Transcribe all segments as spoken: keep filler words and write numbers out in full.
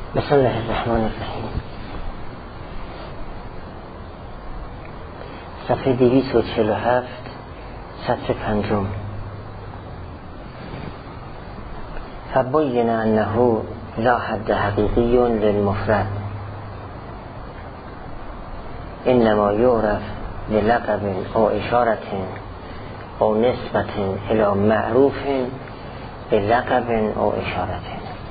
بسم الله الرحمن الرحیم. صفحه دویست و چهل و هفت، سطر پنجم. فبین انه لا حد حقیقی للمفرد انما یعرف للقب او اشارت او نسبت الى معروف بلقب او اشارت.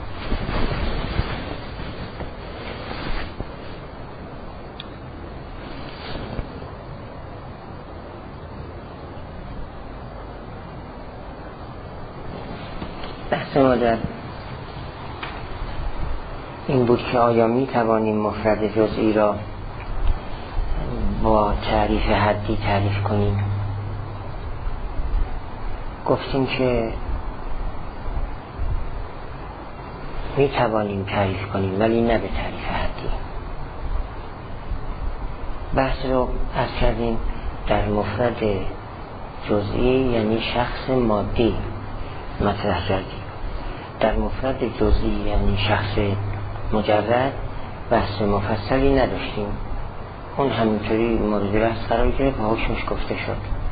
بحث ما در این بود که آیا می توانیم مفرد جزئی را با تعریف حدی تعریف کنیم. گفتیم که می توانیم تعریف کنیم ولی نه به تعریف حدی. بحث رو عرض کردیم در مفرد جزئی یعنی شخص مادی مطرح کردیم. در مفرد جزئی یعنی شخص مجرد بحث مفصلی نداشتیم، اون همینطوری مورد بحث قرار گرفت و حکمش گفته شد.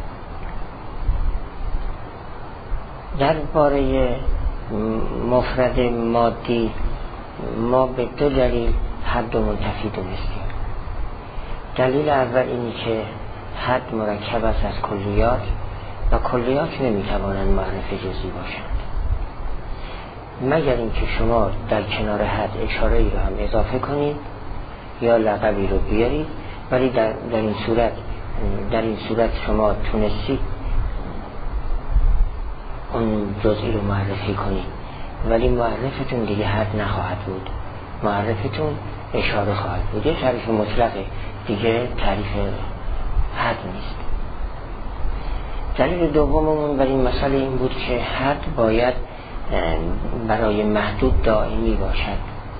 در باره مفرد مادی ما به دو دلیل حد و منتفی دونستیم. دلیل اول اینی که حد مرکب است از کلیات و کلیات نمیتوانند معرف جزئی باشند مگر اینکه شما در کنار حد اشاره ای رو هم اضافه کنید یا لقبی رو بیارید، ولی در, در این صورت در این صورت شما تونستید اون جزئی رو معرفی کنید، ولی معرفتون دیگه حد نخواهد بود، معرفتون اشاره خواهد بود. یه تعریف مطلقه دیگه، تعریف حد نیست. دلیل دوممون بر این مسئله این بود که حد باید برای محدود دائمی باشد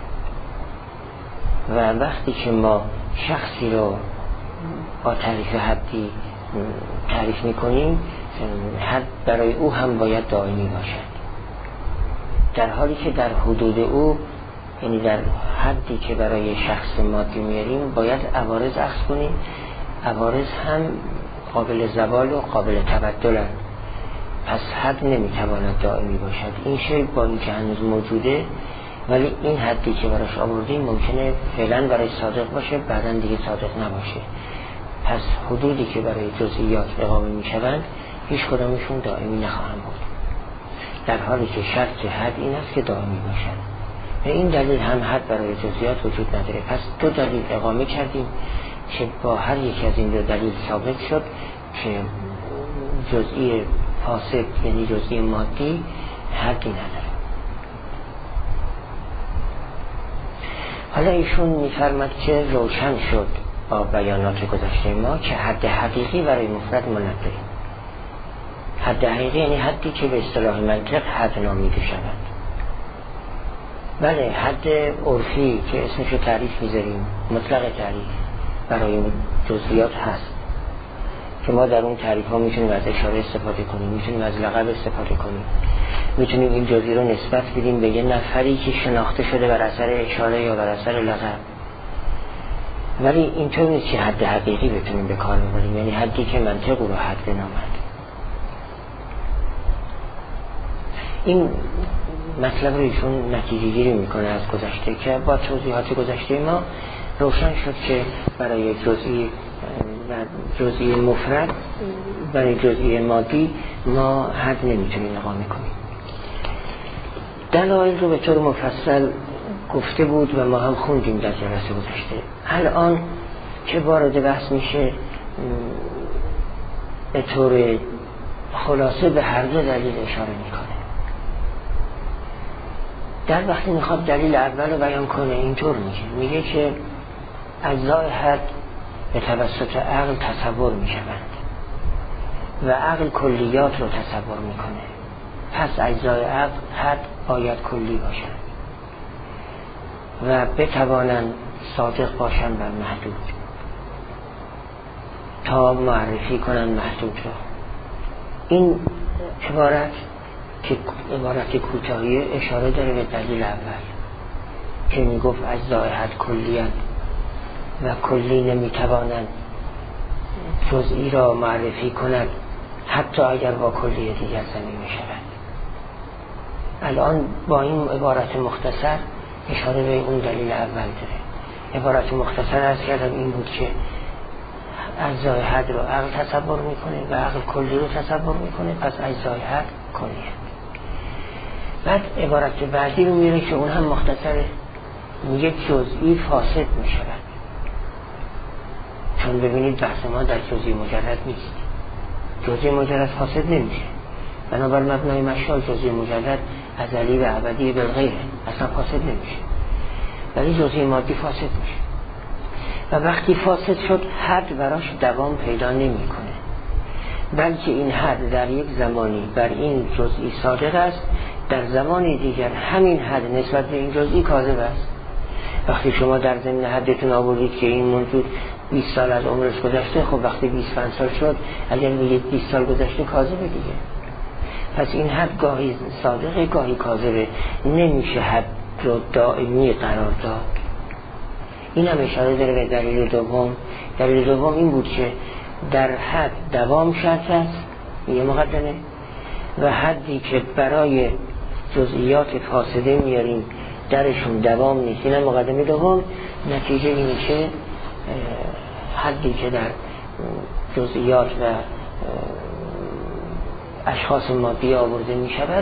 و وقتی که ما شخصی رو با تعریف حدی تعریف میکنیم حد برای او هم باید دائمی باشد، در حالی که در حدود او یعنی در حدی که برای شخص مادی میاریم باید عوارض اخذ کنیم. عوارض هم قابل زوال و قابل تبدلن، پس حد نمیتواند دائمی باشد. این شی با اینکه هنوز موجوده ولی این حدی که براش آوردیم ممکنه فعلا برای صادق باشه بعداً دیگه صادق نباشه، پس حدودی که برای جزئیات اقامه میشوند هیچ کدامشون دائمی نخواهند بود، در حالی که شرط حد این است که دائمی باشد. به این دلیل هم حد برای جزئیات وجود نداره. پس دو دلیل اقامه کردیم که با هر یک از این دو دلیل ثابت شد که جزئی فاسد یعنی جزئی مادی حدی نداره. حالا ایشون میفرماد که روشن شد با بیانات گذشته ما که حد حقیقی برای مفرد ما نداریم. حد حقیقی یعنی حدی که به اصطلاح منطق حد نامیده شود. بله، حد عرفی که اسمش رو تعریف میذاریم، مطلق تعریف برای جزئیات هست که ما در اون تعریف ها میتونیم از اشاره استفاده کنیم، میتونیم از لقب استفاده کنیم، میتونیم این جزئی رو نسبت بدیم به یه نفری که شناخته شده بر اثر اشاره یا بر اثر لقب. ولی اینطور نیست که حد حقیقی بتونیم به کار ببریم، یعنی حدی که منطق رو حد بنامد. این مطلب رو ایشون نتیجه گیری میکنه از گذشته که با توضیحات گذشته ما روشن شد که برای جزئی جزئی مفرد برای جزئی مادی ما حد نمیتونیم اقامه کنیم. دلایل رو به طور مفصل گفته بود و ما هم خوندیم در جلسه گذشته. الان که وارد بحث میشه به طور خلاصه به هر دو دلیل اشاره میکنه. در وقتی میخواد دلیل اول رو بیان کنه اینطور میگه میگه که اجزای حد به توسط عقل تصور میشوند و عقل کلیات رو تصور میکنه، پس اجزای عقل حد باید کلی باشند و بتوانند صادق باشند بر محدود تا معرفی کنند محدود رو. این عبارت که عبارت کوتاهی اشاره داره به دلیل اول که میگفت اجزای حد کلی‌اند و کلی نمیتوانند جزئی را معرفی کند حتی اگر با کلی دیگر ضمیمه شود. الان با این عبارت مختصر اشاره به اون دلیل اول داره. عبارت مختصر از کردم این بود که اجزای حد رو عقل تصور میکنه و عقل کلی رو تصور میکنه، پس اجزای حد کلیه. بعد عبارت بعدی رو میره که اون هم مختصره، میگه جزئی فاسد میشود. چون ببینید بحث ما در جزئی مجرد نیست، جزئی مجرد فاسد نمیشه، بنابر مبنای مشال جزئی مجرد ازلی و ابدی بالغیره، اصلا فاسد نمیشه، ولی جزئی مادی فاسد میشه و وقتی فاسد شد حد براش دوام پیدا نمیکنه، بلکه این حد در یک زمانی بر این جزئی صادق است، در زمانی دیگر همین حد نسبت به این جزئی کاذب است. وقتی شما در ضمن حدتون آوردید که این موجود بیست سال از عمرش گذشته، خب وقتی بیست پنج سال شد اگر میگید بیست سال گذشته کاذبه دیگه. پس این حد گاهی صادقه گاهی کاذبه، نمیشه حد رو دائمی قرار داد. این هم اشاره داره به دلیل دوم. دلیل دوم این بود که در حد دوام شرط است، یه مقدمه، و حدی که برای جزئیات فاسده میاریم درشون دوام نیست، این هم مقدمه دوم. نتیجه این میشه حدی که در جزئیات و اشخاص مادی آورده می شود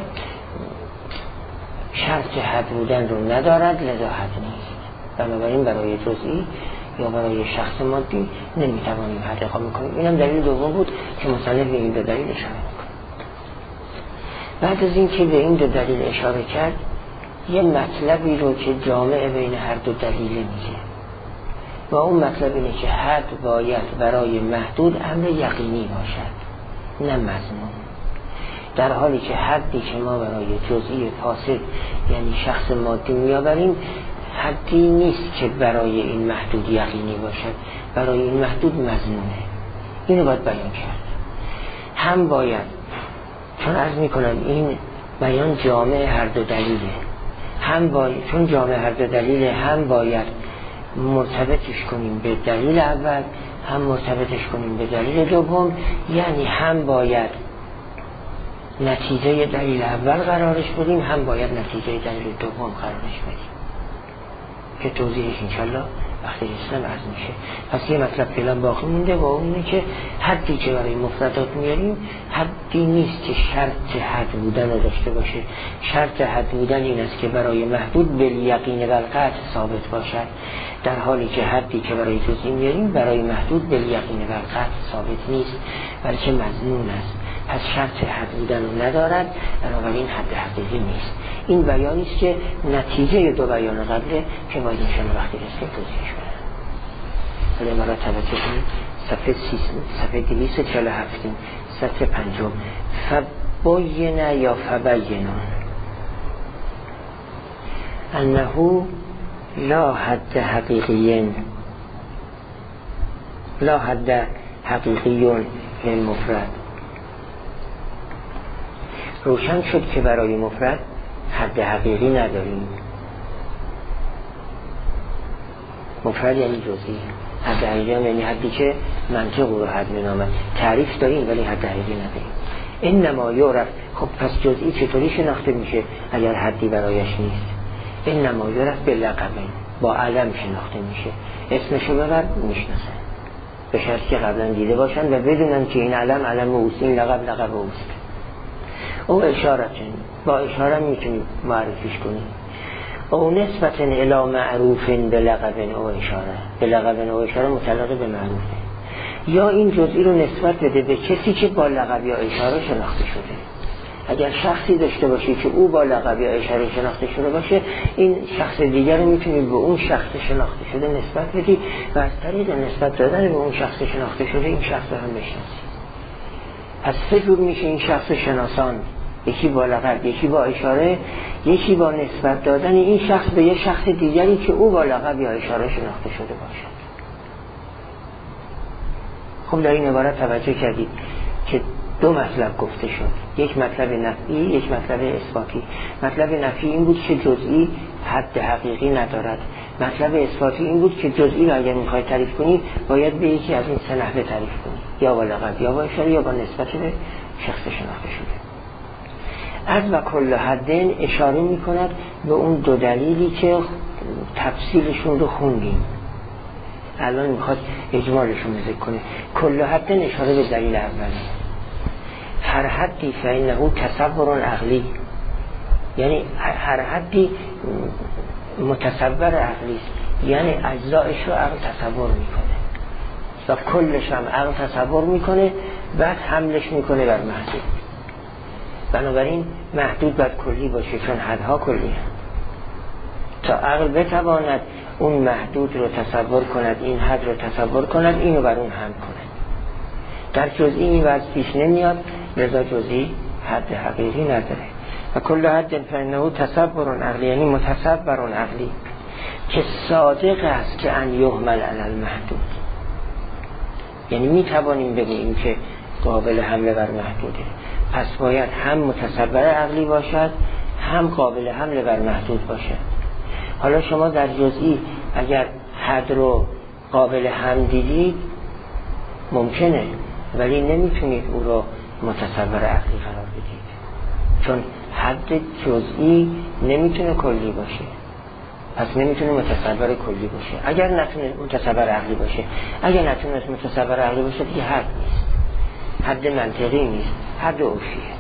شرط حد بودن رو ندارد، لذا حد نیست. بنابراین برای جزئی یا برای شخص مادی نمی توانیم حد اقامه کنیم. این هم دلیل دوم بود که مصنف به این دو دلیل اشاره میکنه. بعد از این که به این دو دلیل اشاره کرد، یه مطلبی رو که جامع بین هر دو دلیل میگه و اون مطلب اینه که حد باید برای محدود امر یقینی باشد، نه مظنون. در حالی که حدی که ما برای جزئی فاسد یعنی شخص مادی میآوریم حدی نیست که برای این محدود یقینی باشد، برای این محدود مظنونه. اینو باید بیان کرد. هم باید، چون عرض میکنم این بیان جامع هر دو دلیله، هم باید چون جامع هر دو دلیله هم باید مرتبطش کنیم به دلیل اول، هم مرتبطش کنیم به دلیل دوم. یعنی هم باید نتیجه دلیل اول قرارش بدیم، هم باید نتیجه دلیل دوم قرارش بدیم که توضیحش انشالله وقتی رسیدم عرض میشه. پس یه مطلب فعلا باقی مونده و اونه که حدی که برای مفردات میاریم حدی نیست که شرط حد بودن رو داشته باشه. شرط حد بودن این است که برای محدود بالیقین و القطع ثابت باشد، در حالی که حدی که برای جزئی میاریم برای محدود بالیقین و القطع ثابت نیست، بلکه مظنون است. پس شرط حد بودن رو ندارد، بنابراین حد حقیقی نیست. این بیانی است که نتیجه دو بیان قبله که باید انشاءالله وقتی رسیم توضیحش بدم. حالا ما را توجه کنیم صفحه صفحه دویست و چهل و هفت صفحه پنجم. فبین یا فبین انه لا حد حقیقی لا حد حقیقی للمفرد. روشن شد که برای مفرد حد حقیقی نداریم. مفرد یعنی جزئی، حد حقیقی یعنی حدی که منطق رو حد مینامد. تعریف داریم ولی حد حقیقی نداریم. این نما یعرف. خب پس جزئی چطوری شناخته میشه اگر حدی برایش نیست؟ این نما یعرف به لقبین، با علم شناخته میشه. اسمشو ببر میشناسن، به شرطی که قبلا دیده باشن و بدونن که این علم علم اوست، این لقب لقب اوست. او اشاره چنین، با اشاره میتونیم معرفیش کنیم. او نسبت الی معروف به لقب او اشاره، به لقب او اشاره متعلق به معروفه. یا این جزئی رو نسبت بده به کسی که با لقب یا اشاره شناخته شده. اگر شخصی داشته باشی که او با لقب یا اشاره شناخته شده باشه، این شخص دیگر رو میتونید به اون شخص شناخته شده نسبت بدی و از طریق نسبت دادن به اون شخص شناخته شده این شخص رو هم بشناسی. پس سه جور میشه این شخص شناسان، یکی با لقب، یکی با اشاره، یکی با نسبت دادن این شخص به یه شخص دیگری که او با لقب یا اشاره شناخته شده باشد. خب در این عبارت توجه کردید که دو مطلب گفته شد، یک مطلب نفی، یک مطلب اثباتی. مطلب نفی این بود که جزئی حد حقیقی ندارد. مطلب اثباتی این بود که جزئی را اگر میخوای تعریف کنی باید به یکی از این سه نحوه تعریف کنی، یا با لقب یا با اشاره یا با نسبت به شخص شناخته شده. از و کل حدن اشاره میکند به اون دو دلیلی که تفصیلشون رو خوندیم. الان میخواد اجمالشون ذکر کنه. کل حدن اشاره به دلیل اولی، هر حدی فإنه تصور عقلی، یعنی هر حدی متصور عقلی است، یعنی اجزایش رو عقل تصور میکنه و کلش هم عقل تصور میکنه، بعد حملش میکنه بر محدود. بنابراین محدود باید کلی باشه، چون حدها کلی هم. تا عقل بتواند اون محدود رو تصور کند، این حد رو تصور کند، اینو بر اون هم کند. در جزئی این وضع پیش نمیاد، لذا جزئی حد حقیقی نداره. و کل حد فإنه تصور عقلی، یعنی متصور عقلی که صادق است که ان یحمل علی المحدود، یعنی می توانیم بگیم که قابل حمله بر محدوده، پس باید هم متصور عقلی باشد هم قابل حمله بر محدود باشد. حالا شما در جزئی اگر حد رو قابل حمل دیدید ممکنه، ولی نمیتونید او رو متصور عقلی قرار بدید، چون حد جزئی نمیتونه کلی باشه، پس نمیتونه متصور کلی باشه. اگر نتونه متصور عقلی باشه، اگر نتونه متصور عقلی باشه دیگه حد نیست، حد منطقی نیست، حد عرفیه.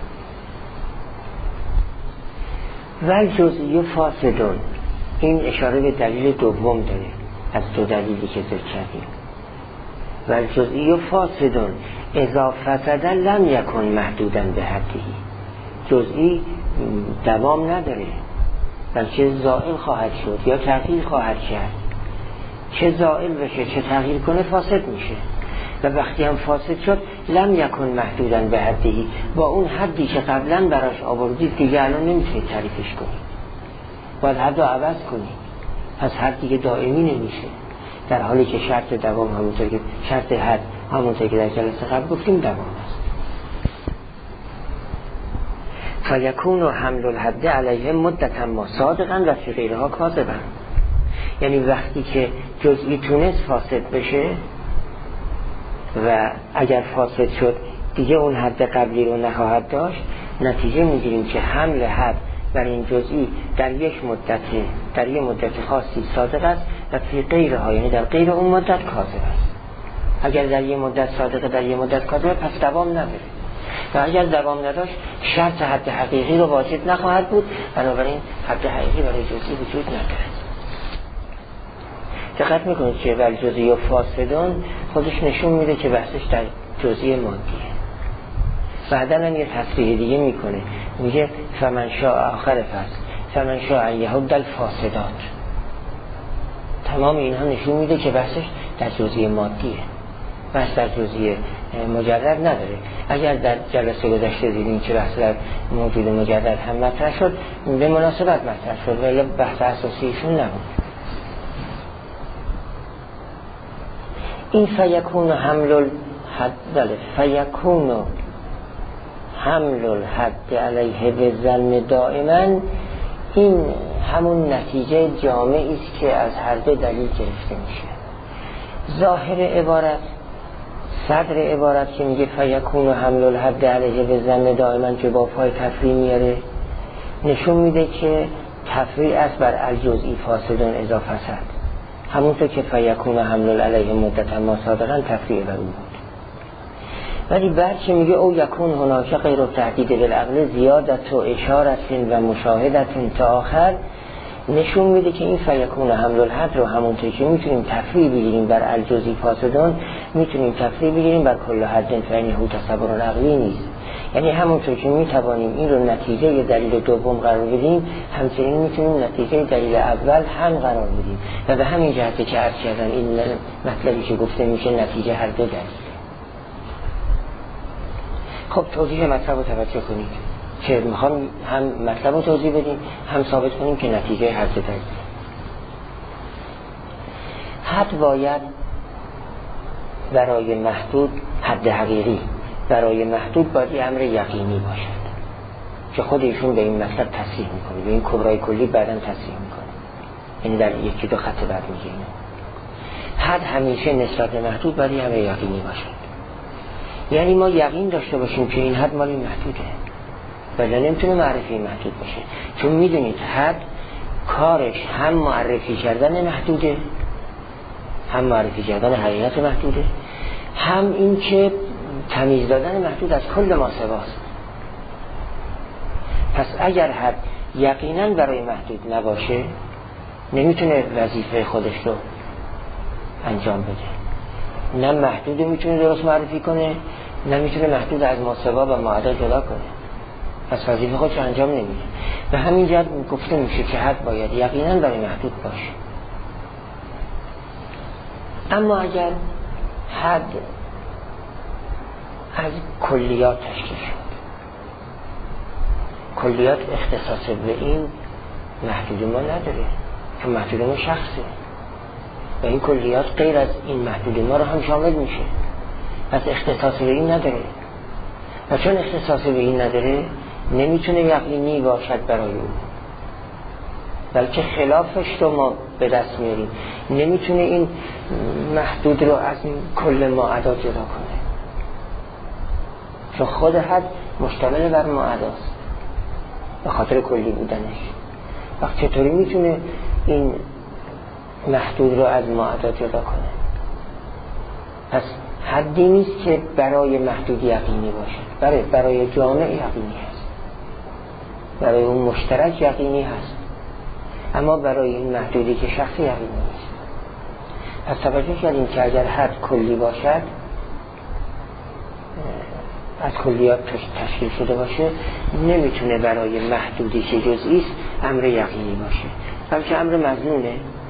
ول جزئی فاسدون، این اشاره به دلیل دوم داره از دو دلیلی که ذکر کردیم. ول جزئی فاسدون اذا فسد لم یکن محدودا به حدی، جزئی دوام نداره بلکه زائل خواهد شد یا تغییر خواهد کرد. چه زائل بشه چه تغییر کنه فاسد میشه، و وقتی هم فاسد شد لم یکن محدودا به حدی، با اون حدی که قبلا براش آوردید دیگه الان نمیتونید تعریفش کنید، باید حد رو عوض کنید، پس حد دیگه دائمی نمیشه، در حالی که شرط دوام همونطور که شرط حد همونطور که در جلسه قبل گفتیم دوام است. فیکون و حمل الحد علیه مدتا ما صادقا و فی غیرها کاذبا، یعنی وقتی که جزئی تونست فاسد بشه و اگر فاسد شد دیگه اون حد قبلی رو نخواهد داشت، نتیجه میگیریم که حمل حد بر این جزئی در یک مدت در یک مدت خاصی صادق است و فی غیرها، یعنی در غیر اون مدت کاذب است. اگر در یک مدت صادقه در یک مدت کاذب پس دوام نداره، و اگر دوام نداشت شرط حد حقیقی رو واجد نخواهد بود، بنابراین حد حقیقی برای جزئی وجود ندارد. دقت میکنید که ول جزئی و فاسدون خودش نشون میده که بحثش در جزئی مادیه. بعدن هم یه تصریح دیگه میکنه، میگه فمن شاء آخر فصل فمن شاء یهد الفاسدات. تمام اینها نشون میده که بحثش در جزئی مادیه، بحث در جزئی مجرد نداره. اگر در جلسه گذشته دیدیم که بحث در موجود مجرد هم مطرح شد، به مناسبت مطرح شد ولی بحث اساسیشون نبود. این فیکون حمل الحد بله فیکون حمل الحد علیه به ظن دائما، این همون نتیجه جامعی است که از هر دو دلیل گرفته میشه. ظاهر عبارت، صدر عبارت که میگه فیکون حمل الحد علیه به ظن دائما جواب های تفریع میاره، نشون میده که تفریع است بر الجزئی فاسدون اذا فسد، همونطور که فیکون حمل علیه مدت ما صادقا تفریع بر اون بود. ولی بعد که میگه او یکون هناک غیر تهدید بالعقل زیادت و اشارت و مشاهدت تا آخر، نشون میده که این فیکون حمل الحد رو همونطور که میتونیم تفریع بگیریم بر الجزئی فاسدون، میتونیم تفریع بگیریم بر کل حد فإنه تصور عقلی نیست. یعنی همونطور که میتوانیم این رو نتیجه ی دلیل دوم قرار بدیم، همچنین میتونیم نتیجه دلیل اول هم قرار بدیم، و به همین جهته که عرض کردم این مطلبی که گفته میشه نتیجه هر دو دلیل. خب توضیح مطلب رو توجه کنید که میخوام هم مطلب رو توضیح بدیم هم ثابت کنیم که نتیجه هر دو دلیل. حد باید برای محدود حد حقیقی، برای محدود باید امر یقینی باشد. که خود ایشون به این مطلب تصریح میکنه، به این کبرای کلی بعداً تصریح میکنه، یعنی در یکی دو خط بعد میگه اینو حد همیشه نسبت به محدود باید همه یقینی باشه. یعنی ما یقین داشته باشیم که این حد مالی محدوده، ولی نمیتونه معرفی محدود باشه، چون میدونید حد کارش هم معرفی کردن محدوده، هم معرفی کردن حقیقت محدوده، هم این که تمیز دادن محدود از کل ما سواست. پس اگر حد یقینا برای محدود نباشه نمیتونه وظیفه خودش رو انجام بده، نه محدود میتونه درست معرفی کنه، نه میتونه محدود از ما سوا و معدا جدا کنه، پس وظیفه خودش انجام نمیده. به همین جهت گفته میشه که حد باید یقینا برای محدود باشه. اما اگر حد از کلیات تشکیل شد، کلیات اختصاص به این محدود ما نداره، چون محدود ما شخصه و این کلیات غیر از این محدود ما رو هم شامل میشه، پس اختصاص به این نداره و چون اختصاص به این نداره نمیتونه یقینی باشد برای او، بلکه خلافش رو ما به دست میاریم. نمیتونه این محدود رو از این کل معدا جدا کنه، چون خود حد مشتمل بر معداست به خاطر کلی بودنش. وقت چطوری میتونه این محدود رو از معدا جدا کنه؟ پس حدی نیست که برای محدود یقینی باشه، برای برای جامع یقینی هست، برای اون مشترک یقینی هست، اما برای این محدودی که شخصی یقینی نیست. پس توجه کردیم که اگر حد کلی باشد، از کلیات تشکیل شده باشه، نمیتونه برای محدودی که جزئی است امر یقینی باشه، بلکه امر مظنونه.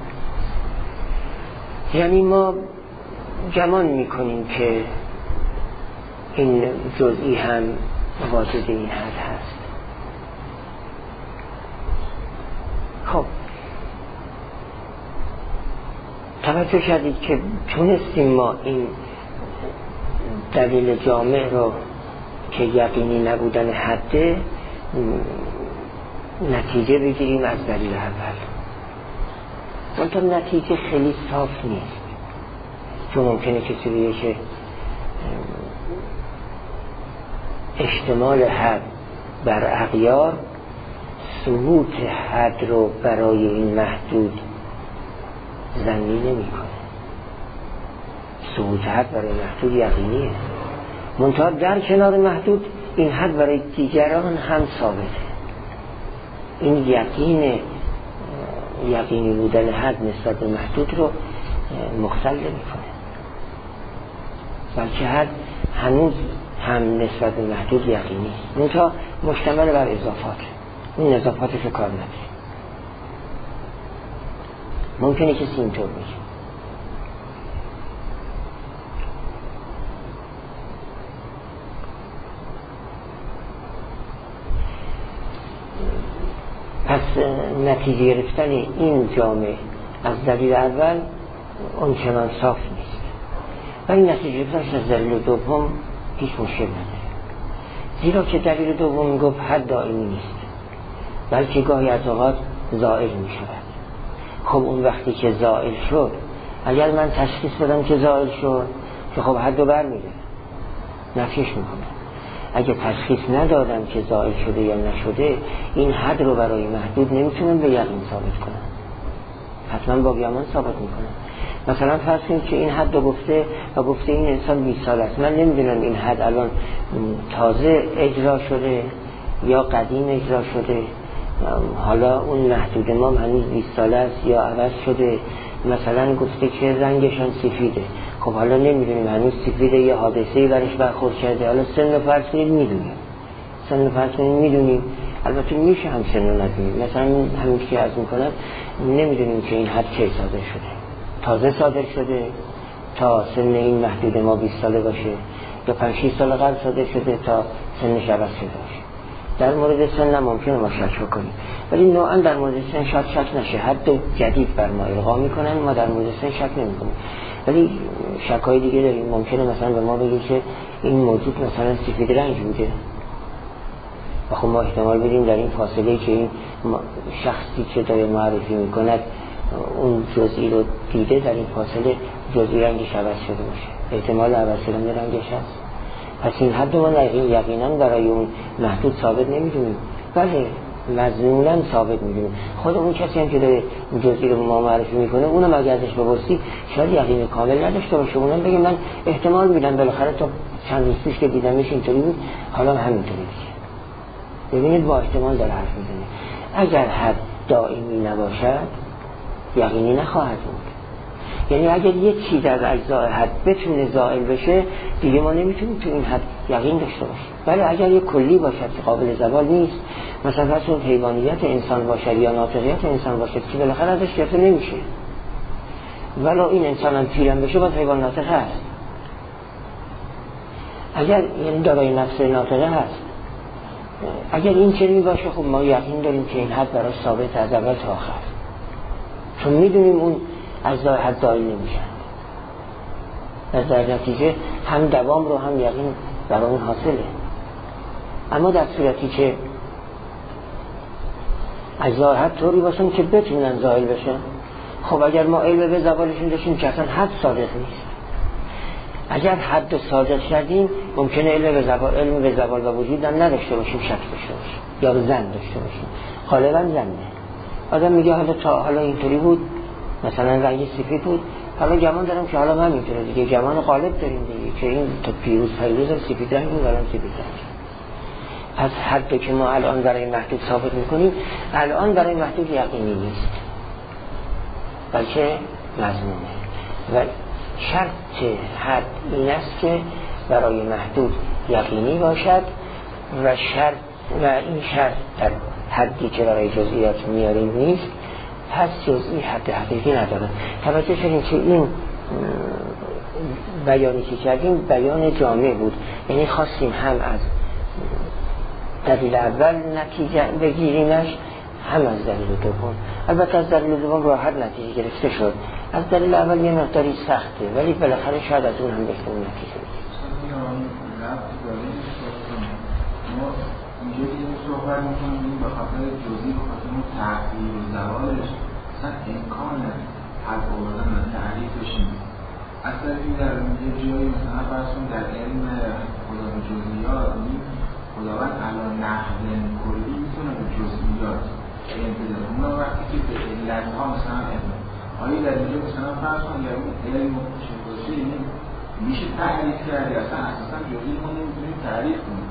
یعنی ما گمان میکنیم که این جزئی هم واجد این حد هست. خب توجه کردید که تونستیم ما این دلیل جامع رو که یقینی نبودن حده نتیجه بگیریم از دلیل اول. منتها نتیجه خیلی صاف نیست، چون ممکنه کسی بگه که اشتمال حد بر اغیار ثبوت حد رو برای این محدود ظنی نمی کنه. ثبوت حد برای محدود یقینیه، منتها در کنار محدود این حد برای دیگران هم ثابته. این یقین یقینی بودن حد نسبت به محدود رو مختل نمی کنه، بلکه حد هنوز هم نسبت به محدود یقینی است، منتها مشتمل بر اضافات. این اضافاتش رو کار نداره. ممکنه کسی اینطور بگه پس نتیجه گرفتن این جامع از دلیل اول اون چنان صاف نیست، ولی نتیجه گرفتن از دلیل دوم هیچ مشکل نداره، زیرا که دلیل دوم میگفت حد دائمی نیست، بلکه گاهی از اوقات زائل می شود. خب اون وقتی که زائل شد، اگر من تشخیص بدم که زائل شد، که خب حد رو بر میده، نفیش میکنه. اگه تشخیص ندادم که زائل شده یا نشده، این حد رو برای محدود نمیتونم به یقین ثابت کنم، حتما با گمان ثابت میکنم. مثلا فرض کنید که این حد رو گفته و گفته این انسان بیست سال است، من نمیدونم این حد الان تازه اجرا شده یا قدیم اجرا شده، حالا اون محدود ما هنوز بیست ساله است یا عوض شده. مثلا گفته که رنگشان سفیده، خب حالا نمیدونیم هنوز سفیده یا حادثه‌ای برش برخورد کرده. حالا سن فرض کنید میدونیم، سن فرض کنید میدونیم، البته میشه هم سن رو ندونیم. مثلا همین که عرض میکنم نمیدونیم که این حد چه صادر شده، تازه صادر شده تا سن این محدود ما بیست ساله باشه، یا پنج شش سال قبل صادر شده تا سنش عوض شده باشه. در مورد سن ممکنه ما شک بکنیم، ولی نوعا در مورد سن شاید شک نشه. حد جدید بر ما القا میکنن، ما در مورد سن شک نمیکنیم. ولی شکای دیگه داریم. ممکنه مثلا به ما بگه که این موجود مثلا سفید رنگ بوده، و خب ما احتمال بدیم در این فاصله که این شخصی که داره معرفی میکند اون جزئی رو دیده، در این فاصله جزئی رنگش عوض شده باشه، احتمال عوض شدن رنگش هست. پس این حد ما یقینا برای اون محدود ثابت نمیدونیم، بله مظنونا ثابت میدونیم. خود اون کسی هم که داره جزئی رو ما معرفی میکنه اونم اگه ازش بپرسی شاید یقین کامل نداشته باشه، اونم بگه من احتمال میدم بالاخره تا چند روز پیش که دیدمش اینطوری بود حالا همینطوری دیگه. ببینید با احتمال داره حرف میزنه. اگر حد دائمی نباشد یقینی نخواهد بود. یعنی اگر یک چیز از اجزای حد بتونه زائل بشه دیگه ما نمیتونیم تو این حد یقین داشته باشیم. ولی اگر یک کلی باشد که قابل زوال نیست، مثلا فرض کنید حیوانیت انسان باشد یا ناطقیت انسان باشد که بالاخره ازش گرفته نمیشه، ولی این انسان هم پیرم بشه باز حیوان ناطقه هست. اگر یعنی دارای نفس ناطقه هست، اگر این چنین باشه خب ما یقین داریم که این حد برای ثابت از اول تا آخر، چون میدونیم اون اجزای حد دائم نمیشن. از در نتیجه هم دوام رو هم یقین برای اون حاصله. اما در صورتی که اجزای حد طوری باشن که بتونن زائل بشن، خب اگر ما علم به زوالشون داشتیم که اصلا حد صادق نیست، اگر حد صادق کردیم ممکنه علم به زوال علم به زوال و وجود هم نداشته باشیم، شک داشته باشیم یا ظن داشته باشیم. غالبا ظنه. آدم میگه حالا تا حالا اینطوری بود، مثلا رنگ سفید بود، حالا گمان دارم که حالا همینطوره دیگه، گمان غالب داریم دیگه که این تا پیروز پیروز هم سفید رنگ بود، الان سفید رنگ. از حد که ما الان برای محدود ثابت میکنیم الان برای محدود یقینی نیست، بلکه مضمونه. و شرط حد این است که برای محدود یقینی باشد و شرط و این شرط در حدی که برای جزئیات میاریم نیست، پس جزئی حد حقیقی نداره. توجه کنید که این بیانی که کردیم بیان جامع بود، یعنی خواستیم هم از دلیل اول نتیجه بگیریمش هم از دلیل دوم. البته از دلیل دوم راحت نتیجه گرفته شد، از دلیل اول یه مقداری سخته ولی بالاخره شاید از اون هم بهترین نتیجه بگیریم. ما اینجا که صحبت میکنیم به خاطر جزئی به خاطر اون تغییر و زوالش اصلا امکان حد آوردن و تعریفش نیست. اصلا این در یه جایی مثلا فرض کنید در علم خدا به جزئیات خداوند الان نحو کلی میتونه به جزئیات علم بده. اونا وقتی که به علتها مثلا علم آیا در اینجا مثلا فرض کنید علم چه باشه یعنی میشه تعریف کرد یا اصلا اساسا جزئی ما نمیتونیم تعریف کنیم.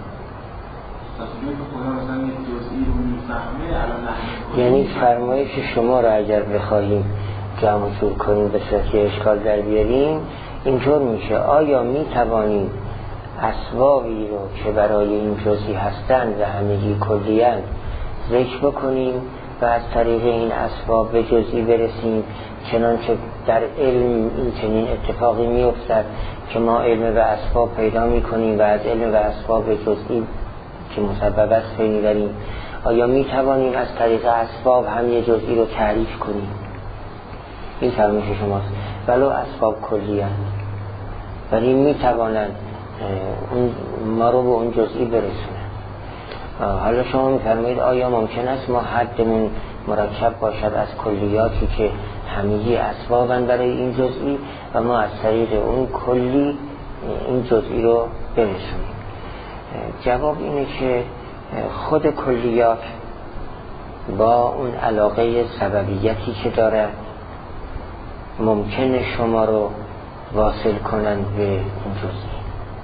یعنی فرمایش شما را اگر بخواهیم جمع جور کنیم به صورت اشکال در بیاریم اینطور میشه: آیا می توانیم اسبابی رو که برای این جزئی هستند و همگی کلی‌اند ذکر بکنیم و از طریق این اسباب به جزئی برسیم، چنانچه در علم این چنین اتفاقی میافتد که ما علم و اسباب پیدا میکنیم و از علم و اسباب به جزئی که مسبب است پی میبریم؟ آیا می توانیم از طریق اسباب هم یه جزئی رو تعریف کنیم؟ این فرمایش شماست. ولو اسباب کلی هست ولی می توانند ما رو به اون جزئی برسونن. حالا شما می فرمایید آیا ممکن است ما حدمون مرکب باشد از کلیاتی که همگی اسبابن برای این جزئی و ما از طریق اون کلی این جزئی رو برسونیم؟ جواب اینه که خود کلیات با اون علاقه سببیتی که داره ممکنه شما رو واصل کنن به اون جزئی،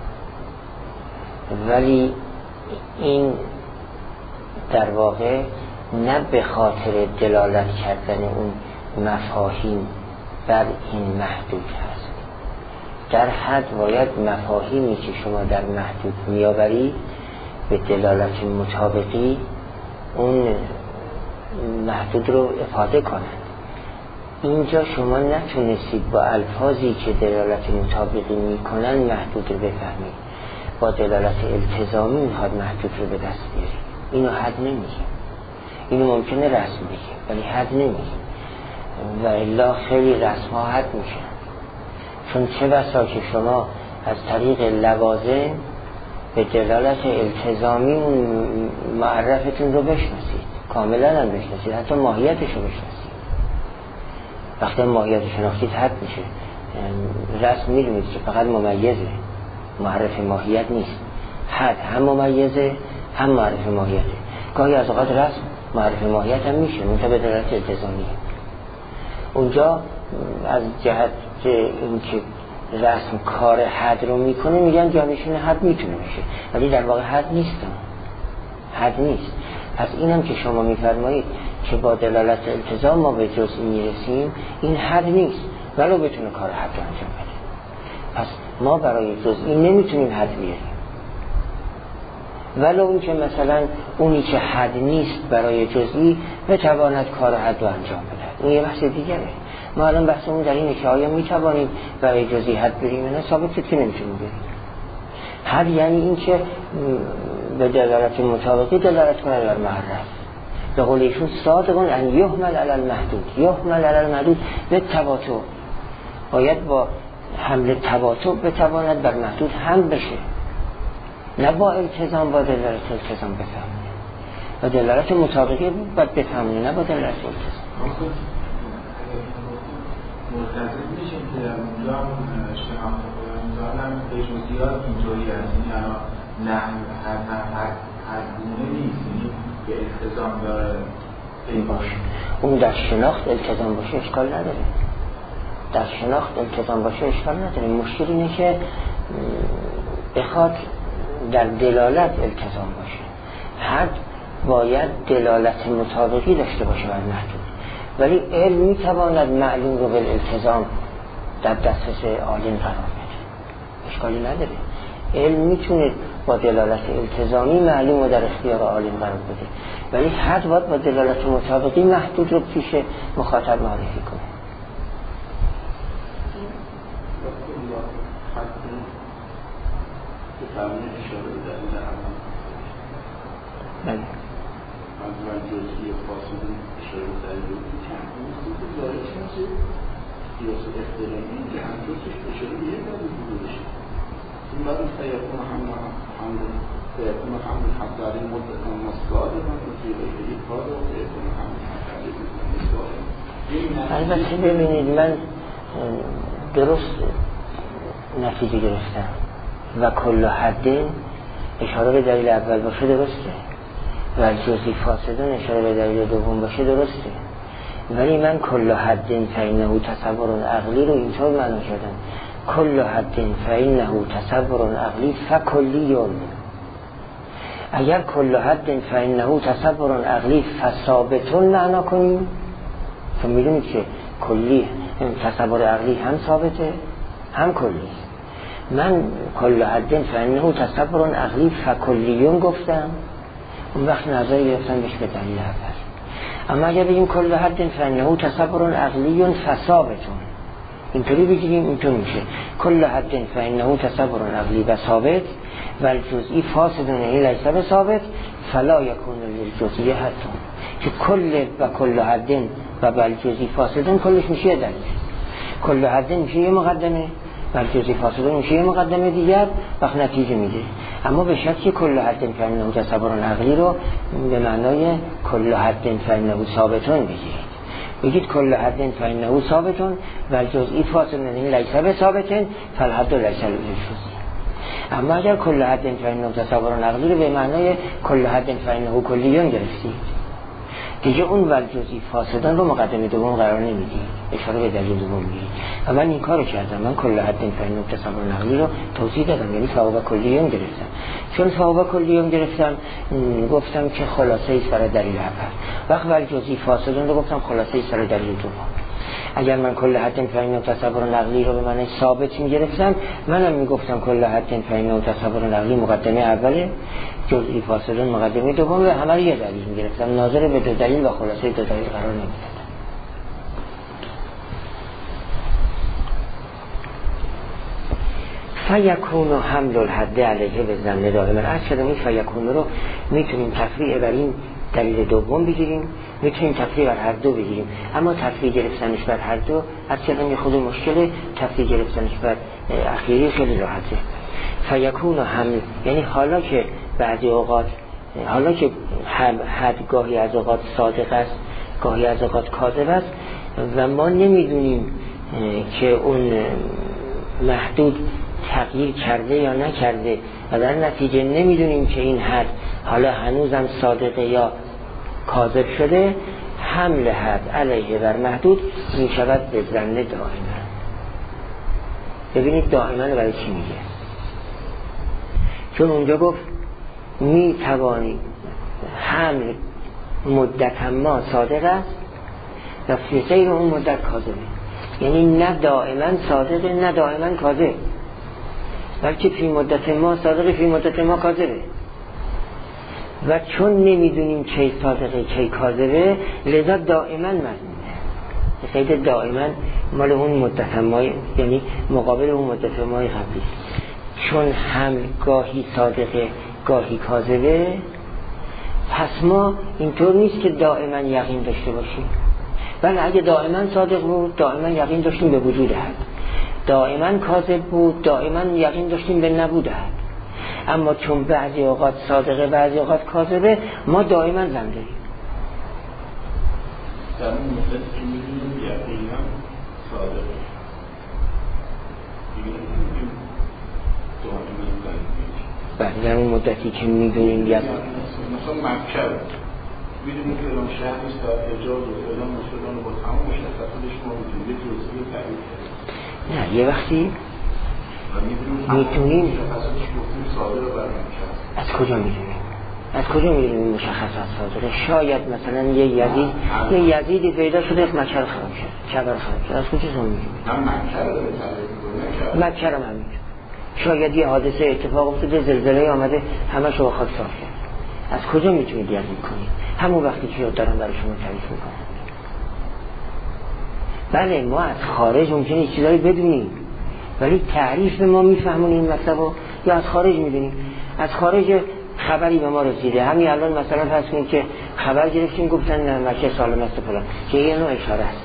ولی این در واقع نه به خاطر دلالت کردن اون مفاهیم بر این محدود هست. در حد باید مفاهیمی که شما در محدود میآورید به دلالت مطابقی اون محدود رو افاده کنند. اینجا شما نتونستید با الفاظی که دلالت مطابقی میکنن محدود رو بفهمید، با دلالت التزامی میخواد محدود رو به دست بیارید. اینو حد نمیگه، اینو ممکنه رسم بگه ولی حد نمیگه، و الا خیلی رسم ها حد میشن. چون چه بسا که شما از طریق لوازم به دلالت التزامی اون معرفتون رو بشناسید، کاملا هم بشناسید، حتی ماهیتش رو بشناسید. وقتی ماهیت شناختید حد میشه. رسم میدونید که فقط ممیزه، معرف ماهیت نیست. حد هم ممیزه هم معرف ماهیته. گاهی از اوقات رسم معرف ماهیت هم میشه، منتها به دلالت التزامیه. اونجا از جهت این که رسم کار حد رو میکنه میگن جانشین حد میتونه بشه، ولی در واقع حد نیست، حد نیست. پس اینم که شما میفرمایید که با دلالت التزام ما به جزئی میرسیم، این حد نیست ولو بتونه کار حد رو انجام بده. پس ما برای جزئی نمیتونیم حد بیاریم، ولو این که مثلا اونی که حد نیست برای جزئی بتواند کار حد رو انجام بده. این یه بحث دیگره. ما الان بحثمون در اینه که آیا میتوانیم برای جزئی حد بریم نه، ثابت که نمیتونیم بریم. حد یعنی این که به دلالت مطابقی دلالت کنه بر معرف. به قول ایشون صادقون ان یحمل علی المحدود، یحمل علی المحدود به تواتر، باید با حمل تواتر بتواند بر محدود هم بشه، نه با التزام با دلالت التزام بفهمونه و دلالت مطابقی باید بفهمونه، نه با دلالت التزام. مرتضی میشیم که اونجا شناخت خدا هم به جزئیات اینطوری هست، یعنی الان نحن هر گونه نیست، یعنی به التزام داره این باشه. اون در شناخت التزام باشه اشکال نداره، در شناخت التزام باشه اشکال نداره. مشکل اینه که بخواد در دلالت التزام باشه. حد باید دلالت مطابقی داشته باشه بر محدود، ولی علم میتواند معلوم رو به التزام در دسترس عالم قرار بده، اشکالی نداره. علم میتونه با دلالت التزامی معلوم رو در اختیار عالم قرار بده، ولی حد باید با دلالت مطابقی محدود رو پیش مخاطب معرفی کنه. بله. از جزئی فاصله اشاره دارید چند موضوع داره چه سیاست اختلامی که هم جزش اشاره به یک از بودش این بعد سیاقون هم هم سیاقون هم حد در این مدت مسئله من مطیره یک کار و سیاقون هم البته ببینید من درست نتیجه گرفتم و کل حد اشاره به دلیل اول باشه درسته و جزئی فاسدون اشاره به دلیل دوم باشه درسته، ولی من کل حد فإنه تصور عقلی رو اینطور معنا کردم کل حد فإنه تصور عقلی فکلیون. اگر کل حد فإنه تصور عقلی فثابتون معنا کنیم، چون میدونید که کلی تصور عقلی هم ثابته هم کلی. من کل حد فإنه تصور عقلی فکلیون گفتم، اون وقت نظری گرفتن بهش به دلیل اول. اما اگر بگیم کل حد فإنه تصور عقلی فثابتون، اینطوری بگیریم اینطور میشه کل حد فإنه تصور عقلی و ثابت و الجزئی فاسدون لیس بثابت فلا یکون للجزئی حد، که کل و کل حد و بل جزئی فاسدون کلش میشه دلیل، کل حد میشه یه مقدمه بل جزئی فاسدون میشه یه مقدمه دیگر، وقت نتیجه میده. اما به شرطی که کل حد فإنه تصور عقلی رو به معنای کل حد فإنه ثابتون بگیرید، بگید کل حد فإنه ثابتون و الجزئی فاسدون لیس بثابت فالحد لیس للجزئی. اما اگر کل حد فإنه تصور عقلی رو به معنای کل حد فإنه کلیون گرفتید، دیگه اون والجزئی فاسدان رو مقدمه دوم قرار نمیدید، اشاره به دلیل دوم میدید. و من این کارو کردم، من کل حد فإنه تصور عقلی رو توضیح دادم، یعنی ثواب کلیون گرفتم. چون ثواب کلیون گرفتم گفتم که خلاصه ای سر دلیل اول، وقت والجزئی فاسدان رو گفتم خلاصه ای سر دلیل دوم. اگر من کل حد فإنه تصور عقلی رو به معنی ثابت میگرفتم، منم میگفتم کل حد فإنه تصور عقلی مقدمه اوله، جزئی فاصله مقدمه دوم، و همه یه دلیل میگرفتم، ناظر به دو دلیل و خلاصه دو دلیل قرار نمیدادم. فیکون حمل الحد علیه به ظن دائما. از شدم این فیکون رو میتونیم تفریع بر این دلیل دوم بگیریم، میتونیم تفریع بر هر دو بگیریم، اما تفریع گرفتنش بر هر دو از شدم یه خود مشکل، تفریع گرفتنش بر اخیری خیلی راحته. فیکون حمل، یعنی حالا که بعضی اوقات حالا که حد گاهی از اوقات صادق است گاهی از اوقات کاذب است و ما نمیدونیم که اون محدود تغییر کرده یا نکرده و در نتیجه نمیدونیم که این حد حالا هنوزم صادقه یا کاذب شده، حمل حد علیه بر محدود می شود به ظن دائما. ببینید دائما برای چی میگه؟ چون اونجا گفت می توانی حمل مدت ما صادق است و فی غیر اون مدت کاذبه، یعنی نه دائما صادقه نه دائما کاذب، بلکه فی مدت ما صادقه فی مدت ما کاذبه و چون نمیدونیم کی صادقه کی کاذبه لذا دائما مضمونه. قید دائما مال اون مدت ما، یعنی مقابل اون مدت ما قبلی، چون هم گاهی صادقه گاهی کاذبه، پس ما اینطور نیست که دائما یقین داشته باشیم، بله اگه دائما صادق بود دائما یقین داشتیم به وجود حد، دائما کاذب بود دائما یقین داشتیم به نبود حد، اما چون بعضی اوقات صادقه بعضی اوقات کاذبه ما دائما زن داریم. در اون مدت که می‌بینیم یقینا صادقه دیگه نمی‌بینیم دائما زن داریم. بله در اون مدتی که می‌بینیم یقینا مثلا مکه می‌دونیم که فلان شهر است در حجاز و فلان و فلان و با تمام مشخصاتش ما می‌دونیم یه جزئی تعریف نه یه وقتی میتونیم از کجا میدونیم از کجا میدونیم مشخصات صادقه؟ شاید مثلا یه یزید یه یزیدی پیدا شده مکه رو خراب شد کعبه رو خراب شد، از کجا میدونیم؟ مکه رو همین شاید یه حادثه اتفاق افتاده زلزله آمده همه شو خاک صاف کرد، از کجا میتونید یقین کنید؟ همون وقتی که دارم برای شما تعریف میکنم. بله ما از خارج ممکنه چیزایی بدونیم ولی تعریف ما میفهمون این مطلبو یا از خارج میدونیم. از خارج خبری به ما رسیده، همین الان مثلا فرض کنید که خبر گرفتیم گفتن نه مکه سالم است فلان، که یه نوع اشاره است.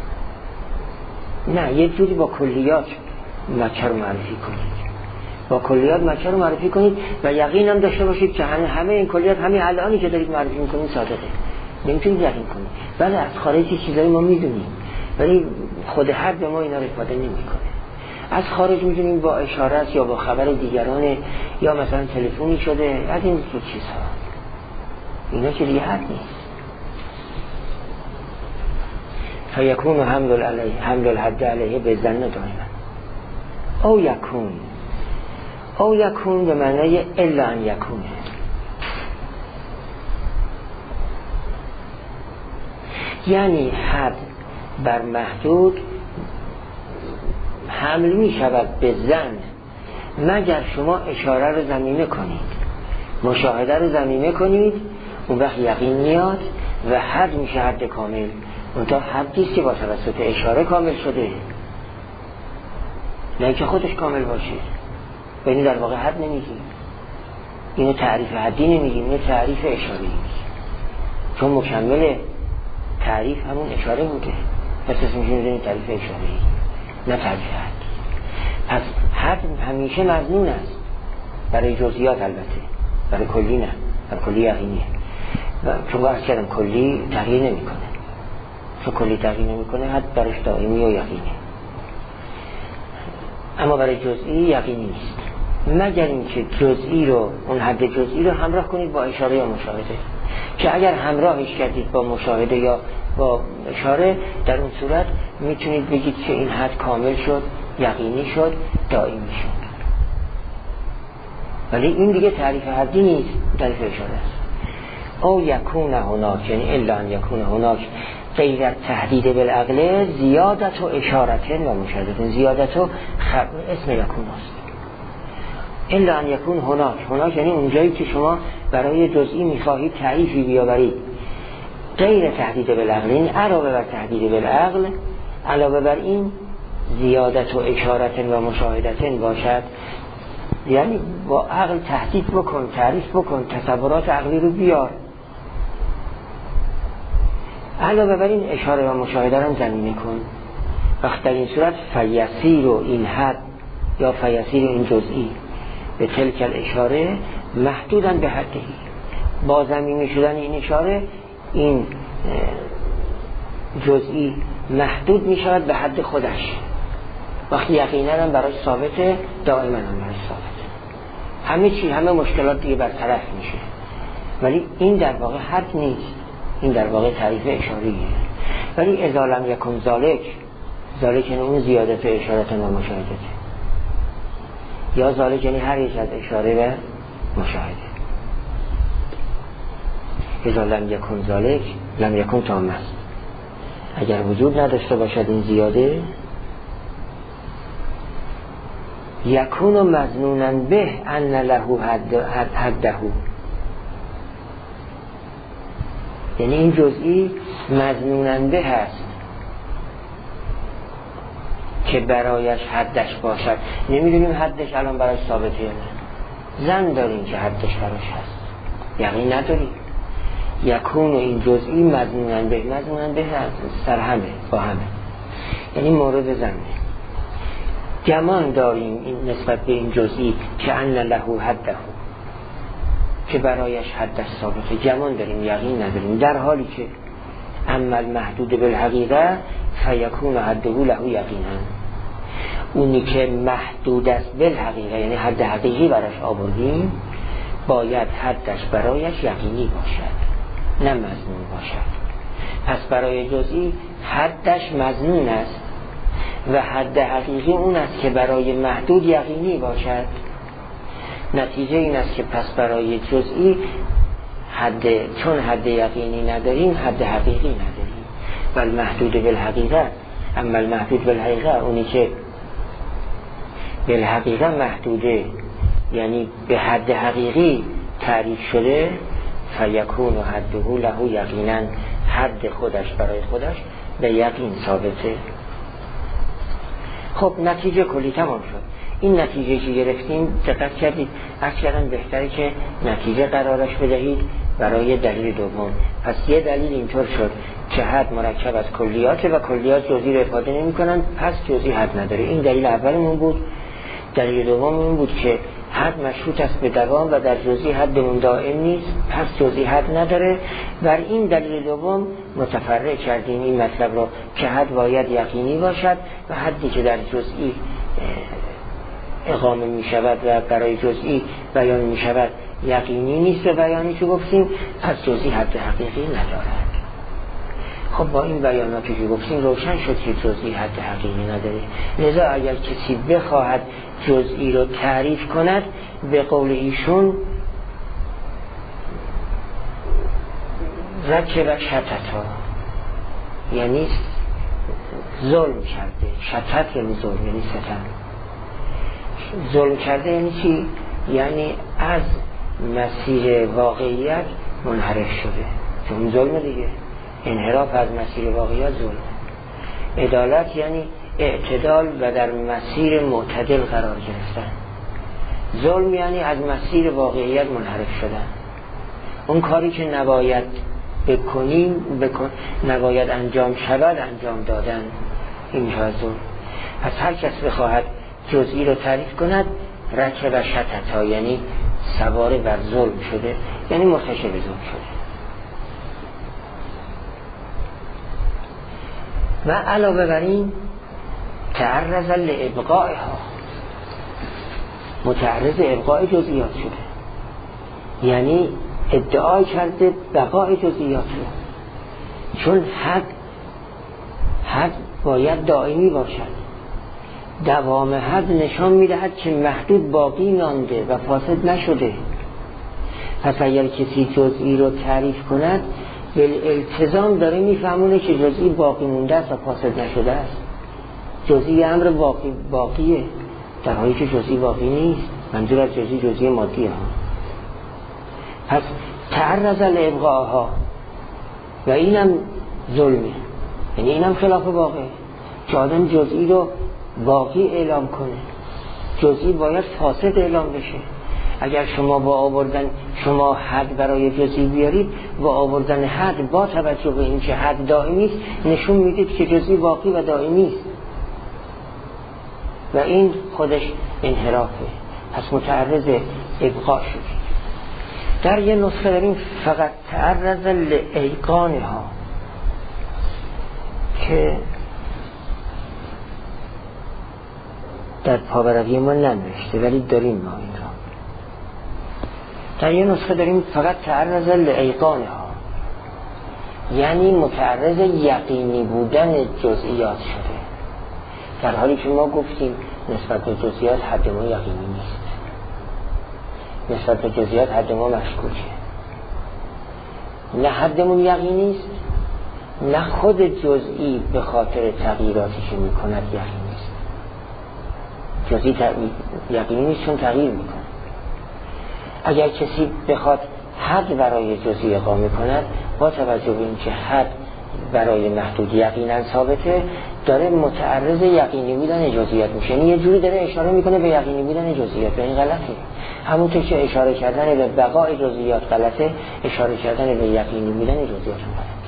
نه یه جوری با کلیات مکه رو معرفی کنید، با کلیات مکه رو معرفی کنید و یقین هم داشته باشید که همه این کلیات همین الانی که دارید معرفی میکنید صادقه، نمیتونید یقین کنید. بله از خارج چیزایی ما میدونیم ولی خود حد به ما اینا رو افاده نمیکنه. از خارج میدونیم با اشاره است یا با خبر دیگرانه یا مثلا تلفنی شده، از این چیزها اینا که دیگه حد نیست. فیکون حمل علیه حمل الحد علیه به ظن دائما او یکون او یکون به معنای الا ان یکونه، یعنی حد بر محدود حمل می شود به ظن مگر شما اشاره رو ضمیمه کنید، مشاهده رو ضمیمه کنید، اون وقت یقین میاد و حد میشه حد کامل. اون تا حدیست که با توسط اشاره کامل شده، نه که خودش کامل باشه. و این در واقع حد نمیگیم، اینو تعریف حدی نمیگیم، اینو تعریف اشاره میگیم، چون مکمل تعریف همون اشاره بوده، پس اسمش میدونی تعریف اشاره نه تعریف حد. پس حد همیشه مظنون است برای جزئیات، البته برای کلی نه، برای کلی یقینیه، چون باید کردم کلی تغییر نمی کنه، چون کلی تغییر نمی کنه حد برایش دائمی و یقینیه، اما برای جزئی یقینی نیست مگر اینکه جزئی رو اون حد جزئی رو همراه کنید با اشاره یا مشاهده، که اگر همراهش کردید با مشاهده یا با اشاره در اون صورت میتونید بگید که این حد کامل شد، یقینی شد، دائمی شد. ولی این دیگه تعریف حدی نیست، تعریف اشاره است. او یکون هناک، یعنی الا ان یکون هناک غیر تهدید بالعقل زیادت و اشارت و مشاهده. زیادت و خب... اسم یکون است. الا ان یکون هناک، هناک یعنی اونجایی که شما برای جزئی میخواهید تعریفی بیاورید غیر تهدید بالعقل، این علاوه بر تهدید بالعقل، علاوه بر این زیادت و اشارت و مشاهدت باشد، یعنی با عقل تهدید بکن، تعریف بکن، تصورات عقلی رو بیار، علاوه بر این اشاره و مشاهده رو ضمیمه کن. وقت در این صورت فیسیر و این حد یا فیسیر این جزئی به تلک الاشاره محدودن به حدی. با زمینی شدن این اشاره این جزئی محدود می شود به حد خودش. وقتی یقینا هم براش ثابته، دائما هم براش ثابته، همه چی همه مشکلات دیگه برطرف میشه. ولی این در واقع حد نیست، این در واقع تعریف اشاریه. ولی اذا لم یکن ذالک، ذالک یعنی اون زیادت اشارت و مشاهدت، یا ذالک یعنی هر یک از اشاره و مشاهده. اذا لم یکن ذالک لم یکن تام است. اگر وجود نداشته باشد این زیاده، یکون مظنونا به ان له حد حده، یعنی این جزئی مظنونا به هست که برایش حدش باشد. نمیدونیم حدش الان برایش ثابته یا نه، زن داریم که حدش برایش هست، یقین نداریم. یکون این جزئی مظنونا به، مظنونا به سر همه با همه، یعنی مورد زنه. گمان داریم این نسبت به این جزئی که ان له حده، که برایش حدش ثابته، گمان داریم، یقین نداریم. در حالی که اما المحدود بالحقیقه فیکون حده له یقینا، اونی که محدود است بالحقیقه یعنی حد حقیقی براش آوردیم، باید حدش برایش یقینی باشد نه مظنون باشد. پس برای جزئی حدش مظنون است و حد حقیقی اون است که برای محدود یقینی باشد. نتیجه این است که پس برای جزئی حد، چون حد یقینی نداریم حد حقیقی نداریم. بل محدود بالحقیقه، اما المحدود بالحقیقه اونی که بالحقیقه محدوده یعنی به حد حقیقی تعریف شده، فیکون حده له یقینا، حد خودش برای خودش به یقین ثابته. خب نتیجه کلی تمام شد. این نتیجه که گرفتیم دقت کردید، اصلا بهتره که نتیجه قرارش بدهید برای دلیل دوم. پس یه دلیل اینطور شد که حد مرکب از کلیات و کلیات جزئی رو افاده نمی کنن، پس جزئی حد نداره. این دلیل اولمون بود. دلیل دوممون بود که حد مشروط است به دوام و در جزئی حدمون دائم نیست، پس جزئی حد نداره. بر این دلیل دوم متفرع کردیم این مطلب رو که حد باید یقینی باشد و حدی که در جزئی اقامه می شود و برای جزئی بیان می شود یقینی نیست به بیانی که گفتیم، پس جزئی حد حقیقی ندارد. خب با این بیاناتی که گفتیم روشن شد که جزئی حد حقیقی نداره. لذا اگر کسی بخواهد جزئی رو تعریف کند، به قول ایشون رکب شتتا، یعنی ظلم کرده. شتت یعنی ظلم، یعنی ستم. ظلم کرده یعنی چی؟ یعنی از مسیر واقعیت منحرف شده، چون ظلم دیگه. انحراف از مسیر واقعیت ظلم. عدالت یعنی اعتدال و در مسیر معتدل قرار گرفتن. ظلم یعنی از مسیر واقعیت منحرف شدن. اون کاری که نباید بکنیم بکن، نباید انجام شود انجام دادن، این میشه ظلم. پس هر کس بخواهد جزئی رو تعریف کند، رکب شتتا یعنی سوار بر ظلم شده، یعنی مرتکب ظلم شده. و علاوه بر این تعرض لابقائها، متعرض ابقاء جزئیات شده، یعنی ادعا کرده بقای جزئیات رو، چون حد حد باید دائمی باشد. دوام حد نشان میدهد که محدود باقی مانده و فاسد نشده. پس اگر کسی جزئی رو تعریف کند، بالالتزام داره میفهمونه که جزئی باقی مونده است و فاسد نشده است. جزئی امر باقی باقیه، در حالی که جزئی باقی نیست. منظور از جزئی جزئی مادیه ها. پس تعرض لابقائها، و اینم ظلمه، یعنی اینم خلاف واقع، که آدم جزئی رو باقی اعلام کنه. جزئی باید فاسد اعلام بشه. اگر شما با آوردن شما حد برای جزئی بیارید، با آوردن حد با توجه به اینکه حد دائمی است، نشون میدید که جزئی باقی و دائمی است، و این خودش انحرافه. پس متعرض ابقا شدید. در یه نسخه داریم فقط تعرض لایقانها که در پاوروی ما ننوشته ولی داریم ما این را. در یه نسخه داریم فقط تعرض لایقانها، یعنی متعرض یقینی بودن جزئیات شده، در حالی که ما گفتیم نسبت به جزئیات حد ما یقینی نیست، نسبت به جزئیات حد ما مشکوکه. نه حدمون یقینی نیست، نه خود جزئی به خاطر تغییراتی که میکند یقینی نیست. جزئی یقینی نیست چون تغییر میکنه. اگر کسی بخواد حد برای جزئی اقامه کند، با توجه به اینکه حد برای محدود یقینا ثابته، داره متعرض یقینی بودن جزئیات میشه. یعنی یه جوری داره اشاره میکنه به یقینی بودن جزئیات، و این غلطه. همونطور که اشاره کردن به بقای جزئیات غلطه، اشاره کردن به یقینی بودن جزئیات هم غلطه.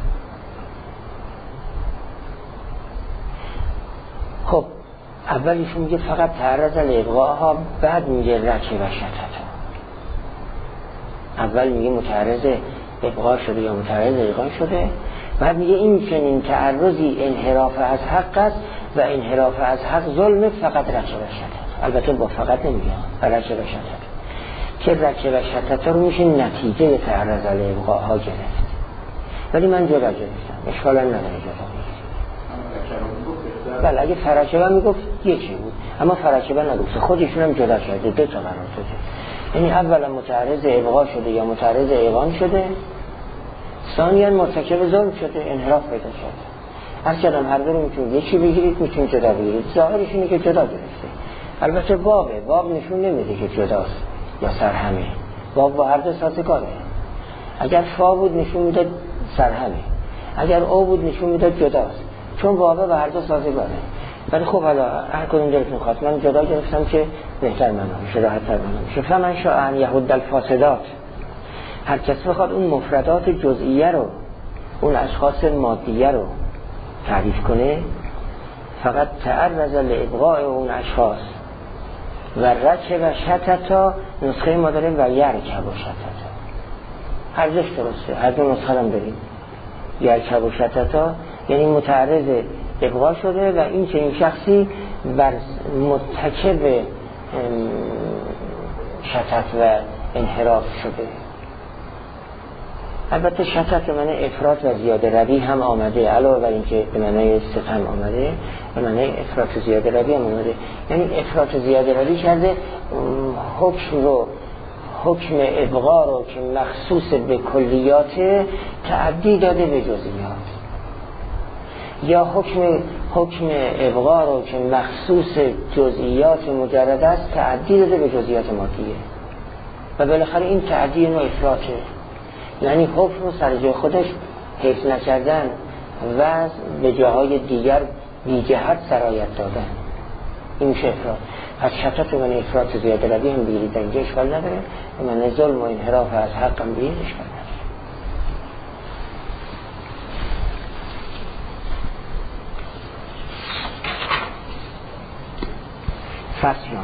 خب اولیشون میگه فقط تعرض لابقاها، بعد میگه رکه و شتت. اول میگه متعرض ابقا شده یا متعرض ایقان شده، بعد میگه این چنین تعرضی انحراف از حق است و انحراف از حق ظلم، فقط رکه و شتت. البته با فقط نمیگه رکه و شتت، که رکه و شتت رو میشه نتیجه تعرض لابقاها گرفت، ولی من جدا گرفتم، اشکالا نداره جدا گرفت. بله اگه فراشبه میگفت یکی بود، اما فراشبه نگفت، خودشون هم جدا کرده، دو تا قرار داده. یعنی اولا متعرض ابقا شده یا متعرض ایقان شده، ثانیاً مرتکب ظلم شده، انحراف پیدا شده. هر کدام هر دو رو میتونید یکی بگیرید، میتونید جدا بگیرید. ظاهرش اینه که جدا گرفته. البته بابه، باب نشون نمیده که جداست یا سرهمه. باب با هر دو سازگاره. اگر فا بود نشون میداد سرهمه، اگر او بود نشون میداد جداست، چون بابه با هر دو سازگاره. ولی خب حالا هر کدوم دلت میخواد، من جدا گرفتم که بهتر معنا میشه، راحت‌تر معنا میشه. فمن شاء ان یهد الفاسدات، هر کس بخواد اون مفردات جزئیه رو، اون اشخاص مادیه رو تعریف کنه، فقط تعرض لابقاء اون اشخاص و رکه و شتتا. نسخه ما داریم و یرکه و شتتا، هر دوش درسته، هر دو نسخه هم داریم. یرکه و شتتا یعنی متعرض ابقا شده و این چنین شخصی بر مرتکب شتت و انحراف شده. البته شتت به معنی افراط و زیاده روی هم آمده، علاوه بر اینکه به معنی ستم آمده، به معنی افراط و زیاده روی هم آمده. یعنی افراط و زیاده روی کرده، حکم رو، حکم ابقا رو که مخصوص به کلیات تعدی داده به جزئیات، یا حکم حکم ابقا رو که مخصوص جزئیات مجرد است تعدی داده به جزئیات مادیه. و بالاخره این تعدی نوع افراطه، یعنی حکم رو سر جای خودش حفظ نکردن و به جاهای دیگر بی جهت سرایت دادن، این میشه افراط. پس شتت من افراط زیاده روی هم بگیرید، در اینجا اشکال نداره. من ظلم و انحراف از حق هم بگیرید، اشکال نداره. فصل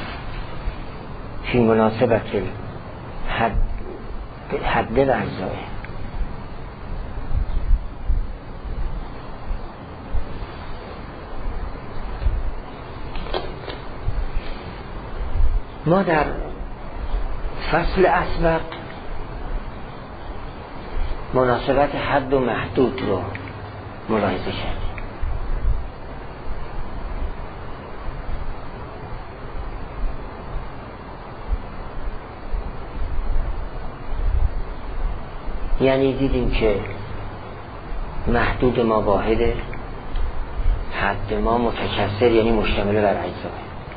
فی مناسبت حد حد و اجزای. ما در فصل اسبق مناسبت حد و محدود رو ملاحظه کردیم. یعنی دیدیم که محدود ما واحده، حد ما متکثر یعنی مشتمل بر اجزا.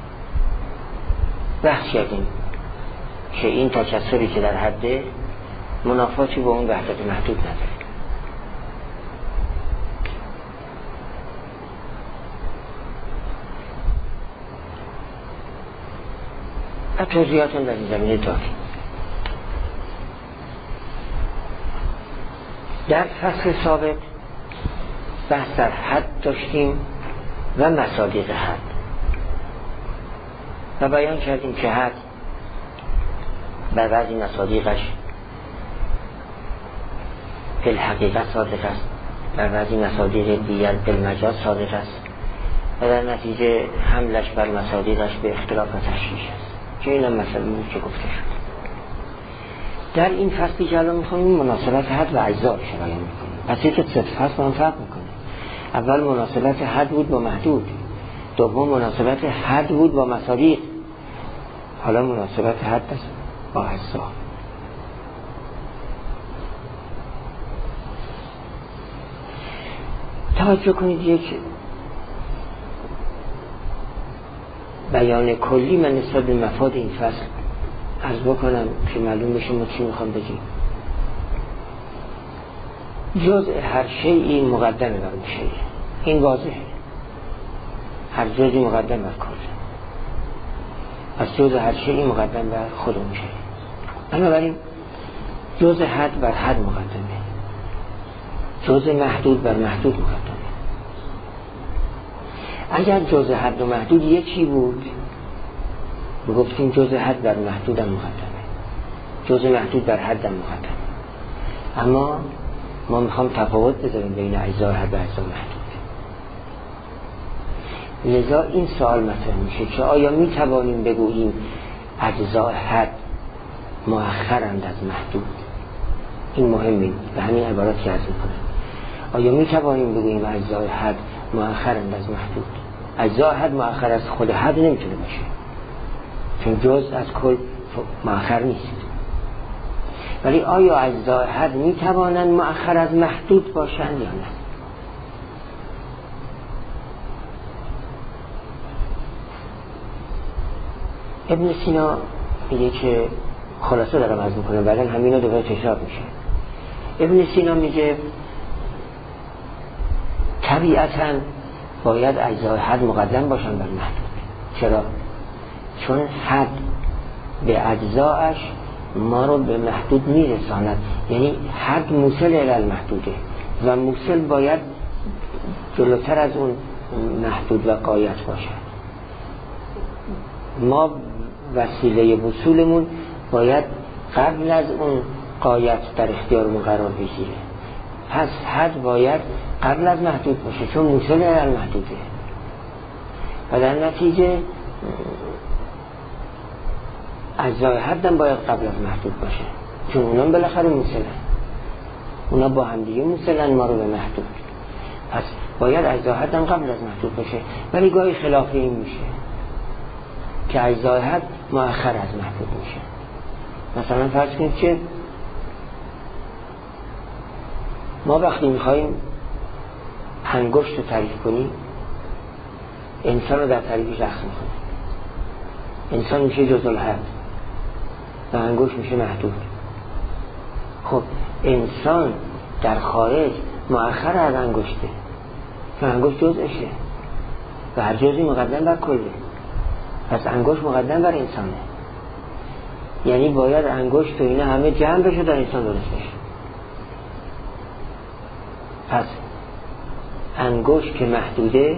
بحث کردیم که این تکثری که در حده منافاتی با اون وحدت محدود نداره. و توضیحات هم در این زمینه داریم. در فصل سابق بحث در حد داشتیم و مصادیق حد. و بیان کردیم که حد بر بعضی مصادیقش فی الحقیقت صادق است، بر بعضی مصادیق دیگر بالمجاز صادق است و در نتیجه حملش بر مصادیقش به اختلاف و تشریح است که این هم مثلا بود که گفته شد. در این فصلی که الان میخونیم مناسبت حد و اجزا رو بیان میکنیم. پس یک سه فصل با هم فرق میکنه. اول مناسبت حد بود با محدود، دوم مناسبت حد بود با مصادیق، حالا مناسبت حد است با اجزا. توجه کنید یک بیان کلی من نسبت به مفاد این فصل عرض بکنم که معلوم بشه ما چی میخوام بگیم. جزء هر شیئی مقدمه بر شیء، این واضحه، هر جزئی مقدم بر کل، از جزء هر شیئی مقدم بر خود اون شیء. بنابراین جزء حد بر حد مقدمه، جزء محدود بر محدود مقدمه. اگر جزء حد و محدود یکی بود بگفتیم جزء حد بر محدود هم مقدمه، جزء محدود بر حد هم مقدمه. اما ما میخوام تفاوت بذاریم بین اجزای حد و اجزای محدود. لذا این سوال مطرح میشه که آیا میتوانیم بگوییم اجزای حد مؤخرند از محدود؟ این مهمه به همین عبارات که عرض میکنم. آیا میتوانیم بگوییم اجزای حد مؤخرند از محدود؟ اجزای حد مؤخر از خود حد نمیتونه باشه، چون جزء از کل مؤخر نیست. ولی آیا اجزای حد میتوانند مؤخر از محدود باشند یا نه؟ ابن سینا میگه که خلاصه دارم عرض میکنم بعدن همین رو دوباره تکرار میشه. ابن سینا میگه طبیعتاً باید اجزای حد مقدم باشن بر محدود. چرا؟ چون حد به اجزایش ما رو به محدود میرساند، یعنی حد موصل الی المحدوده و موصل باید جلوتر از اون محدود و غایت باشد. ما وسیله وصولمون باید قبل از اون غایت در اختیارمون قرار بگیره. پس حد باید قبل از محدود باشه چون موصل الی المحدوده و در نتیجه اجزای حد هم باید قبل از محدود باشه چون اونا بالاخره موصلن، اونا با هم دیگه موصلن ما رو به محدود. پس باید اجزای حد هم قبل از محدود باشه. ولی گاهی خلاف این میشه که اجزای حد مؤخر از محدود میشه. مثلا فرض کنید که ما وقتی میخواییم انگشت رو تعریف کنیم انسان رو در تعریفش رقص میکنیم. انسان میشه جزء الحد و انگشت میشه محدود. خب انسان در خارج مؤخر از انگشته چون انگشت جزءشه و هر جزئی مقدم بر کله. پس انگشت مقدم بر انسانه، یعنی باید انگشت و اینا همه جمع بشه در انسان درست بشه. پس انگشت که محدوده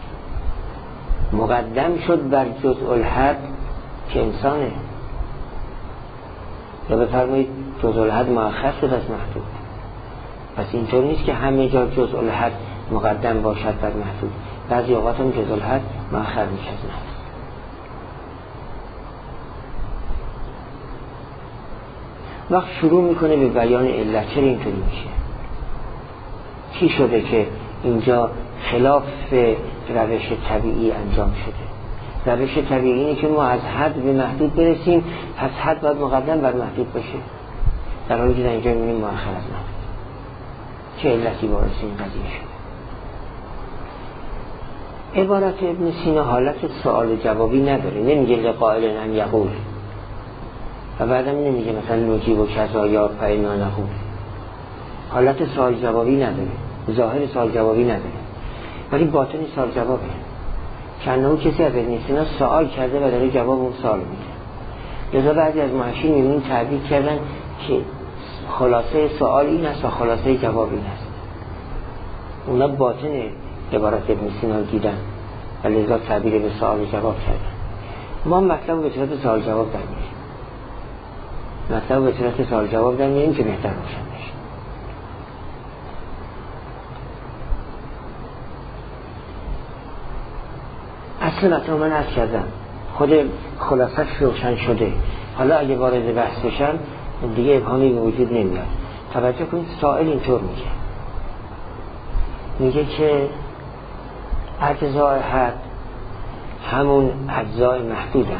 مقدم شد بر جزء الحد که انسانه، یا بفرمایید جزء الحد مؤخر شد از محدود. پس اینطور نیست که همه جا جزء الحد مقدم باشد بر محدود، بعضی اوقات هم جزء الحد مؤخر میشه از محدود. وقت شروع میکنه به بیان علت چرا اینطوری میشه، چی شده که اینجا خلاف روش طبیعی انجام شده. روش طبیعی اینه که ما از حد به محدود برسیم، پس حد باید مقدم بر محدود باشه، در حالی که در اینجا میبینیم مؤخر از محدود. چه علتی باعث این قضیه شده؟ عبارت ابن سینا حالت سوال جوابی نداره، نمیگه لقائل ان یقول و بعدم نمیگه مثلا نجیب و کذا یا فإنا نقول. حالت سوال جوابی نداره، ظاهر سوال جوابی نداره، ولی باطن سوال جوابه. چندان کسی از ابن سینا سوال کرده و داره جواب اون سوال میده. لذا بعضی از محشین میبینیم تعبیر کردن که خلاصه سوال این است و خلاصه جواب این است. اونا باطن عبارت ابن سینا دیدن و لذا تعبیر به سوال جواب کردن. ما مطلب به صورت سوال جواب در میاریم، مطلب به صورت سوال جواب در میاریم که بهتر روشن بشه. اصلا مطلب من عرض کردم خود خلاصش روشن شده. حالا اگه وارد بحث بشن دیگه ابهامی به وجود نمیاد. توجه کنید سائل اینطور میگه میگه که اجزای حد همون اجزای محدودن.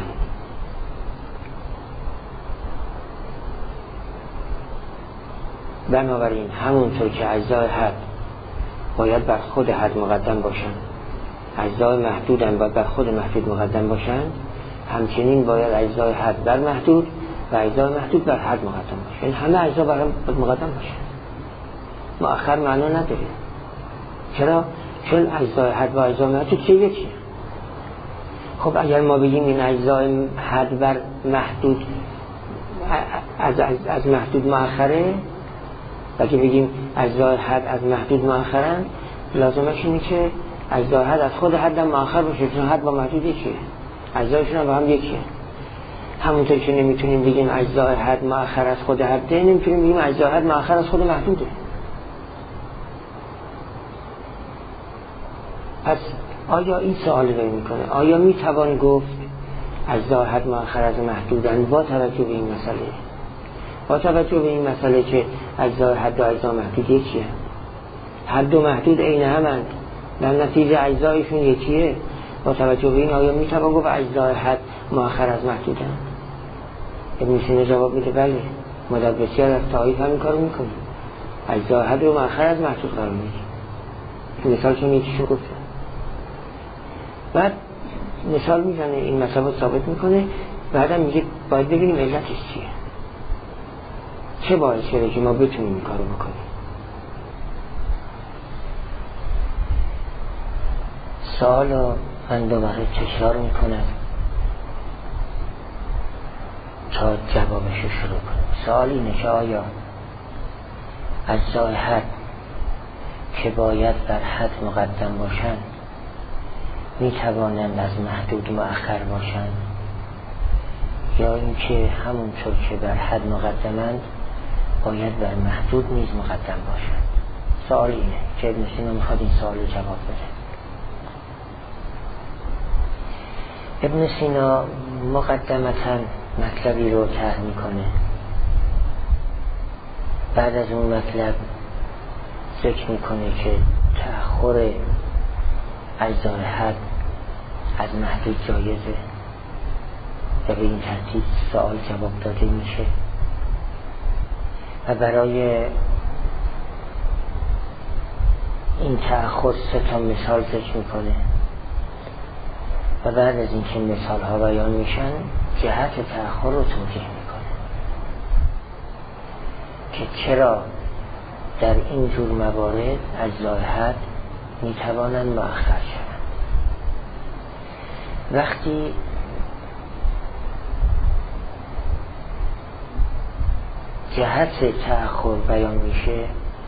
بنابراین همونطور که اجزای حد باید بر خود حد مقدم باشن، اجزای محدودن باید بر خود محدود مقدم باشن، همچنین باید اجزای حد بر محدود و اجزای محدود بر حد مقدم باشن. این همه اجزا بر هم مقدم باشن، مؤخر معنا نداره. چرا؟ چون اجزای حد و اجزای محدود چه یکیه. خب اگر ما بگیم این اجزای حد بر محدود از, از, از محدود مؤخره، اگه بگیم اجزای حد از محدود مؤخرن، لازمش اینه که اجزای حد از خود حد هم مؤخر باشه، چون حد با محدود یکیه، اجزایشون هم با هم یکیه. همونطور که نمیتونیم بگیم اجزای حد مؤخر از خود حده، نمیتونیم بگیم اجزای حد مؤخر از خود محدوده. پس آیا این سوال رو میکنه آیا میتوان گفت اجزای حد مؤخر از محدودن با توجه به این مسئله، با توجه به این مسئله که اجزای حد و اجزای محدود یکیه، حد و محدود عین همند، در نتیجه اجزایشون یکیه، با توجه به این آیا میتوان گفت اجزای حد مؤخر از محدودن؟ ابن سینا جواب میده بله، ما در بسیار از طایف همین کارو میکنیم، اجزای حد رو مؤخر از محدود قرار میدیم. مثال چون یکیشو گفتم، بعد مثال میزنه این مسئله ثابت میکنه، بعدم میگه باید ببینیم علتش چیه، چه باعث شده که ما بتونیم این کارو بکنیم. سوال رو من دوباره تکرار میکنم تا جوابش رو شروع کنم. سوال اینه که آیا اجزای حد که باید بر حد مقدم باشن میتوانند از محدود مؤخر باشند، یا اینکه همونطور که بر حد مقدمند باید بر محدود نیز مقدم باشند؟ سوال اینه که ابن سینا میخواد این سوال رو جواب بده. ابن سینا مقدمتا مطلبی رو طرح میکنه، بعد از اون مطلب ذکر میکنه که تأخر اجزای حد از محدود جایزه و به این ترتیب سوال جواب داده میشه و برای این تأخر سه تا مثال ذکر میکنه و بعد از اینکه مثال ها بیان میشن جهت تأخر رو توضیح میکنه که چرا در این جور موارد اجزای حد میتوانند مؤخر شوند. وقتی جهت تأخر بیان میشه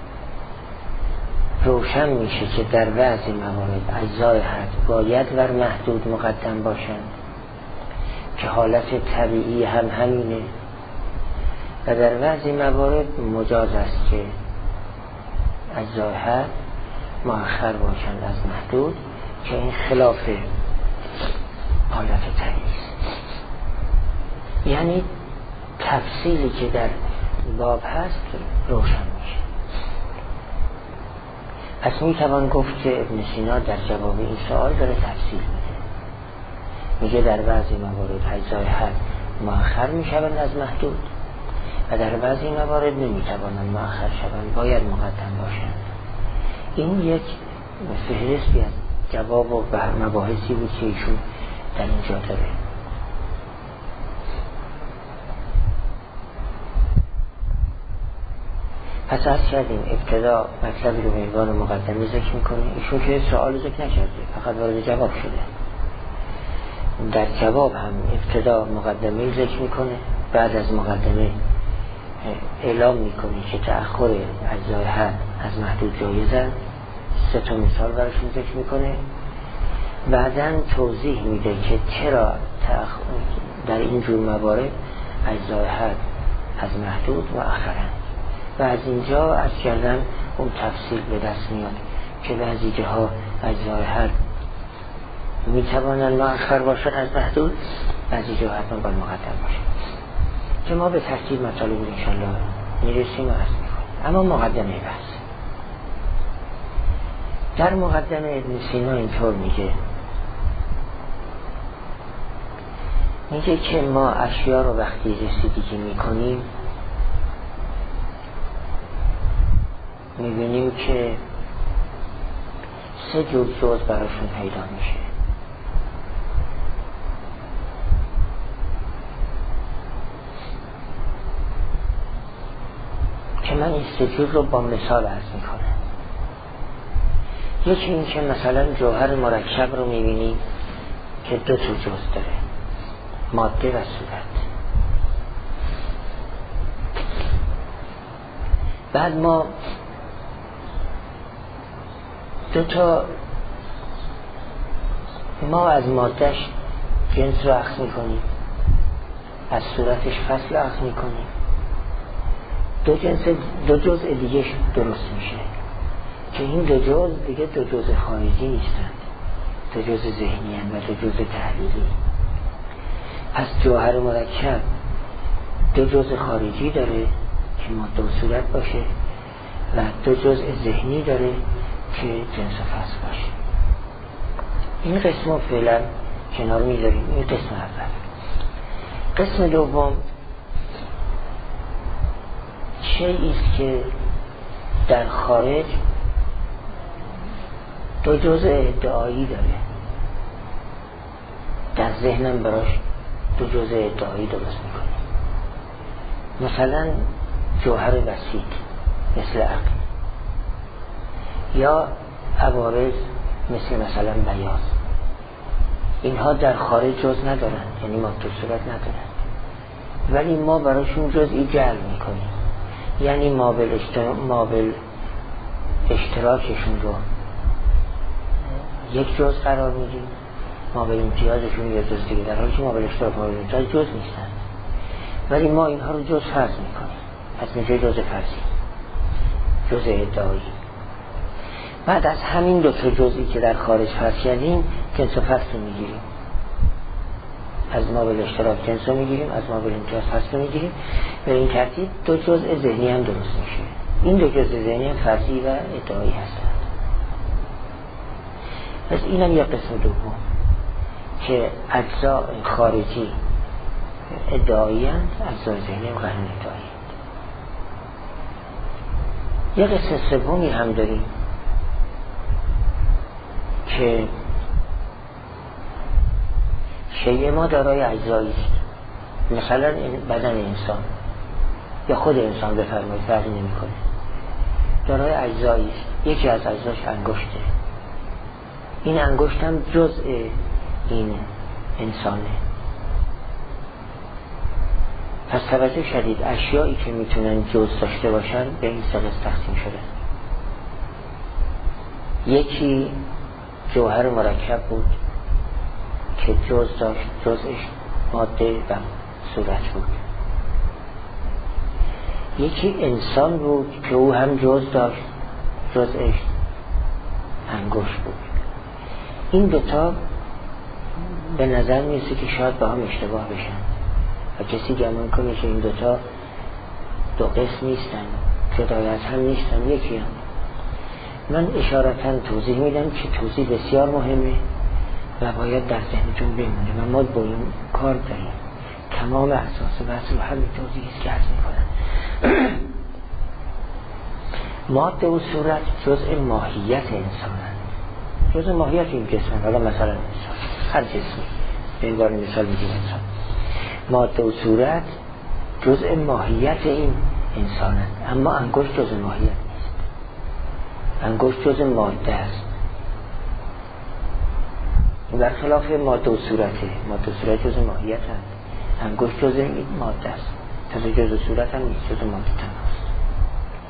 روشن میشه که در بعضی موارد اجزای حد باید بر محدود مقدم باشند که حالت طبیعی هم همینه، و در بعضی موارد مجاز است که اجزای حد مؤخر باشند از محدود که این خلاف حالت طبیعی است. یعنی تفصیلی که در باب هست روشن میشه. پس میتوان گفت که ابن سینا در جواب این سوال داره تفصیل میده، میگه در بعضی موارد اجزای حد مؤخر میشوند از محدود و در بعضی موارد نمیتوانند مؤخر شوند، باید مقدم باشند. این یک فهرستی از جواب و مباحثی بود که ایشون در اینجا داره. پس از کردیم ابتدا مطلبی رو به عنوان مقدمه ذکر میکنه، ایشون که سوال ذکر نکرده، فقط وارد جواب شده. در جواب هم ابتدا مقدمه ذکر میکنه، بعد از مقدمه اعلام میکنه که تأخر اجزای حد از محدود جایزه، سه تا مثال براشون ذکر میکنه بعداً توضیح میده که چرا در این جور موارد اجزای حد از محدود مؤخرند و از اینجا از کردن اون تفصیل به دست میاد که بعضی جاها اجزای حد میتوانند مؤخر باشد از محدود، بعضی جاها حتما باید مقدم باشد که ما به ترتیب مطالب انشالله میرسیم و عرض میکنیم. اما مقدمه بحث، در مقدمه ابن سینا اینطور میگه میگه که ما اشیا رو وقتی رسیدگی میکنیم میبینیم که سه جور جز براشون پیدا میشه. که من این سه جور رو با مثال عرض میکنم. یکی این که مثلا جوهر مرکب رو میبینیم که دو تا جز داره، ماده و صورت. بعد ما دو تا ما از مادهش جنس رو اخذ میکنیم، از صورتش فصل اخذ میکنیم، دو جنس دو جزء دیگه درست میشه که این دو جزء دیگه دو جزء خارجی نیستند، دو جزء ذهنی هستند و دو جزء تحلیلی. پس جوهر مرکب دو جزء خارجی داره که ماده و صورت باشه و دو جزء ذهنی داره که جنس و فصل باشه. این قسم رو فعلا کنار میذاریم. این قسم اول. قسم دوم شیئی است که در خارج دو جزء ادعایی داره، در ذهنم براش دو جزء ادعایی درست میکنه. مثلا جوهر بسیط مثل عقل یا عوارض مثل مثلا بیاض، اینها در خارج جز ندارن، یعنی ماده و صورت ندارن، ولی ما براشون جزئی جعل میکنیم، یعنی مابل اشتراک مابل اشتراکشون رو یک جز قرار میدیم، مابل امتیازشون یک جز دیگه، در حالی که مابل اشتراک مابل امتیاز جز نیستن، ولی ما اینها رو جز فرض میکنیم. پس میشه جز فرضی، جز ادعایی. بعد از همین دو تا جزئی که در خارج فرض کردیم جنس و فصل رو میگیریم، از مابل اشتراک جنس رو میگیریم، از مابل امتیاز فصل رو میگیریم. به این ترتیب دو جزء ذهنی هم درست میشه. این دو جزء ذهنی هم فرضی و ادعایی هستند. پس اینم یک قسم دوم که اجزا خارجی ادعایی هستند، اجزای ذهنی هم غیر ادعایی هستند. یک قسم سومی هم داریم که شیء ما دارای اجزایی است. مثلا بدن انسان یا خود انسان بفرمایید فرقی نمی‌کنه، دارای اجزایی است. یکی از اجزاش انگشته، این انگشت هم جزء این انسانه. پس توجه شدید اشیایی که میتونن جز داشته باشن به این سه قسم تقسیم شده. یکی جوهر مرکب بود که جز داشت، جزش ماده و صورت بود. یکی انسان بود که او هم جز داشت، جزش انگشت بود. این دوتا به نظر میرسه که شاید با هم اشتباه بشن و کسی گمان کنه که این دوتا دو قسم نیستن، جدای از هم نیستن، یکی هم. من اشارتا توضیح میدم که توضیح بسیار مهمه و باید در ذهنتون بمونه و ما با این کار داریم. تمام اساس بحث رو همین توضیحی است که عرض میکنم. ماده و صورت جزء ماهیت انسانند، جزء ماهیت این جسم. حالا مثلا انسان، هر جسمی، به این بار مثال میگیم انسان. ماده و صورت جزء ماهیت این انسانند، اما انگشت جزء ماهیت نیست. انگشت جزء ماده است، در خلاف ماده و صورته. ماده و صورت جزء ماهیت هست، انگشت جزء ماده است، تازه جزء صورت هم نیست، جزء ماده تنهاست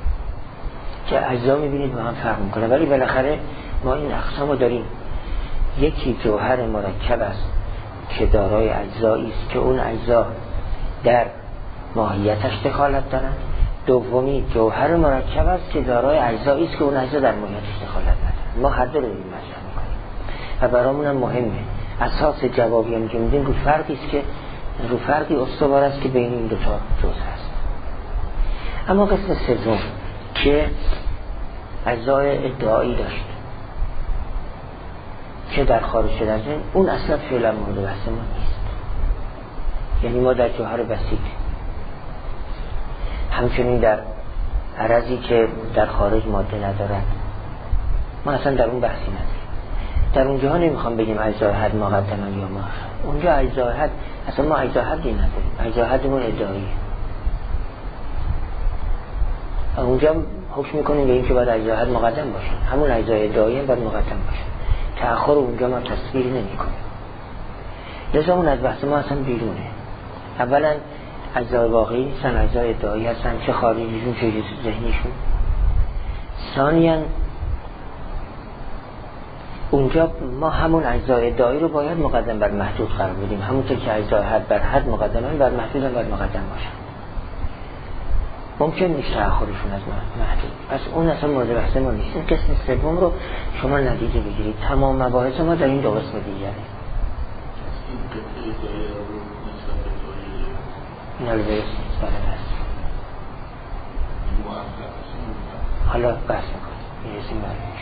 که اجزا میبینید با هم فرق میکنه. ولی بالاخره ما این اقسام رو داریم یکی جوهر مرکب است که دارای اجزایی است که اون اجزا در ماهیتش دخالت دارند. دومی جوهر مرکب است که دارای اجزایی است که اون اجزا در ماهیتش دخالت ندارند. ما هر دو رو این مطرح می‌کنیم و برامون هم مهمه. اساس جوابی هم که میدیم رو فرقی است که رو فرقی استوار است که بین این دو تا جزء هست. اما قسم سوم که اجزای ادعایی داشت که در خارج شده از این، اون اصلا فعلا مورد بحث ما نیست. یعنی ما در جوهر بسیط، همچنین در عرضی که در خارج ماده ندارد، ما اصلا در اون بحثی نداریم. در اونجا نمیخوام بگیم اجزای حد مقدمن یا مؤخر. اونجا اجزای حد اصلا ما اجزای حدی نداریم، اجزای حدمون ادعاییه. اونجا حکم میکنیم به این که باید اجزای حد مقدم باشن، همون اجزای ادعایی باید مقدم باشن. تأخر اونجا ما تصویر نمی کنیم. لذا اون از بحث ما اصلا بیرونه. اولا اجزای واقعی نیستن، اجزای ادعایی هستن، چه خارجیشون چه ذهنیشون. ثانیاً اونجا ما همون اجزای ادعایی رو باید مقدم بر محدود قرار بدیم، همونطور که اجزای حد بر حد مقدمن بر محدود هم باید مقدم باشن. ممکن نیست تأخرشون از محدود، پس اون اصلا مورد بحث ما نیست. این قسم سوم رو شما ندیده بگیرید. تمام مباحث ما در این دو قسم دیگره. این البته نسبت هست. حالا بحث میکنیم میرسیم برمیش.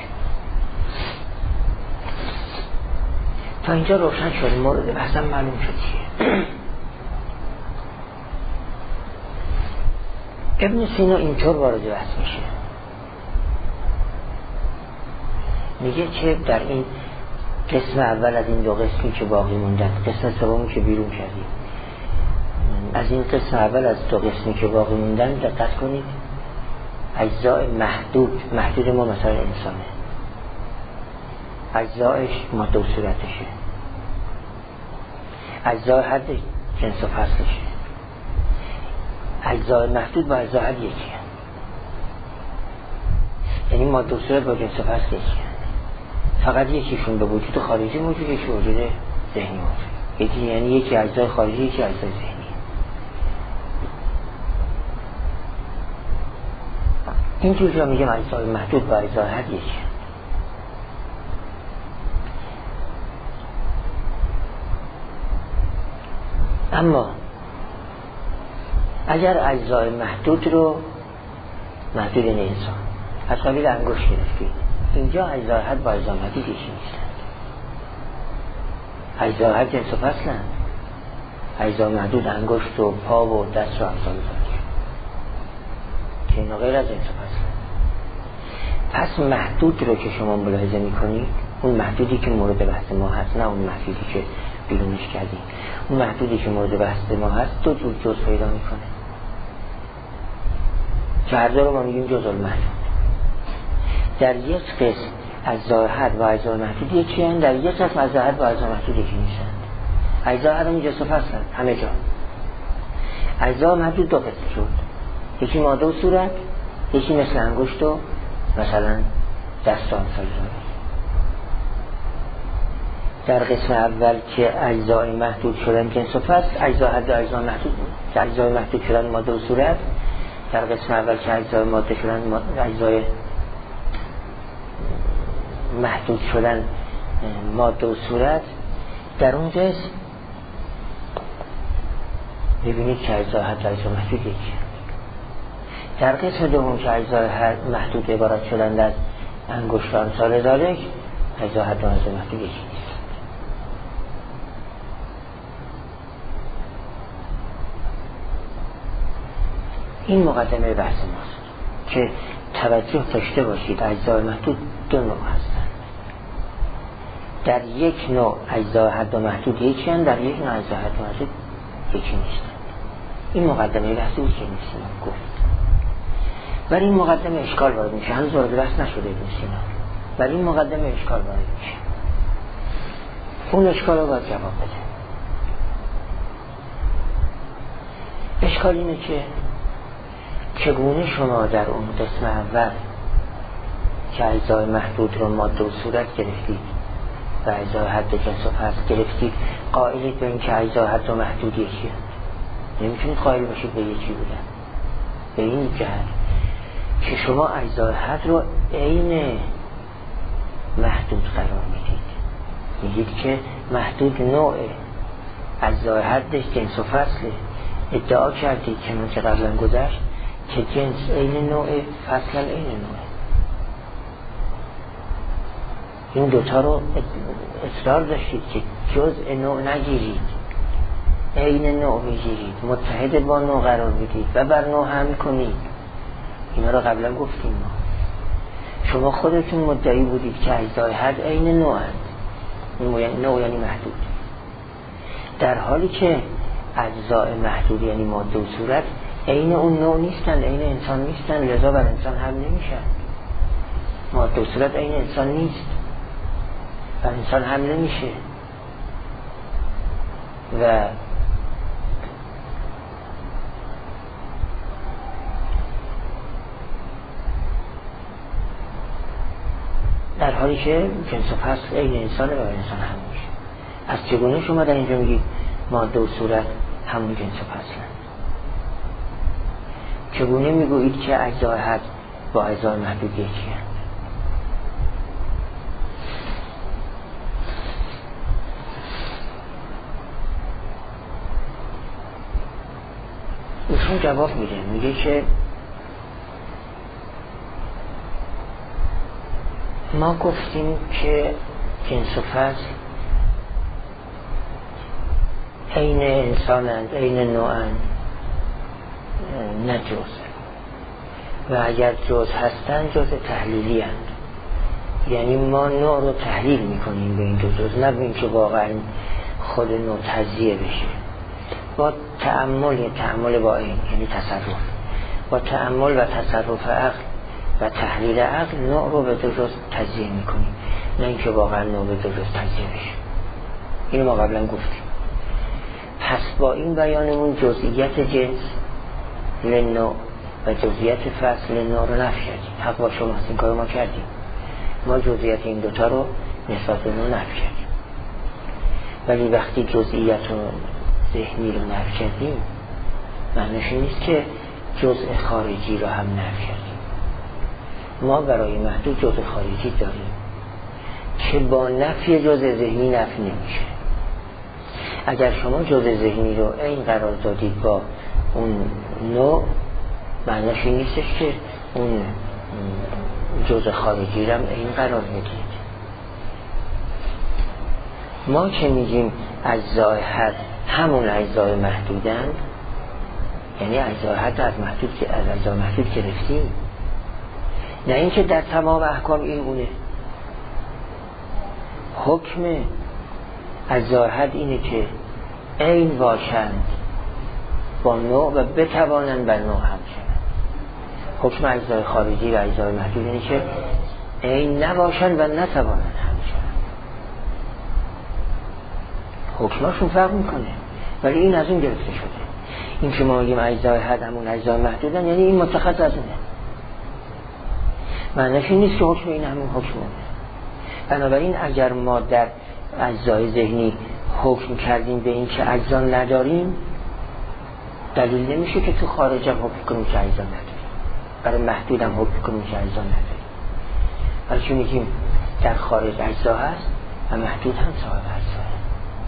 تا اینجا روشن شد، مورد بحثم معلوم شد چیه. ابن سینا اینطور وارد بحث میشه، میگه که در این قسم اول از این دو قسمی که باقی موندن، قسم سومی که بیرون کردیم، از این قسم اول از دو قسمی که باقی موندن دقت کنید. اجزای محدود، محدود ما مثلا انسانه، اجزایش ماده و صورتشه، اجزای حد جنس و فصلشه. اجزای محدود با اجزای حد یکیه، یعنی ماده و صورت با جنس و فصل یکیه، فقط یکیشون به وجود خارجی موجود، یکی وجود ذهنی موجود. یکی یعنی یکی اجزای خارجی، یکی اجزای ذهنی. اینجور جا میگم اجزای محدود با اجزای حد یکیه. اما اگر اجزای محدود رو محدود این انسان از قبیل انگشت گرفتید، اینجا اجزای حد با اجزای محدود یکی نیستند. اجزای حد جنس و فصلند، اجزای محدود انگشت و پا و دست و امثال ذالک که اینا غیر از جنس و فصلند. پس محدود رو که شما ملاحظه میکنید، اون محدودی که مورد بحث ما هست، نه اون محدودی که بیرونش کردیم، اون محدودی که مورد بحث ما هست دو جور جز پیدا میکنه که هر دو رو ما میگیم جزء المحدود. در یک قسم اجزای حد و اجزای محدود یکی هستند، در یک قسم اجزای حد و اجزای محدود یکی نیستند. اجزای حد هم جنس و فصل همه جا. اجزای محدود دو قسم شد، یکی ماده و صورت، یکی مثل انگشت و مثلا دست و امثال ذالک. در قسم اول که اجزای محدود شدن جنس و فصل، اجزای حد و اجزای محدود که اجزای محدود شدن ماده و صورت، در قسم اول که اجزای ماده شدن اجزای محدود شدن ماده و صورت، در اون قسم ببینید که اجزای حد و اجزای محدود یکی. در قسم دوم که اجزای محدود عبارت شدن از انگشت و امثال ذالک، اجزای حد و اجزای محدود یکی نیست. این مقدمه بحث ماست که توجه داشته باشید اجزای محدود دو نوع هستند. در یک نوع اجزای حد و محدود یکی هستند، در یک نوع اجزای حد و محدود یکی نیستند. این مقدمه بحثی بود که ابن سینا گفت. ولی این مقدمه اشکال وارد میشه، هنوز وارد بحث نشده ابن سینا، ولی این مقدمه اشکال وارد میشه. اون اشکال رو باید جواب بده. اشکال اینه که چگونه شما در اون قسم اول که اجزای محدود رو ماده و صورت گرفتید و اجزای حد جنس و فصل گرفتید قائلید به این که اجزای حد و محدود یکی هست. نمیتونید قائل باشید به یکی بودن. به این جهت که شما اجزای حد رو عین محدود قرار میدید، میگید که محدود نوع اجزای حدش جنس و فصله. ادعا کردید که من چه قبلا گذشت که جنس عین نوع، فصل عین نوع. این دوتا رو اصرار داشتید که جزء نوع نگیرید، عین نوع میگیرید، متحد با نوع قرار بدید و بر نوع حمل کنید. اینا رو قبلا گفتیم ما. شما خودتون مدعی بودید که اجزای حد عین نوع هست. نوع یعنی محدود، در حالی که اجزای محدود یعنی ماده و صورت عین اون نوع نیستن، عین انسان نیستن، لذا بر انسان حمل نمیشن. ماده و صورت عین انسان نیست، بر انسان حمل نمیشه. و در حالی که جنس و فصل عین انسانه و بر انسان حمل میشه. از چگونه شما در اینجا میگید ماده و صورت همون جنس و فصلن؟ چگونه میگویید که اجزای حد با اجزای محدود یکی هست؟ ایشون جواب میده، میگه که ما گفتیم که جنس و فصل عین انسانند، عین نوعند، نه جز. و اگر جز هستند جز تحلیلی هستند، یعنی ما نوع رو تحلیل میکنیم به این دو جز، نه به این که واقعا خود نوع تجزیه بشه. با تأمل، یه تأمل با این یعنی تصرف، با تأمل و تصرف عقل و تحلیل عقل نوع رو به دو جز تجزیه میکنیم، نه اینکه واقعا نوع به دو جز تجزیه بشه. اینو ما قبلا گفتیم. پس با این بیانمون جزئیت جنس لنوع و جزئیت فصل لنوع رو نفی کردیم. حق با شما هست، این کار ما کردیم. ما جزئیت این دوتا رو نسبت به نوع نفی کردیم. ولی وقتی جزئیت رو ذهنی رو نفی کردیم، معنیش نیست که جزء خارجی رو هم نفی کردیم. ما برای محدود جزء خارجی داریم که با نفی جزء ذهنی نفی نمیشه. اگر شما جزء ذهنی رو این قرار دادید با اون نوع، معنیش این نیستش که اون جزء خارجی رو هم این قرار بدید. ما که میگیم اجزای حد همون اجزای محدودند، یعنی اجزای حد از محدود که از اجزای محدود گرفتیم، نه اینکه در تمام احکام این گونه. حکم اجزای حد اینه که عین باشند با نوع و بتوانند بر نوع هم شوند. حکم اجزای خارجی و اجزای محدود اینه که عین نباشند و نتوانند هم شوند. حکماشون فرق میکنه، ولی این از اون گرفته شده. این که ما میگیم اجزای حد همون اجزای محدودن، یعنی این متخذ از اونه. معنیش این نیست که حکم این همون حکم اونه. بنابراین اگر ما در اجزای ذهنی حکم کردیم به این که اجزا نداریم، دلیل نمیشه که تو خارج هم حکم کنیم که اجزا نداریم، برای محدود هم حکم کنیم که اجزا نداریم. ولی چون میگیم در خارج اجزا هست و محدود هم صاحب اجزا هست.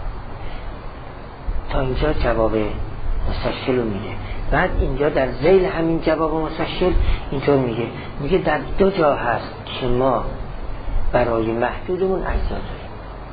تا اینجا جواب مستشکل رو میده. بعد اینجا در ذیل همین جواب مستشکل اینطور میگه، میگه در دو جا هست که ما برای محدودمون اجزا داریم.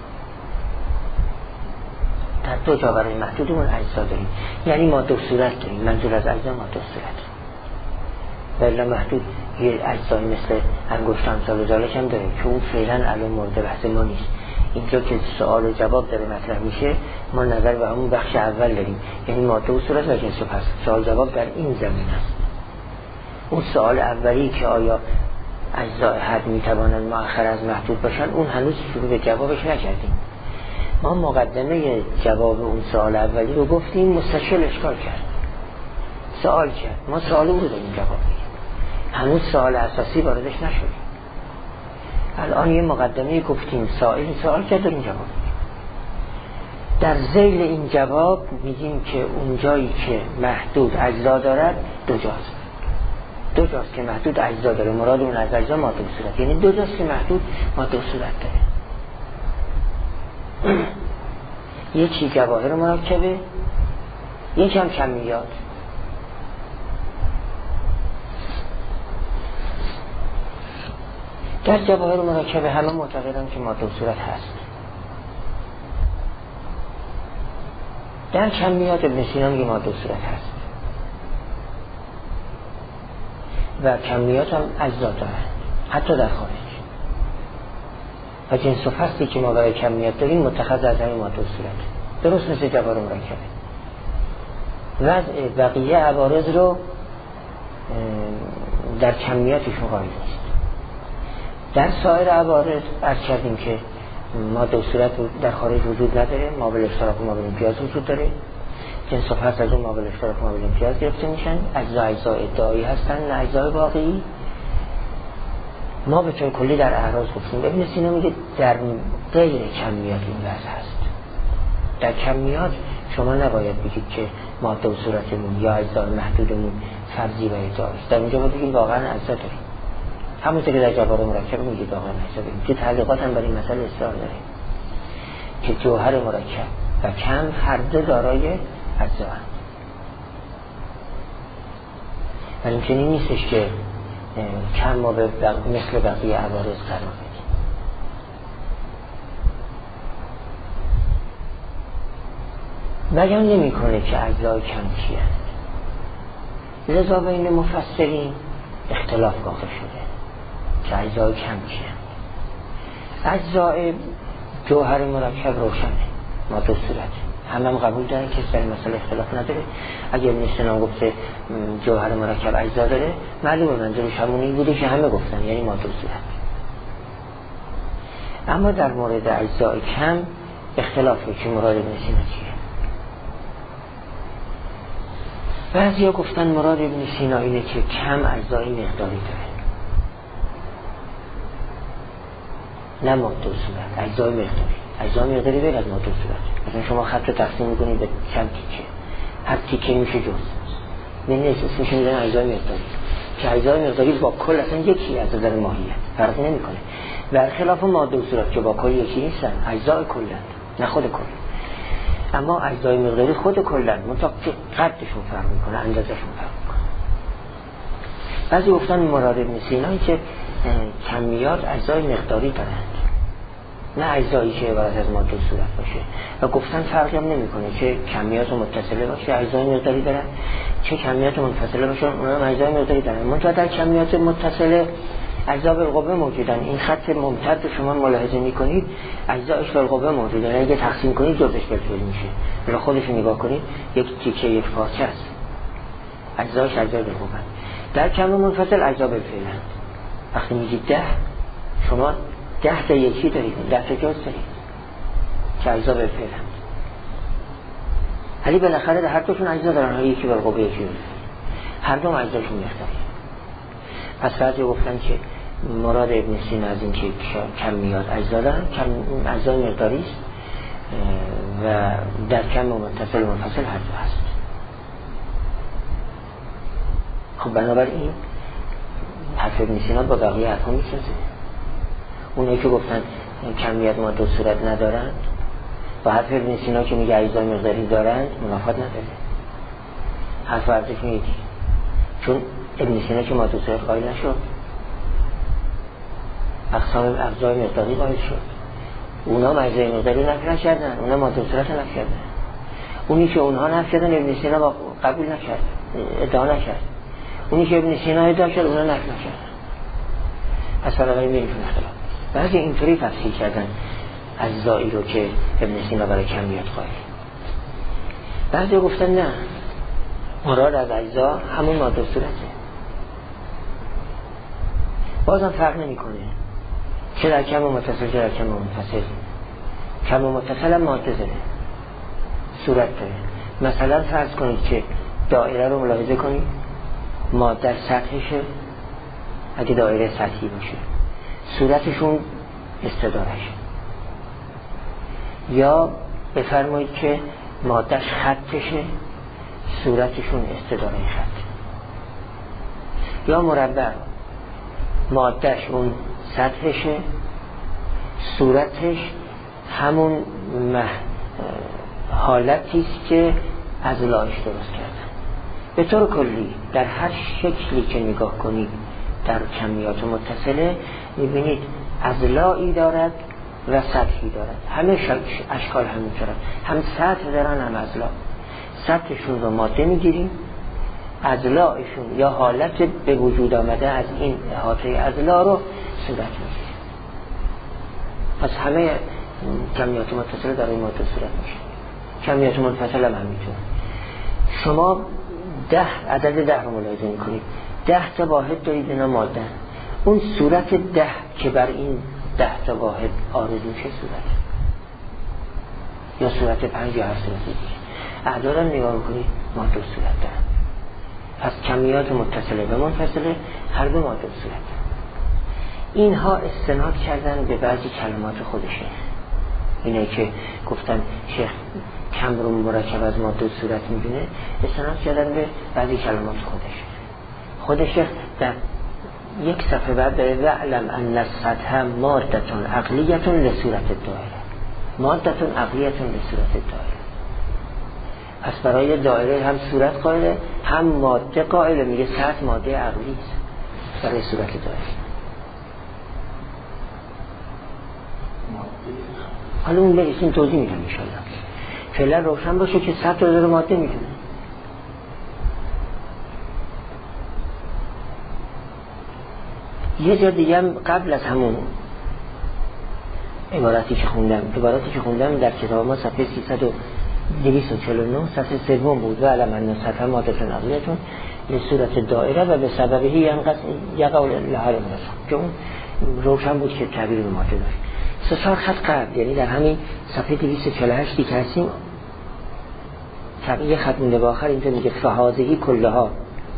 در دو جا برای محدودمون اجزا داریم، یعنی ما دو صورت داریم. منظور از اجزا ما دو صورت، ولی محدود یه اجزایی مثل انگشت امثال و ذالک هم داریم که اون فعلا الان مورد بحث ما نیست. اینجا که سوال و جواب داره مطرح میشه، ما نظر به همون بخش اول داریم، یعنی ماده و صورت و جنس و فصل. سوال جواب در این زمین است. اون سوال اولی که آیا اجزای حد میتوانند مؤخر از محدود باشن، اون هنوز شروع به جوابش نکردیم. ما مقدمه جواب اون سوال اولی رو گفتیم، مستشکل اشکال کرد، سوال کرد، ما سوال او رو داریم جواب میدیم، هنوز سوال اساسی واردش نشدیم. الان یه مقدمه گفتیم، سائل سوال کرد داریم جواب. در ذیل این جواب میگیم که اون جایی که محدود اجزا دارد دو جاست. دو جاست که محدود اجزا داره، مراد اون از اجزا ماده و صورت، یعنی دو جاست که محدود ماده و صورت داره. یکی جواهر مرکبه، یکی هم کمیات. در جواهر مرکبه همه معتقدن که ماده و صورت هست. در کمیات ابن سینا میگه ماده و صورت هست و کمیات هم اجزا دارن حتی در خارج. و جنس و فصلی که ما برای کمیات داریم متخذ از همین ماده و صورت، درست مثل جواهر مرکبه. وضع بقیه عوارض رو در کمیاتشون قائل نیست. در سایر عوارض عرض کردیم که ماده و صورت در خارج وجود نداره، مابل اشتراک و مابل امتیاز وجود داره. جنس و فصل از اون مابل اشتراک و مابل امتیاز گرفته میشن، اجزا اجزا ادعایی هستن نه اجزای واقعی. ما به طور کلی در اعراض گفتیم. ابن سینا میگه در غیر کمیات این وضع هست. در کمیات شما نباید بگید که ماده و صورتمون یا اجزای محدودمون فرضی و ادعایی است. در اونجا باید بگیم واقعا اجزا داریم. همونطور که در جواهر مرکب میگه واقعا اجزا داریم. که تعلیقات هم برای این مسئله اصرار داره که جوهر مرکب و کم هر دو دارای اجزا هستند. ولی اینجوری نیستش که کم ما به مثل بقیه عوارض قرار بدیم. بیان نمی کنه که اجزای کم چی هست. لذا بین مفسرین اختلاف واقع شده که اجزای کم چی هست. اجزای جوهر مرکب روشنه، ماده و صورت همه هم قبول دارن که سر مسئله اختلاف نداره. اگر ابن سینا گفته جوهر مرکب اجزا داره، معلومه منظورش همونی بوده که همه گفتن، یعنی ماده و صورت. اما در مورد اجزای کم اختلافه که مراد ابن سینا چیه. بعضیا گفتن مراد ابن سینا اینه که کم اجزای مقداری داره، نه ماده و صورت، اجزای مقداری. اجزای مقداری غیر از ماده و صورت. مثلا شما خط رو تقسیم میکنید به چند تیکه، هر تیکه میشه جزء. نه اسمش میذارن اجزای مقداری، که اجزای مقداری با کل اصلا یکی از نظر ماهیت فرق نمیکنه. برخلاف ماده و صورت که با کل یکی نیستن، اجزای کلن نه خود کل. اما اجزای مقداری خود کلن، منتها قدشون فرق میکنه، اندازه‌شون فرق میکنه. بعضی گفتن مراد ابن سینا که کمیات اجزای مقداری دارند، نه اجزایی که عبارت از ماده و صورت باشه. و گفتن فرقی هم نمیکنه که کمیات متصله باشه اجزای مقداری دارن، چه کمیات منفصله باشه اونها هم اجزای مقداری دارن. منتها در کمیات متصله اجزا بالقوه موجودن. این خط ممتد رو شما ملاحظه میکنید اجزایش بالقوه موجودن، یعنی اگه تقسیم کنید جزش بالفعل میشه. برای خودش نگاه کنید یک تیکه یک پارچه است، اجزایش اجزای بالقوه. در کم منفصل اجزا بالفعلند. وقتی میگید ده، شما ده تا یکی دارید، ده تا جز دارید که اجزا بالفعلند. ولی بالاخره در هر دوشون اجزا دارن، یکی بالقوه یکی بالفعل، هر دو اجزاشون مقداری. پس بعضی گفتن که مراد ابن سینا از این که کمیات اجزا دارن، کم اجزای مقداری است و در کم و متصل و منفصل هر دو هست. خب بنابراین حرف ابن سینا با بقیه حرفا میسازه. اونایی که گفتن کمیت ماده و صورت ندارند با حرف ابن سینا که میگه اجزای مقداری دارند منافات نداره. حرف ورزش میگه چون ابن سینا که ماده و صورت قائل نشد، اقسام اجزای مقداری قائل شد. اونا اجزای مقداری نفی نکردن، اونا ماده و صورت نفی کردن. اونی که اونها نفی کردن ابن سینا قبول نکرد، ادعا نکرد. اونی که ابن سینا ادعا کرد اونا نفی نکردن. پس بنابراین میریم اختلاف. بعضی اینطوری تفسیر کردن اجزایی رو که ابن سینا برای کمیات قائل. بعضی گفتن نه، مراد از اجزا همون ماده و صورته. بازم فرق نمیکنه چه در کم و متصل چه در کم و منفصل. کم و متصل هم ماده داره، صورت داره. مثلا فرض کنید که دایره رو ملاحظه کنید، ماده سطحشه اگه دایره سطحی باشه، صورتشون استدارش، یا بفرمایید که مادهش خطشه صورتشون استداره خط، یا مربع مادهش اون سطحشه صورتش همون حالتیست که اضلاعش درست کردن. به طور کلی در هر شکلی که نگاه کنید در کمیات متصله میبینید اضلاعی دارد و سطحی دارد. همه اشکال همینطورن، هم سطح دارن هم اضلاع. سطحشون رو ماده میگیریم، اضلاعشون یا حالت به وجود آمده از این احاطه اضلاع رو صورت میگیریم. پس همه کمیات متصله در این ماده صورت میشه. کمیات منفصله هم همینطور. شما ده عدد ده رو ملاحظه میکنید، ده تا واحد دارید اینا ماده، اون صورت ده که بر این ده تا واحد آرزو میشه صورت، یا صورت پنج یا هر صورت دیگه. اعداد هم نگاه میکنید ماده صورت دارن. پس کمیات متصله و منفصله هر دو ماده صورت دارن. اینها استناد کردن به بعضی کلمات خودشه، اینه که گفتن شیخ کم رو مرکب از ماده صورت میدونه، استناد کردن به بعضی کلمات خودش. خودش در یک صفحه بعد به وعلم ان السطح مادتون عقلیتون لصورت دایره، مادتون عقلیتون لصورت دایره. پس برای دایره هم صورت قائله هم ماده قائله، میگه سطح ماده عقلی است برای صورت دایره. حالا اون بریسیم توضیح میدم انشاءالله. فعلا روشن باشه که سطح رو داره ماده میدونه. یه جا دیگه هم قبل از همون عبارتی که خوندم عبارتی که خوندم در کتاب ما صفحه سیصد و چهل و نه صفحه سوم بود و علم ان سطح مادتون عقلیتون به صورت دائره و به سببهی ینقص یقول لحال منصف، که اون روشن بود که تعبیر به ماده داشت. سه چهار خط قبل، یعنی در همین صفحه دویست و چهل و هشت که هستیم، یه خط مونده به آخر اینطور میگه فهازهی کلها،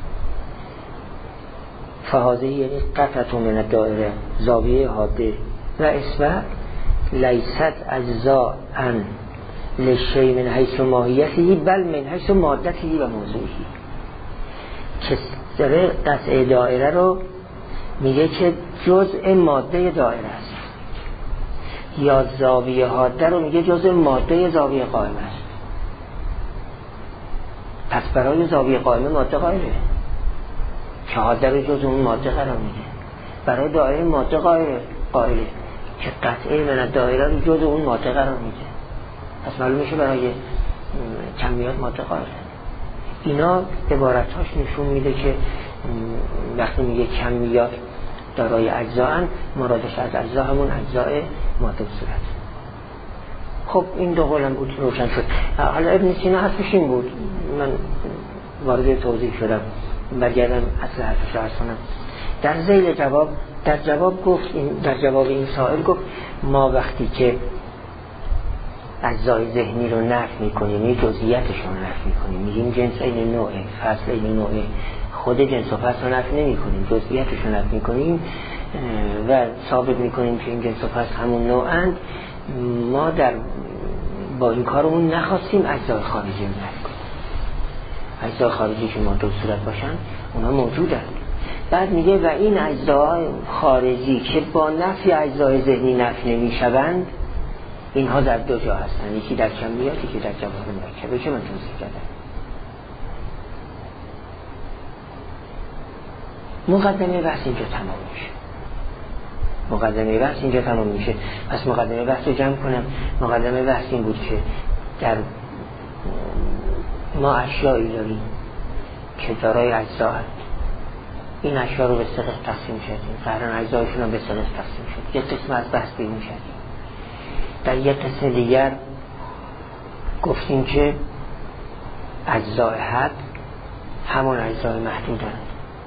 فهازهی یعنی قطعتون من دائره زاویه حاده و اصبع لیست اجزاء ان لشی من حیث ماهیتی بل من حیث مادتی و موضوعی. که داره قطع دائره رو میگه که جزء ماده دائره است، یا زاویه حاده رو میگه جزء ماده زاویه قائمه است. پس برای زاویه قائمه ماده قائله که حاده رو جزء اون ماده قرار میده، برای دائره ماده قائله قائله که قطعه من دائره رو جزء اون ماده قرار میده. پس معلوم میشه برای کمیات ماده قائله. اینا عبارتاش نشون میده که وقتی میگه کمیات دارای اجزاءن، مرادش از اجزا همون اجزای ماده صورت. خب این دو قولم بود روشن شد. حالا ابن سینا حرفش این بود، من وارد توضیح شدم، برگردم اصل حرفش رو عرض کنم. در ذیل جواب در جواب گفت این در جواب این سائل گفت ما وقتی که اجزای ذهنی رو نفی میکنیم، یه جزئیاتش رو نفی میکنیم، میگیم جنس این نوعه، فصل این نوعه، خود جنس و فصل رو نفی نمی کنیم، جزئیاتش رو نفی میکنیم و ثابت میکنیم که این جنس و فصل همون نوعند. ما در با این کارمون نخواستیم اجزای خارجی رو نفی کنیم. اجزای خارجی که ماده و صورت باشن اونا موجودن. بعد میگه و این اجزای خارجی که با نفی اجزای ذهنی نفی نمیشوند، اینها در دو جا هستن، یکی در کمیات یکی در جواهر مرکبه که من توضیح دادم. مقدمه بحث اینجا تمام میشه. مقدمه بحث اینجا تمام میشه. پس مقدمه بحث رو جمع کنم. مقدمه بحث این بود که در ما اشیایی داریم که دارای اجزا هست. این اشیا رو به سه قسم تقسیم شدیم، قرار اجزایشون رو به سه قسم تقسیم شد. یک قسم از بحث بیرون شدیم. در یک قسم دیگر گفتیم که اجزای حد همون اجزای محدود هست.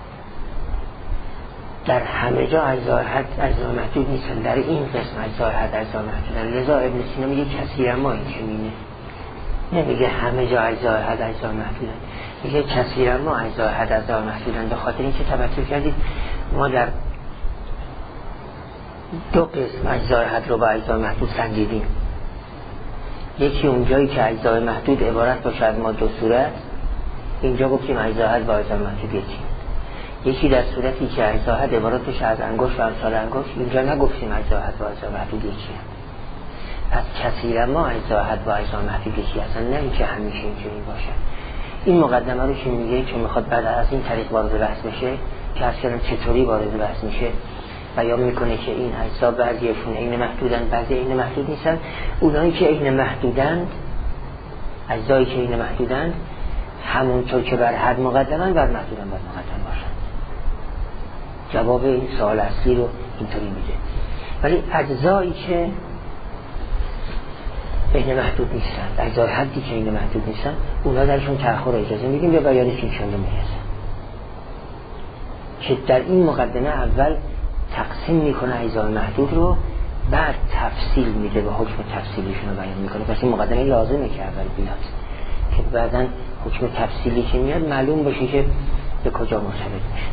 در همه جا اجزای حد اجزای محدود نیستن، در این قسم اجزای حد اجزای محدودن. لذا ابن سینا میگه کثیر اما این کمینه، نمیگه همه جا اجزای حد اجزای محدودن، میگه کثیر اما اجزای حد اجزای محدودن. به خاطر اینکه توجه کردید ما در دو قسم اجزای حد رو با اجزای محدود سنجیدیم. یکی اونجایی که اجزای محدود عبارت باشه از ما دو صورت، اینجا گفتیم اجزای حد با اجزای محدود یکی. یکی در صورتی که اجزای حد عبارت باشه از انگشت و امثال انگشت، اینجا نگفتیم اجزای حد با اجزای محدود یکی. پس کثیرا ما اجزای حد با اجزای محدود یکی هستن، نه اینکه همیشه اینجوری باشه. این مقدمه رو که میگه که میخواد بعد از این طریق وارد بحث بشه که اصلا چطوری وارد بحث میشه، بیان میکنه که این اجزا بعضیشون عین محدودن، بعضی عین محدود نیستن. اونایی که عین محدودند، اجزایی که عین محدودند، همونطور که بر حد مقدمن بر محدودن بر مقدم باشن. جواب این سوال اصلی رو اینطوری میده. ولی اجزایی که عین محدود نیستن، اجزای حدی که عین محدود نیستن، اونا درشون تأخر اجازه میدیم یا بیانش اینشون میرسن، که در این مقدمه اول تقسیم میکنه اجزای محدود رو، بعد تفصیل میده و حکم تفصیلیشون رو بیان میکنه. پس این مقدمه لازمه که اول بیاد که بعدن حکم تفصیلی که میاد معلوم باشه که به کجا مرتبط میشه.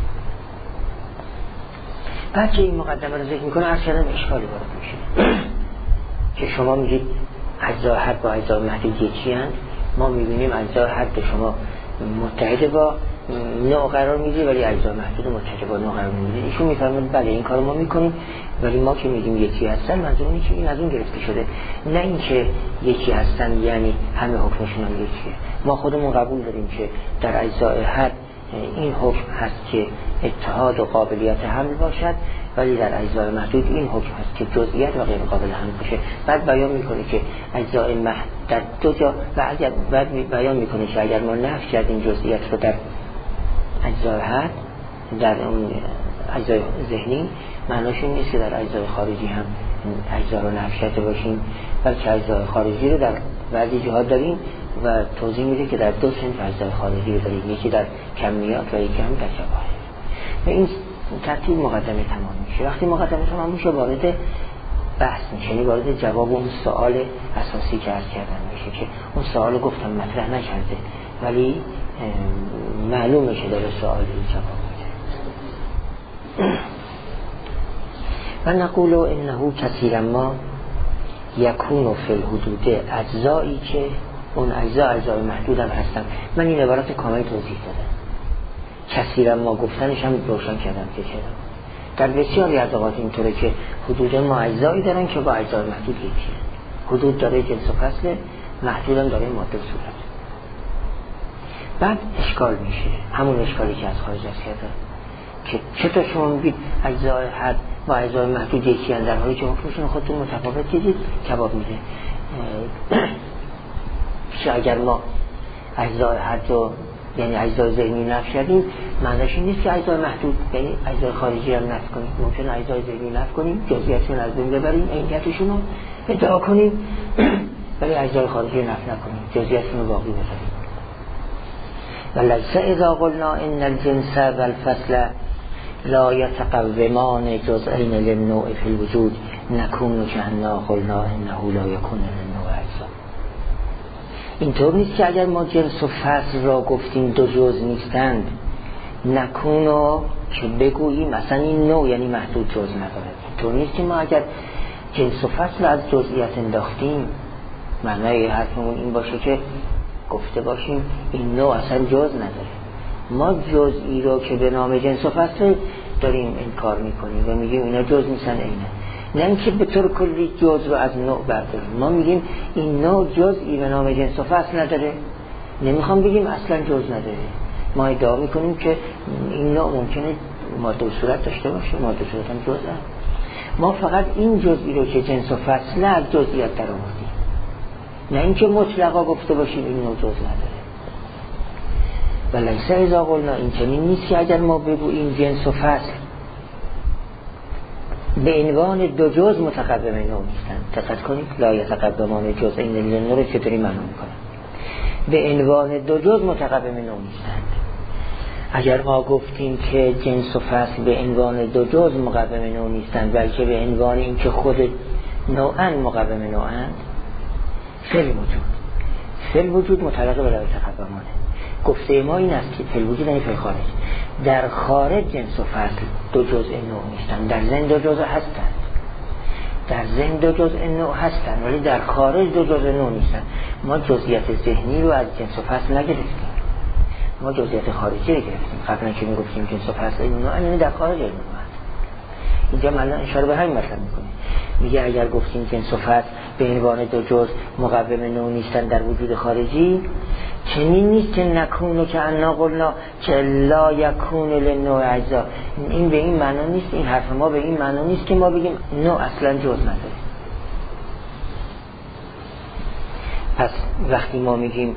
بعد که این مقدمه رو ذکر میکنه اصلا اشکالی وارد میشه که شما میگید اجزای حد با اجزای محدود یکی هستند. ما میبینیم اجزای حد شما متحد با نوع قرار میدی ولی اجزای محدود متحد با نوع قرار میدی. ایشون میفرماید بله این کارو ما میکنیم، ولی ما که میگیم یکی هستن منظور اینه که این از اون گرفته شده، نه اینکه یکی هستن یعنی همه حکمشون هم یکیه. ما خودمون قبول داریم که در اجزای حد این حکم هست که اتحاد و قابلیت حمل باشد، ولی در اجزای محدود این حکم هست که جزئیات و غیر قابل حمل باشه. بعد بیان میکنه که اجزای محدود در دو جا و اگر بعد بیان میکنه که اگر ما نفی کردیم جزئیات رو در اجزای حد، در اون اجزای ذهنی، معناش این نیست که در اجزای خارجی هم اجزا رو نفی کرده باشیم، بلکه اجزای خارجی رو در بعضی جهات داریم و توضیح میده که در دو صنف اجزای خارجی رو داریم، یکی در کمیات و یکی هم در جواهر. و این ترتیب مقدمه تمام میشه. وقتی مقدمه تمام میشه وارد بحث میشه، یعنی وارد جواب اون سوال اساسی که عرض کردم میشه که اون سوال گفتم مطرح نکرده ولی معلومه که داره سوالی جواب میده. و نقول انه کثیرا ما یکون فی الحدود، اجزایی که اون اجزا اجزای محدود هم هستن. من این عبارت کامل توضیح دادم، کثیرا ما گفتنش هم روشن کردم که چرا در بسیاری از اوقات اینطوره که حدود ما اجزایی دارن که با اجزای محدود یکیه. حدود داره جنس و فصل، محدود هم داره ماده و صورت. بعد اشکال میشه، همون اشکالی که از خارج از کردم که چطور شما میگید اجزای حد با اجزای محدود یکی هستند در حالی که حکمشون خودتون متفاوت دیدید. کباب میده که اگر ما اجزای حد رو یعنی اجزای ذهنی نفی کردیم، معنیش این نیست که اجزای محدود یعنی اجزای خارجی هم نفی کنیم. ممکنه اجزای ذهنی نفی کنیم، جزئیاتشون از بین ببریم، عینیتشون رو ادعا کنیم، ولی اجزای خارجی نفی نکنیم، جزئیاتشون رو باقی بذاریم. ولیس اذا قلنا ان الجنس والفصل لا يتقومان جزئین للنوع فی الوجود نکون کأننا قلنا انه لا یکون للنوع اجزا. اینطور نیست که اگر ما جنس و فصل را گفتیم دو جز نیستند، نکونو که بگوییم مثلا این نوع یعنی محدود جز نداره. اینطور نیست که ما اگر جنس و فصل از جزئیات انداختیم معنای حرفمون این باشه که گفته باشیم این نوع اصلا جز نداره. ما جزئی رو که به نام جنس و فصل داریم انکار میکنیم و میگیم اینا جز نیستن اینه، نه اینکه به طور کلی جز رو از نوع برداریم. ما میگیم این نوع جزئی به نام جنس و فصل نداره، نمیخوام بگیم اصلا جز نداره. ما ادعا میکنیم که این نوع ممکنه ماده و صورت داشته باشه، ماده و صورت هم جز هم. ما فقط این جزئی رو که جنس و فصل از جزئیات در آوردیم، نه اینکه مطلقا گفته باشیم این نوع جز نداره. ولیس اذا قلنا، این چنین نیست که اگر ما بگوییم جنس و فصل به عنوان دو جز متقدم نوع نیستند. دقت کنید، لا یتقدمان جزئین للنوع رو چطوری معلوم میکنه؟ به عنوان دو جز متقدم نوع نیستند. اگر ما گفتیم که جنس و فصل به عنوان دو جز مقدم نوع نیستند، بلکه به عنوان این که خود نوعن مقدم نوعند، فی الوجود فی الوجود مطلق به لا یتقدمانه. گفته ما این است که فی الوجود یعنی فی الخارج، در خارج جنس و فصل دو جزء نوع نیستند، در ذهن دو جزء هستند. در ذهن دو جزء نوع هستن ولی در خارج دو جزء نوع نیستن. ما جزئیات ذهنی رو از جنس و فصل نگرفتیم، ما جزئیات خارجی رو گرفتیم. قبلا که میگفتیم جنس و فصل این نوع یعنی در خارج این نوع هست. اینجا مثلا اشاره به همین مطلب میکنه، میگه اگر گفتیم جنس و فصل به عنوان دو جزء مقوم نوع نیستن در وجود خارجی، چنین نیست که نکونه که انا قلنا که لا یکون لنوع اجزا. این به این معنا نیست، این حرف ما به این معنا نیست که ما بگیم نوع اصلا جزء نداره. پس وقتی ما میگیم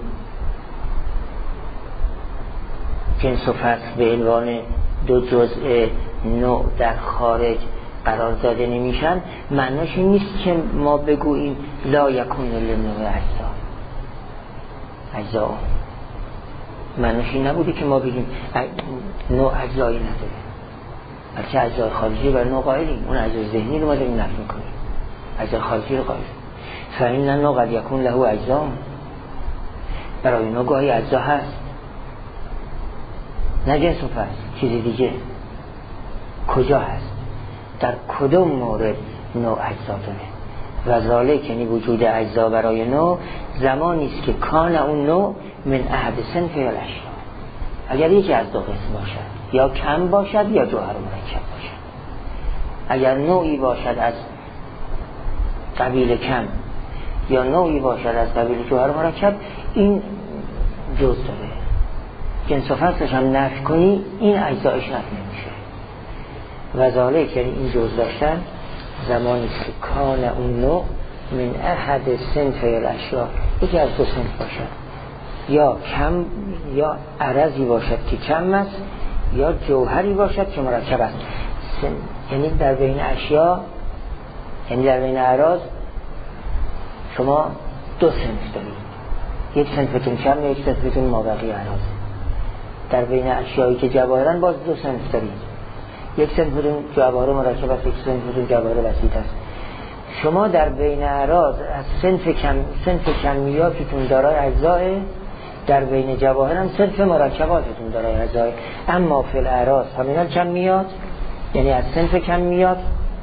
جنس و فصل به عنوان دو جزء نوع در خارج قرار داده نمیشن، معناش این نیست که ما بگوییم لا یکون لنوع اجزا اجزا معناش این نبوده که ما بگیم نوع اجزایی نداره، بلکه اجزای خارجی بر نوع قائلیم. اون اجزای ذهنی رو ما داریم نفی میکنیم، اجزای خارجی رو قائلیم. فإن النوع قد یکون له اجزا، برای نوع گاهی اجزا هست، نه جنس و فصل، چیزی دیگه. کجا هست؟ در کدوم مورد نوع اجزا داره؟ و ذالک یعنی وجود اجزا برای نوع زمانی است که کان اون نوع من احد صنف الاشیاء، اگر یکی از دو قسم باشد، یا کم باشد یا جوهر مرکب باشد. اگر نوعی باشد از قبیل کم یا نوعی باشد از قبیل جوهر مرکب، این جزء داره. جنس و فصلش هم نفی کنی این اجزایش نفی نمیشه. و ذالک یعنی این جزء داشتن زمانی که کان اون نوع من احد صنف الاشیاء، یکی از دو صنف باشد، یا کم یا عرضی باشد که کم است، یا جوهری باشد که مرکب است. یعنی در بین اشیاء، یعنی در بین اعراض شما دو صنف دارید، یک صنفتون کم یک صنفتون مابقی اعراض. در بین اشیایی که جواهرن باز دو صنف دارید، یک صنفتون جواهر مرکب است، یک صنفتون جواهر بسیط است. شما در بین اعراض از صنف کم صنف کمیاتتون دارای اجزاء، در بین جواهر هم صنف مرکباتتون دارای اجزاء. اما فی الاعراض همین کمیات، یعنی از صنف کمیات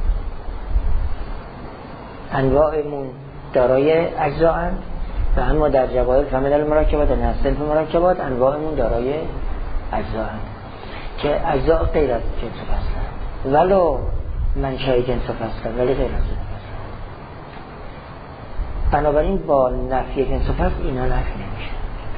انواعمون دارای اجزاء اند، و اما در جواهر همین المرکبات، یعنی از صنف مرکبات انواعمون دارای اجزاء اند که اجزاء غیر از جنس و فصل، ولو منشأ جنس و فصل، ولی غیر از جنس و فصل. بنابراین با نفی جنس و فصل اینا نفی نمیشه.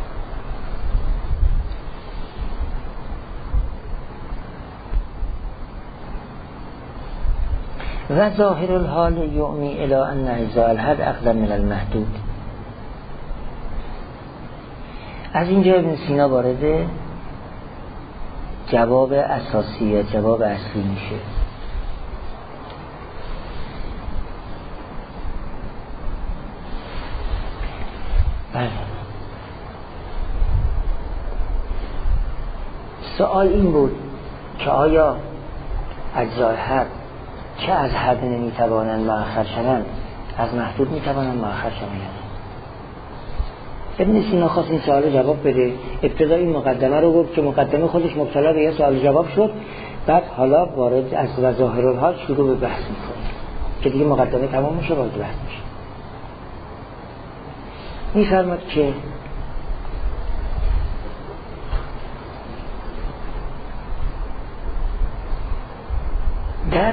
و ظاهر الحال یعمی الی ان اجزاء الحد اقدم من المحدود. از اینجا ابن سینا وارد جواب اساسی یا جواب اصلی میشه. بله، سوال این بود که آیا اجزای حد که از حد نمیتوانند مؤخر شوند از محدود میتوانند مؤخر شوند؟ ابن سینا خواست این سوال جواب بده. ابتدا این مقدمه رو گفت که مقدمه خودش مبتلا به یه سوال جواب شد، بعد حالا وارد از ظاهر الحال شروع به بحث میکنه که دیگه مقدمه تمام میشه، وارد بحث میشه. میفرماد که در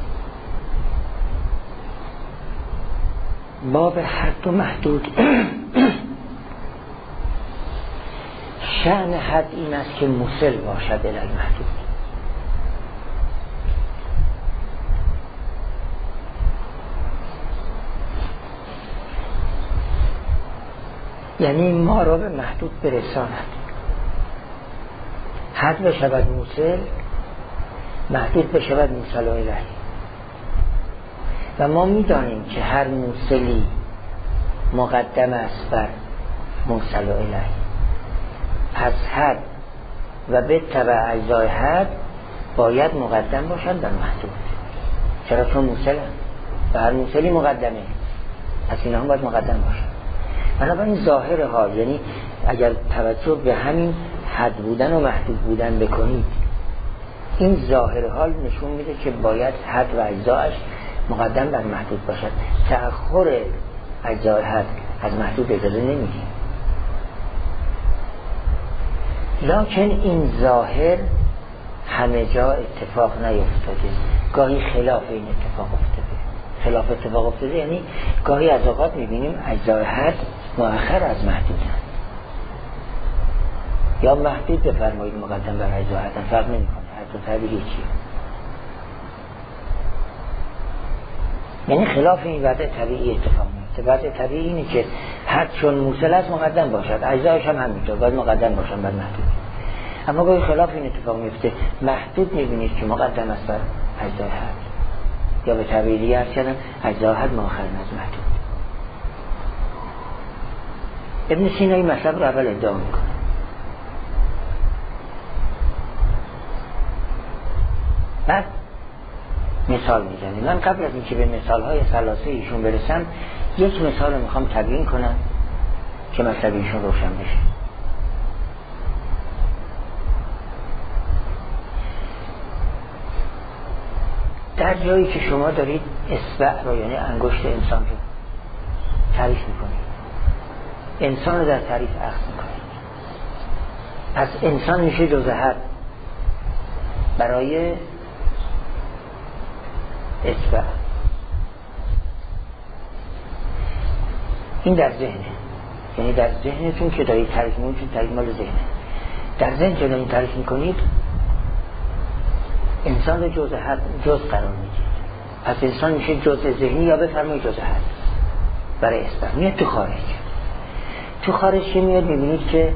باب حد و محدود شأن حد این است که موصل باشد الی المحدود. یعنی ما را به محدود برساند. حد بشود موصل، محدود بشود موصل الیه. و ما می‌دانیم که هر موصلی مقدم است بر موصل الیه. پس حد و به تبع اجزای حد باید مقدم باشد بر محدود. چرا؟ چون موصل و هر موصلی مقدمه، پس اینا هم باید مقدم باشد. بنابراین ظاهر حال، یعنی اگر توجه به همین حد بودن و محدود بودن بکنید، این ظاهر حال نشون میده که باید حد و اجزایش مقدم بر محدود باشد. تأخر اجزای حد از محدود اجازه نمیده. لکن این ظاهر همه جا اتفاق نیفتاده، گاهی خلاف این اتفاق افتاده. خلاف اتفاق افتاده یعنی گاهی از اوقات میبینیم اجزای حد مؤخر از محدودن، یا محدود بفرمایید مقدم بر اجزای حد، فرق نمیکنه هر دو تعبیری چیه. یعنی خلاف این وضع طبیعی اتفاق میفته. وضع طبیعی اینه که حد چون موصل است مقدم باشد، اجزایش هم همینطور باید مقدم باشن بر محدود. اما گاهی خلاف این اتفاق میفته، محدود میبینید که مقدم است بر اجزای حد، یا به تعبیری عرض کردن اجزای حد مؤخر از محدود. ابن سینا این مطلب رو اول ادعا میکنه. بعد مثال میزنه. من قبل از اینکه به مثالهای ثلاثه ایشون برسم یک مثال رو میخوام تبیین کنم که مطلب ایشون روشن بشه. در جایی که شما دارید اصبع رو یعنی انگشت انسان رو تعریف میکنید، انسان رو در تعریف اخذ میکنید، پس انسان میشه جزء حد برای اصبع. این در ذهنه، یعنی در ذهنتون که دارید تعریف میکنید، تعریف مال ذهنه. در ذهن که دارید تعریف میکنید انسان رو جزء حد جزء قرار میدید، پس انسان میشه جزء ذهنی یا بفرمایید جزء حد برای اصبع. میاد تو خارج، تو خارج که میاد میبینید که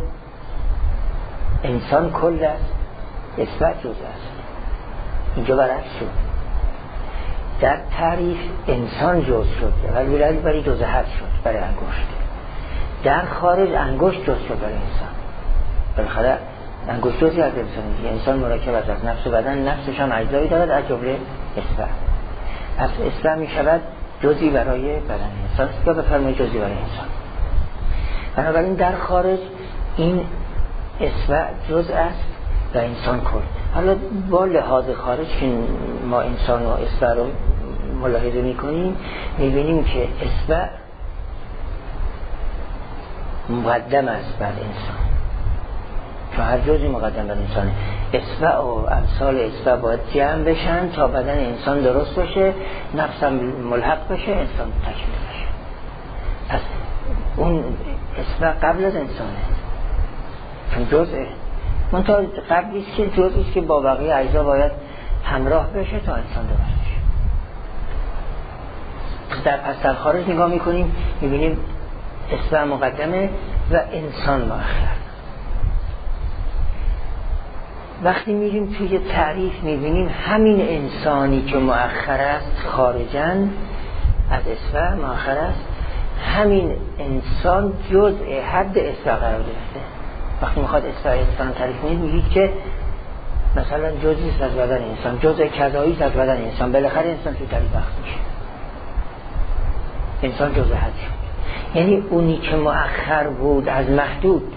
انسان کل است، اصبع جزء است. اینجا برعکس شد، در تعریف انسان جزء شد ولی برای جزء حد شد برای انگشت. در خارج انگشت جزء شد برای انسان. بالاخره انگشت جزئی از انسان، انسان مرکب است از نفس و بدن، نفسش هم اجزایی دارد از جمله اصبع. پس اصبع می شود جزئی برای بدن انسان یا بفرمایید جزئی برای انسان. بنابراین در خارج این اصبع جزء است و انسان کل. حالا با لحاظ خارج که ما انسان و اصبع رو ملاحظه می کنیم می بینیم که اصبع مقدم است بر انسان، چون هر جزئی مقدم بر انسانه. اصبع و امثال اصبع باید جمع بشن تا بدن انسان درست باشه، نفس هم ملحق بشه، انسان تکمیل بشه. پس اون اصبع قبل از انسانه چون جزئه، منتها قبلی است که جزئی است که با بقیه اجزا باید همراه بشه تا انسان درست بشه. در پس در خارج نگاه میکنیم میبینیم اصبع مقدمه و انسان مؤخر. وقتی میریم توی تعریف میبینیم همین انسانی که مؤخر است خارجاً از اصبع مؤخر است، همین انسان جزء حد اصبع قرار گرفته. وقتی میخواد اصبع انسان تعریف کنید میگید که مثلا جزئی است از بدن انسان، جزء کذایی است از بدن انسان، بالاخره انسان توی تعریف اخذ میشه، انسان جزء حد شد. یعنی اونی که مؤخر بود از محدود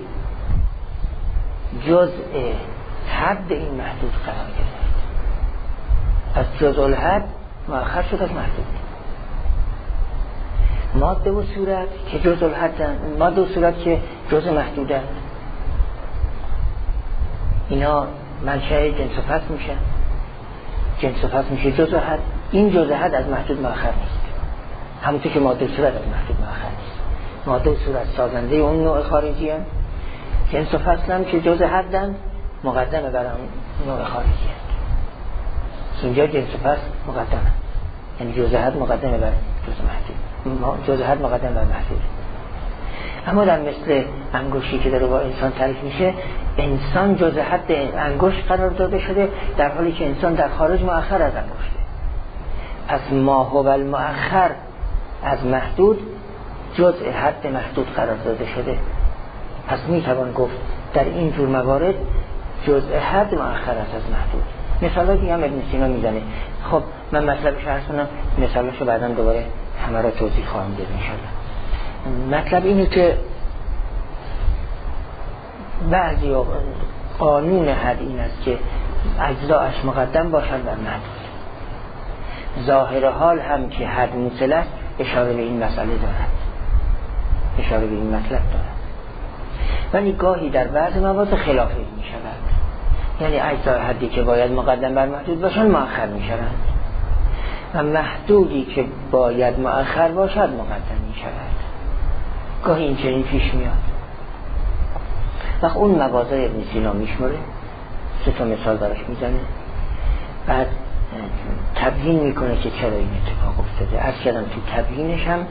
جزء حد این محدود قرار گرفت، از جزء الحد مؤخر شد از محدود. ماده و صورت که جزء الحدن، ماده و صورت که جزء محدودن، اینا منشأ جنس و فصل میشن، جنس و فصل میشه جزء حد. این جزء حد از محدود مؤخر نیست، همونطور که ماده و صورت از محدود مؤخر نیست. ماده و صورت سازنده اون نوع خارجی هم، جنس و فصل هم که جزء حدن مقدمه برای نوع خارجی هست. اینجا جنس و فصل مقدمه، یعنی جزء حد مقدمه بر جزء محدود، جزء حد مقدمه بر محدود. اما در مثل انگشتی که داره با انسان تعریف میشه، انسان جزء حد انگشت قرار داده شده در حالی که انسان در خارج مؤخر از انگشته. پس ما هو المؤخر از محدود جزء حد محدود قرار داده شده. پس میتوان گفت در این جور موارد جزء حد مؤخر است از محدود. مثالا دیگه هم ابن سینا میزنه. خب من مطلبش عرض کنم، مثالاشو بعداً دوباره همه را توضیح خواهم داد انشاءالله. مطلب اینه که بعضی قانون حد این است که اجزاش مقدم باشند بر محدود ظاهر حال هم که حد موصل است اشاره به این مسئله دارد، اشاره به این مطلب دارد. ولی گاهی در بعض مواضع خلاف این می شود، یعنی اجزای حدی که باید مقدم بر محدود باشند مؤخر می شوند و محدودی که باید مؤخر باشد مقدم می شود. گاهی این چنین پیش میاد. وقت اون مواضع ابن سینا میشمره، سه تا مثال براش میزنه، بعد تبیین میکنه که چرا این اتفاق افتاده. از کردم تو تبیینش هم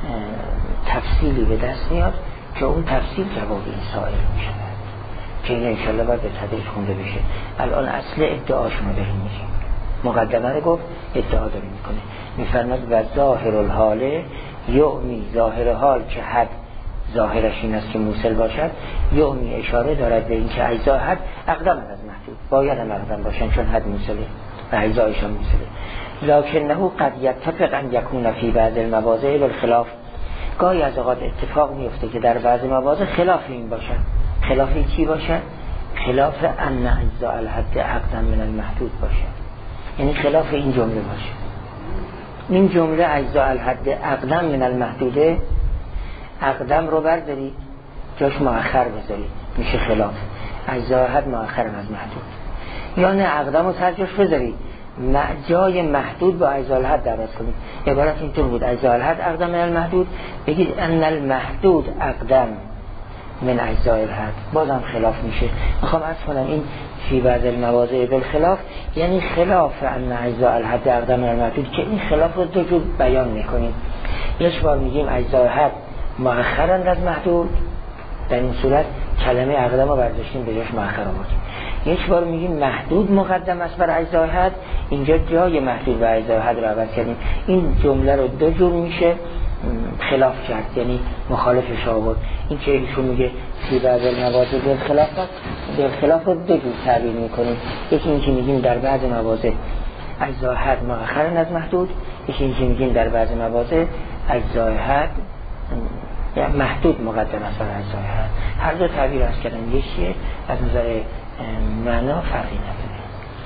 تفصیلی به دست میاد که اون تفصیل جواب این سائل میشود که این انشالله باید به تدریج خونده بشه. الان اصل ادعاش ما داریم میگیم، مقدمه رو گفت، ادعا داره میکنه. میفرماد و ظاهر الحاله یعمی، ظاهر حال که حد ظاهرش این است که موصل باشد، یعمی اشاره دارد به این که اجزا حد اقدم از محدود، باید هم اقدم باشن چون حد موصله و اجزایش هم موصله. لکنه قد یتفق ان یکون فی بعض المواضع بالخلاف، گاهی از اوقات اتفاق میفته که در بعض مواضع خلاف این باشد. خلاف این چی باشد؟ خلاف ان اجزاء الحد اقدم من المحدود باشد، یعنی خلاف این جمله باشه. این جمله اجزاء الحد اقدم من المحدوده، اقدم رو برداری جاش مؤخر بذاری میشه خلاف اجزاء الحد مؤخر از محدود، یا نه اقدم رو سر جاش بذاری جای محدود با اجزاء الحد دعوت کنید. عبارت اینطور بود اجزاء الحد اقدم من المحدود، بگید ان المحدود اقدم من اجزاء الحد، بازم خلاف میشه. میخوام عرض کنم این فی بعض المواضع بالخلاف یعنی خلاف ان اجزاء الحد اقدم من المحدود، که این خلاف رو دو جور بیان میکنیم. یک بار میگیم اجزاء الحد مؤخرند از محدود، در این صورت کلمه اقدم رو برداشتیم به جاش مؤخر آوردیم. یک بار میگیم محدود مقدم است بر اجزاء حد، اینجا جای محدود و اجزاء حد رو عوض کردیم. این جمله رو دو جور میشه خلاف کرد، یعنی مخالفش آورد. این که ایشون میگه فی بعض المواضع بالخلاف است، بالخلاف رو دو جور تعبیر میکنیم. یکی این که میگیم در بعض مواضع اجزاء حد مؤخرند از محدود، یکی این که میگیم در بعض مواضع اجزاء حد یا محدود مقدم است بر اجزاء حد. هر دو تعبیر از کردن یکیه، از نظر معنا فرقی نداره.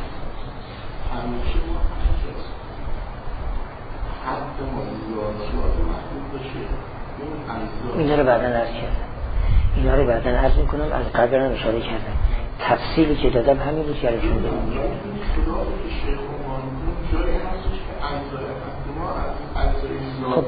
همیشه ما حد موضوعات محدود باشه. اینا رو بعداً عرض کردم، اینا رو بعداً عرض میکنم. از قبل هم اشاره کردم تفصیلی که دادم همین بود که عرض شده. خب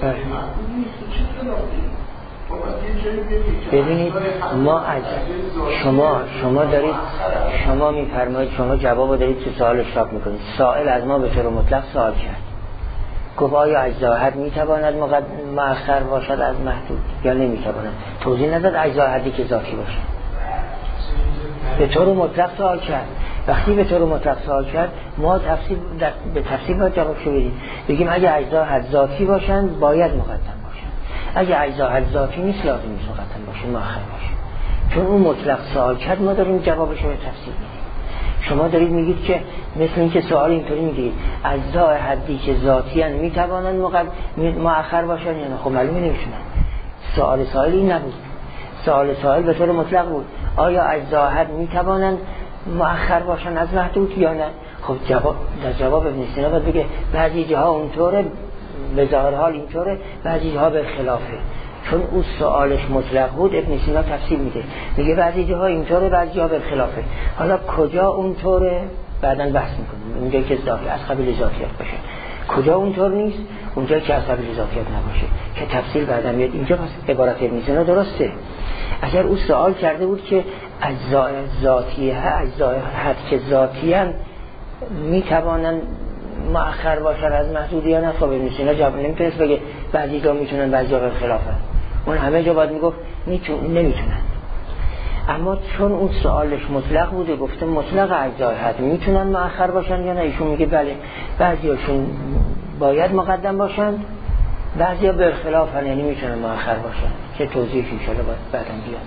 ببینید ما از شما شما دارید شما میفرمایید، شما جوابو دارید تو سوال اشراف میکنید. سائل از ما به طور مطلق سوال کرد، گفت آیا اجزاء حد میتواند مؤخر باشد از محدود یا نمیتواند؟ توضیح نداد اجزاء حدی که ذاتی باشه. به طور مطلق سوال کرد. وقتی به طور مطلق سوال کرد ما تفصیل به تفصیل باید جواب شو بدیم. بگیم اگه اجزاء حد ذاتی باشند باید مقدم باشند، اگه اجزاء حد ذاتی نیست لازم نیست مقدم باشه، مؤخر باشه. چون اون مطلق سوال کرد ما داریم جوابش رو تفصیل میدیم. شما دارید میگید که مثل اینکه سوال اینطوری میگید اجزاء حدی که ذاتی ان میتوانند مؤخر باشن یا نه؟ خب معلومه نمیشونن. سوال سائل این نبود، سوال سائل به طور مطلق بود آیا اجزاء حد میتوانند مؤخر باشن از محدود یا نه؟ خب جواب در جواب ابن سینا باید بگه بعضی جاها اونطوره به ظاهر حال اینطوره، بعضی جاها به خلافه. چون اون سوالش مطلق بود ابن سینا تفصیل میده، میگه بعضی جاها اینطوره بعضی جاها به خلافه. حالا کجا اونطوره بعداً بحث میکنیم. اونجایی که ذاتی از قبیل ذاتیات باشه، کجا اونطور نیست، اونجایی که از قبیل ذاتیات نباشه که تفصیل بعداً میاد. اینجا پس عبارت ابن سینا درسته. اگر او سوال کرده بود که اجزاء ذاتیه اجزاء حد که ذاتیان میتوانن مؤخر باشن از محدود یا نه، خب ابن سینا جواب نمیتونست بگه بعضی جا میتونن بعضی جا به خلافن. اون همه جا باید میگفت میتون نمیتونن. اما چون اون سوالش مطلق بوده، گفته مطلق اجزاء حد میتونن مؤخر باشن یا نه، ایشون میگه بله بعضیاشون باید مقدم باشن، بعضیا به خلافن یعنی میتونن مؤخر باشن که توضیحش ان شاء الله باید بعداً بیاد.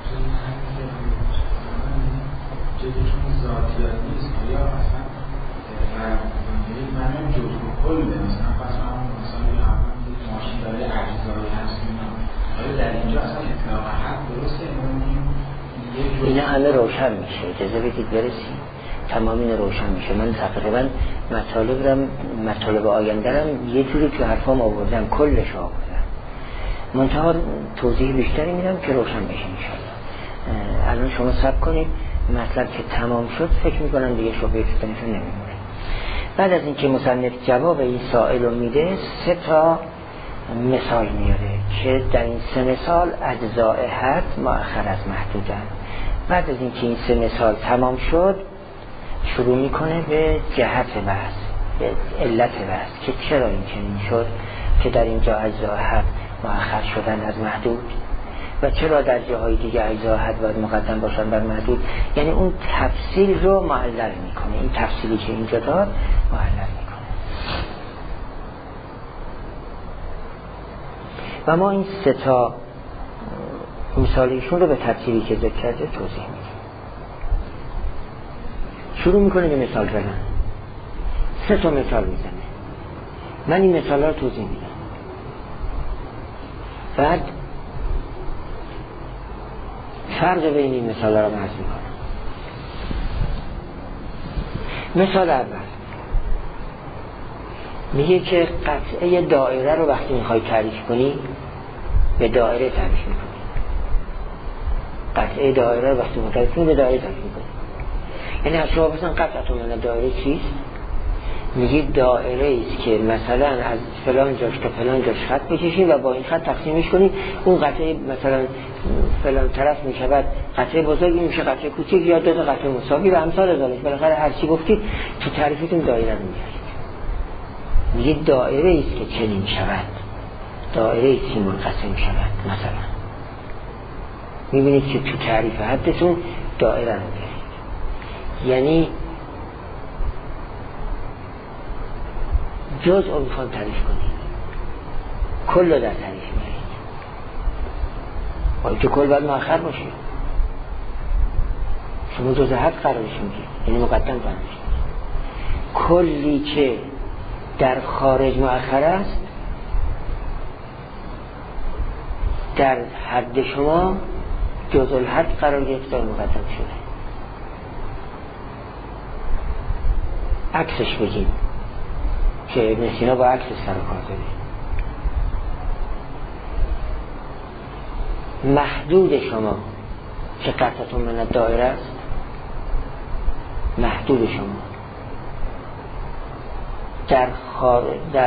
جدیشون ذاتیات نیست یا اصلا من هم جزء کل مثلا پس هم مثلا یک ماشین داره اجزای هست آیا در اینجا اصلا اطلاق حد درسته؟ اینا همه روشن میشه. اجازه بدید برسیم تمامی روشن میشه. من تقریبا مطالب رم مطالب آینده رم یه جوری تو حرفام آوردم، کلش آوردم، منتها توضیح بیشتری میدم که روشن بشه انشالله. الان شما صبر کنید، مطلب که تمام شد فکر میکنم دیگه شبهه فتنشون نمیمونه. بعد از اینکه مصنف جواب این سائل رو میده، سه تا مثال میاره که در این سه مثال اجزاء حد مؤخر از محدودن. بعد از اینکه این سه مثال تمام شد، شروع میکنه به جهت بحث، به علت بحث که چرا این چنین شد که در اینجا اجزاء حد مؤخر شدن از محدود و چرا در جاهای دیگه اجزاء حد باید مقدم باشن بر محدود. یعنی اون تفصیل رو معلل میکنه، این تفصیلی که اینجا داد معلل میکنه. و ما این سه تا مثالیشون رو به تفصیلی که ذکر کرده توضیح میدیم. شروع میکنه به مثال زدن، سه تا مثال میزنه، من این مثال رو توضیح میدم، بعد فرق بین این مثال رو بحث میکنم. مثال اول میگه که قطعه دایره رو وقتی میخوای تعریف کنی به دایره تعریف میکنی. قطعه دایره رو وقتی میخوای تعریف کنی به دایره تعریف میکنی. یعنی از شما بسن قطعه من دایره چیست؟ میگی دایره است که مثلا از فلان جاش تا فلان جاش خط بکشیم و با این خط تقسیمش کنیم، اون قطعه مثلا فلان طرف میشود قطعه بزرگی، میشه قطعه کوچیک، یا دو تا قطعه مساوی و امثال ذالک. بالاخره هر چی گفتید تو تعریفتون دایره رو میارید. میگه دایره است که چنین شود، دایره است که منقسم شود. مثلا میبینید که تو تعریف حدتون دایره رو میارید، یعنی جزء رو میخوان تعریف کنید، کل رو در تعریف میارید. باید که کل باید مؤخر باشه، شما جزء حد قرارش میگید، یعنی مقدم قرارش میگید. کلی که در خارج مؤخر است در حد شما جزء الحد قرار گرفته و مقدم شده. عکسش بگیم که ابن سینا با عکس سر کار داره. محدود شما که قطعتون من دایره است، محدود شما در خارج در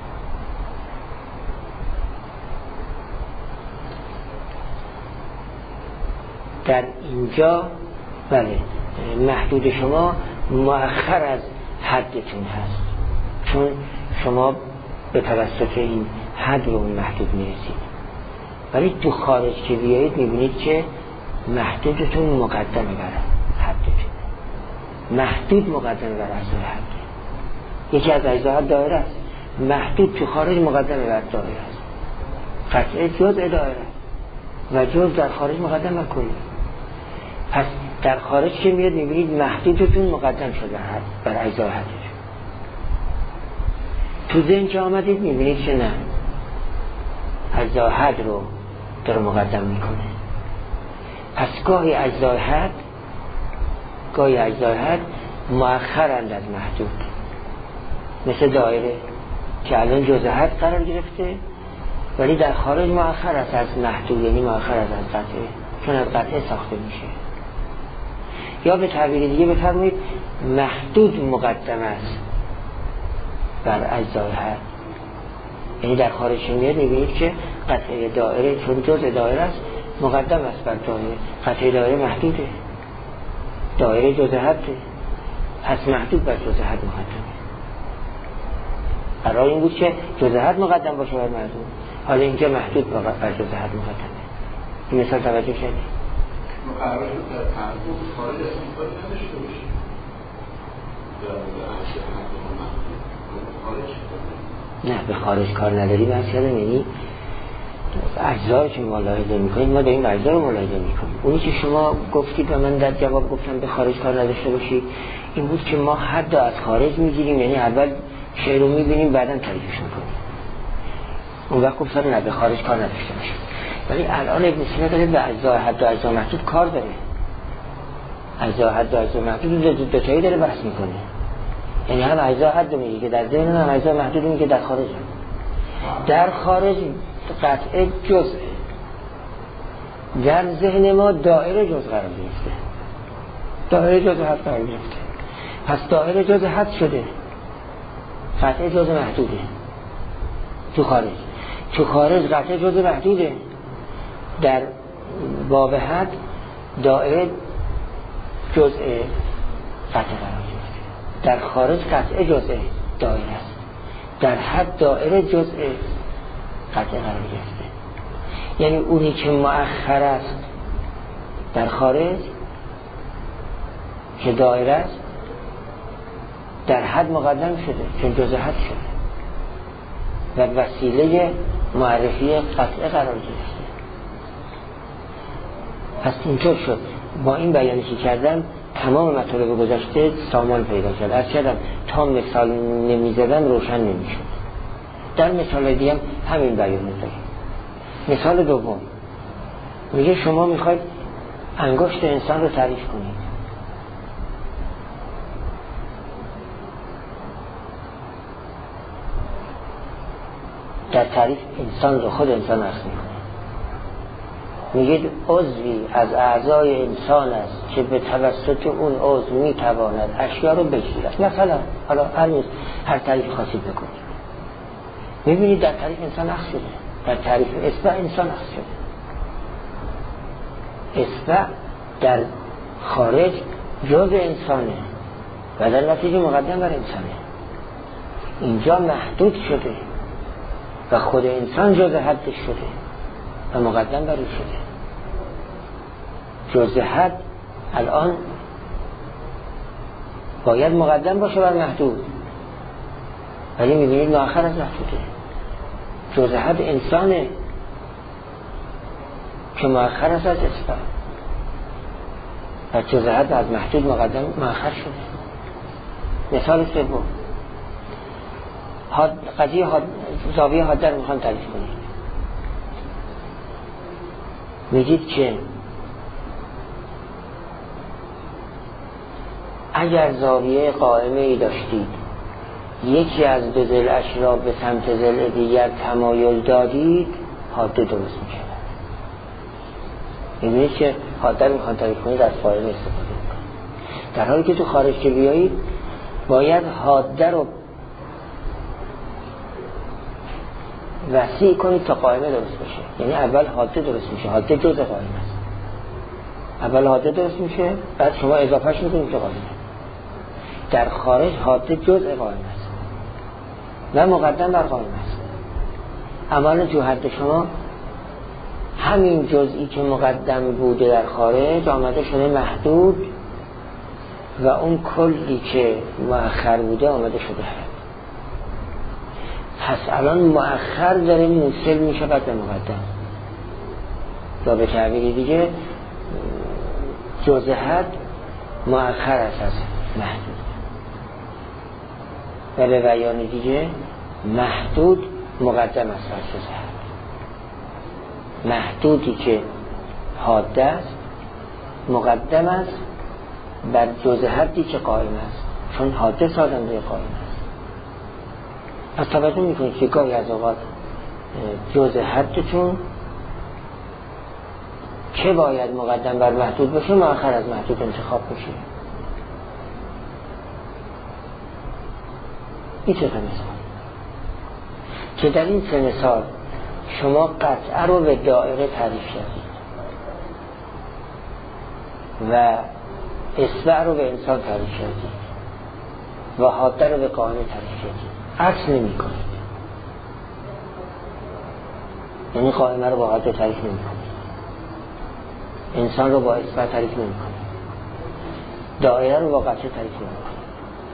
در اینجا بله محدود شما مؤخر از حدتون هست، چون شما به توسط این حد رو محدود میرسید. ولی تو خارج که بیایید میبینید که محدودتون مقدمه بر حدتون، محدود مقدمه بر اجزای حد. یکی از اجزای حد دایره است، محدود تو خارج مقدمه بر دایره است. قطعه جزء دایره و جزء در خارج مقدم بر کلی. پس در خارج که میاد میبینید محدودتون مقدم شده بر اجزای حدتون. تو ذهن که آمدید میبینید که نه، اجزای حد رو داره مقدم میکنه. پس گاهی اجزای حد گاهی اجزای حد مؤخرند از محدود، مثل دایره که الان جزء حد قرار گرفته ولی در خارج مؤخر است از محدود، یعنی مؤخر است از قطعه، چون از قطعه ساخته میشه. یا به تعبیر دیگه بفرمایید محدود مقدم است بر اجزای حد، یعنی در خارج میاد میبینید که قطعه دایره چون جزء دایره است مقدم است بر دایره. قطعه دایره محدوده، دایره جزء حده، پس محدود بر جزء حد مقدمه. قرار این بود که جزء حد مقدم باشه بر محدود، حالا اینجا محدود بر جزء حد مقدمه. این مثال توجه کردید؟ ما قرار شد در تعریف خارج از این کاری نداشته باشیم، در نه به خارج کار نداری بحث کردم، یعنی اجزا که ملاحظه میکنید ما داریم اجزا رو ملاحظه میکنیم. اونی که شما گفتید و من در جواب گفتم به خارج کار نداشته باشید این بود که ما حد از خارج میگیریم، یعنی اول شعر رو میبینیم بعدا تعریفش میکنیم. اون وقت گفتم نه به خارج کار نداشته باشید. ولی الان ابن سینا داره به اجزا حد و اجزا محدود کار داره. اجزا حد و اجزا محدود دو تایی داره بحث میکنه. یعنی هم اجزا حد میگه که در ذهن، هم اجزا محدود میگه که در خارج. در خارج قطعه جزء، در ذهن ما دایره جزء قرار گرفته، دایره جزء حد قرار گرفته. پس دایره جزء حد شده، قطعه جزء محدوده تو خارج. تو خارج قطعه جزء محدوده، در باب حد دایره جزء قطعه قرار گرفته. در خارج قطعه جزء دایره است، در حد دایره جزء قطعه قرار گرفته. یعنی اونی که مؤخر است در خارج که دایره است، در حد مقدم شده چون جزء حد شده و وسیله معرفی قطعه قرار گرفته. پس اینطور شد. با این بیانی که کردم تمام مطالب گذشته سامان پیدا کرد. از کردم تا مثال نمیزدم روشن نمیشد. در مثال دیگه هم همین بیان داریم. مثال دوم میگه شما میخواید انگشت انسان رو تعریف کنید. در تعریف انسان رو خود انسان عرض میکنه، میگه عضوی از اعضای انسان است که به توسط اون عضو میتواند اشیا رو بگیرد. مثلا حالا هر هر تعریف خاصی بکنید، میبینید در تعریف انسان عرض شده، در تعریف اصبع انسان عرض شده. اصبع در خارج جزء انسانه و در نتیجه مقدم بر انسانه. اینجا محدود شده و خود انسان جزء حدش شده و مقدم بر او شده. جزء حد الان باید مقدم باشه بر محدود، ولی میبینید مؤخر از محدوده. جزء حد انسانه که مؤخر است از اصبع و جزء حد از محدود مقدم مؤخر شده. مثال سوم، قضیه حاد... زاویه حاده رو میخوام تعریف کنید. میگید که اگر زاویه قائمه ای داشتید، یکی از دو ضلعش را به سمت ضلع دیگر تمایل دادید، حاده درست میشه. میبینید که حاده رو میخوام تعریف کنید از قائمه استفاده میکنید. در حالی که تو خارج که بیایید باید حاده رو وسیع کنید تا قائمه درست بشه. یعنی اول حاده درست میشه، حاده جزء قائمه است. اول حاده درست میشه، بعد شما اضافهش میکنید که قائمه. در خارج حاده جزء قائمه است و مقدم بر قائمه است. اما تو حد شما همین جزئی که مقدم بوده در خارج آمده شده محدود و اون کلی که مؤخر بوده آمده شده حد. پس الان مؤخر داره موصل میشه بعد به مقدم. یا به تعبیری دیگه جزء حد مؤخر است از محدود و به بیان دیگه محدود مقدم است از جزء حد. محدودی که حاده است مقدم است بر جزء حدی که قائم است، چون حاده سازنده قائم است. از توجه میکنید که گاهی از اوقات جزء حدتون که باید مقدم بر محدود باشه مؤخر از محدود انتخاب بشه. این چه مثال که در این سه مثال شما قطعه رو به دایره تعریف کردید و اصبع رو به انسان تعریف کردید و حاده رو به قائمه تعریف کردید. عکس نمی کنید، یعنی قائمه رو با حاده تعریف نمی کنید، انسان رو با اصبع تعریف نمی کنید، دایره رو با قطعه تعریف نمی کنید.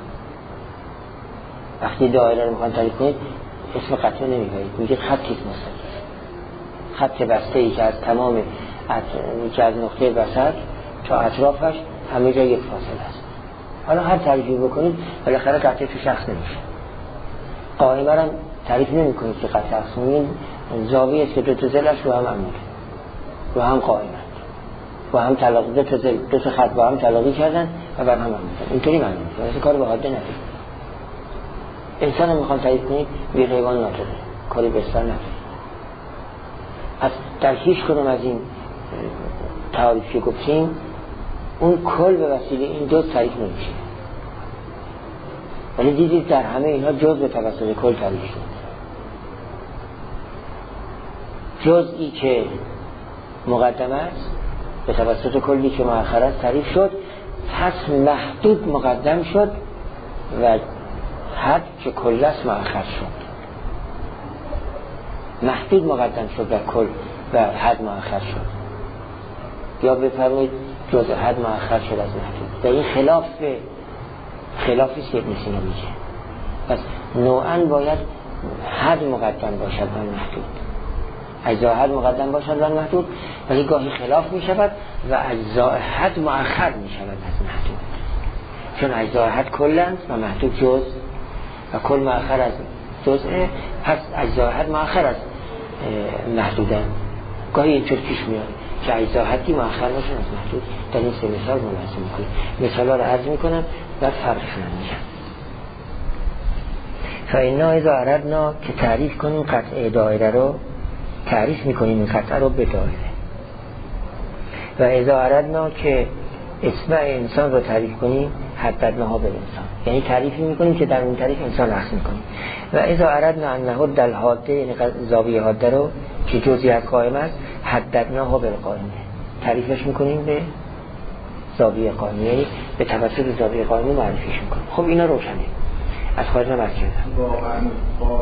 وقتی دایره رو میخوان تعریف کنید اسم قطعه نمی کنید، میگید خطی مستقیم، خط بسته ای که از تمام که از نقطه وسط تا اطرافش همه جا یک فاصله است. حالا هر تعریفی بکنید بالاخره قطعه تو شخص نمیشه. قائمه را تعریف نمی کنید که قطعه است، میگید زاویه است که دو تا ضلعش رو هم عموده رو هم قائمه. با هم طلاق دو تا دو تا خط با هم طلاقی کردن و بر هم هم اینطوری معنی میشه. واسه کار به حاده نداره. انسان رو میخوان تعریف کنید بی حیوان نداره، کاری بستر نداره. از در هیچ کدوم از این تعریف که گفتیم اون کل به وسیله این جز تعریف نمیشه، ولی دیدید در همه اینها جز به توسط کل تعریف شد. جزئی که مقدم است به توسط کلی که مؤخر است تعریف شد، پس محدود مقدم شد و حد که کل است مؤخر شد. محدود مقدم شد و کل و حد مؤخر شد، یا بفرمایید جزء حد مؤخر شد از محدود. و این خلاف خلافی است که ابن سینا میگه. پس نوعاً باید حد مقدم باشد و محدود، اجزاء حد مقدم باشد و محدود، ولی گاهی خلاف می شود و اجزاء حد مؤخر می شود از محدود، چون اجزاء حد کلند و محدود جز و کل مؤخر از جزء، پس اجزاء حد مؤخر از محدودن. گاهی اینطور پیش میاد که اجزاء حدی مؤخر باشن از محدود. در این سه مثال ملاحظه میکنیم. مثالا رو عرض میکنم و فرقشون رو میگم. فاینا اذا اردنا که تعریف کنیم قطع دایره رو، تعریف میکنیم این قطعه رو به دایره. و اذا اردنا که اسم انسان رو تعریف کنیم حددناها به انسان، یعنی تعریفی میکنیم که در اون تعریف انسان رخص میکنیم. و اذا اردنا انه دل حاده، یعنی زاویه حاده رو که جزئی از قائم است حددناها به قائمه، تعریفش میکنیم به زاویه قائمه، یعنی به توسط زاویه قائمه معرفیش میکنیم. خب اینا روشنه، از خارج نمارد کردم. واقعا با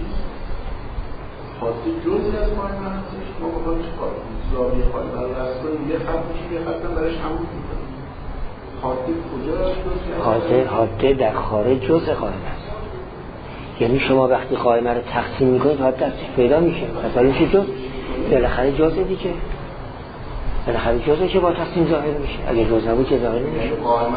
خاصی جزئی از قائمه هستش، ما با خواهد چه کار کنیم؟ زاویه قائمه رو رست کنیم، یه خط میشیم، یه خط هم برش همون میکنیم. حاده کجا جزئی؟ حاده حاده در خارج جزء قائمه است. یعنی شما وقتی قائمه رو تقسیم میکنید حاده دستش پیدا میشه، مثلا میشه جزء، بالاخره جزء دیگه، بالاخره جزء که با تقسیم ظاهر میشه. اگه جزء نبود که ظاهر نمیشه.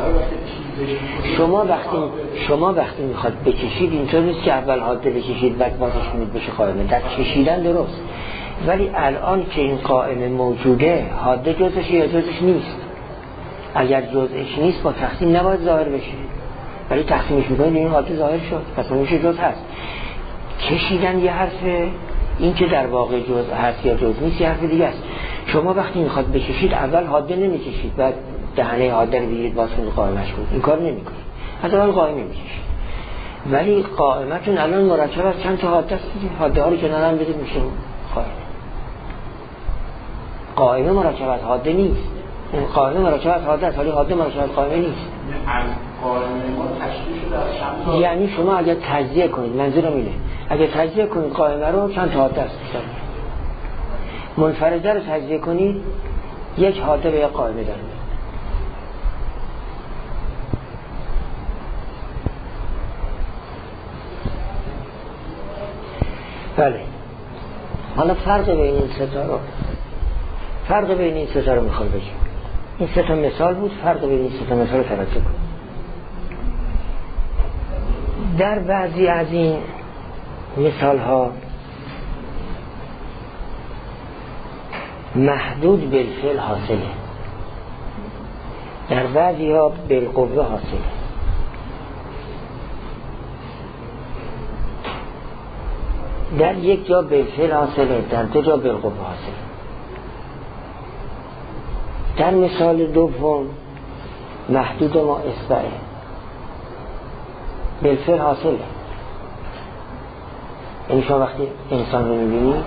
شما وقتی شما وقتی میخواد بکشید اینطور نیست که اول حاده بکشید بعد بازش کنید بشه قائمه. در کشیدن درست، ولی الان که این قائمه موجوده حاده جزءش یا جزءش نیست. اگر جزءش نیست با تقسیم نباید ظاهر بشه، ولی تقسیمش میکنید این حاده ظاهر شد، پس اون میشه جزء هست. کشیدن یه حرفه، این که در واقع جزء هست یا جزء نیست یه حرف دیگه است. شما وقتی میخواد بکشید اول حاده نمیکشید بعد دهنه حاده رو بگیرید باز کنید قائمش کنید، این کار نمیکنید، از اول قائمه میکشید. ولی قائمتون الان مرکب از چند تا حاده است، حاده ها رو کنار هم بدید میشه قائمه. قائمه مرکب از حاده نیست، این قائمه مرکب از حاده است ولی حاده مرکب از قائمه نیست. قائمه ما تشکیل شده از چند تا، یعنی شما اگر تجزیه کنید، منظورم اینه، اگر تجزیه کنید قائمه رو چند تا حاده است، منفرده رو تجزیه کنید یک حاده به یک قائمه داره. بله، حالا فرق بین این سه تا رو فرق بین این سه تا رو میخوام بگم. این سه تا مثال بود، فرق بین این سه تا مثال رو توجه کنید. در بعضی از این مثال ها محدود بالفعل حاصله، در بعضی ها بالقوه حاصله. در یک جا بالفعل حاصله، در دو جا بالقوه حاصله. در مثال دوم محدود ما اصبعه، بالفعل حاصله. یعنی شما وقتی انسان رو میبینید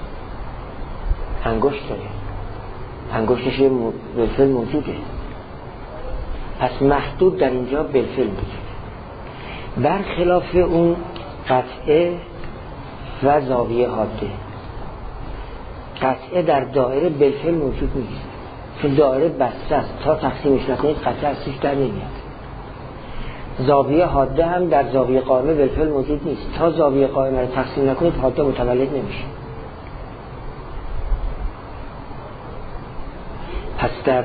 انگشت داره، انگشتش یه بالفعل موجوده، پس محدود در اینجا بالفعل موجوده. برخلاف اون قطعه و زاویه حاده، قطعه در دایره بالفعل موجود نیست، چون دایره بسته است، تا تقسیمش نکنید قطعه ازش در نمیاد. زاویه حاده هم در زاویه قائمه بالفعل موجود نیست، تا زاویه قائمه رو تقسیم نکنید حاده متولد نمیشه. پس در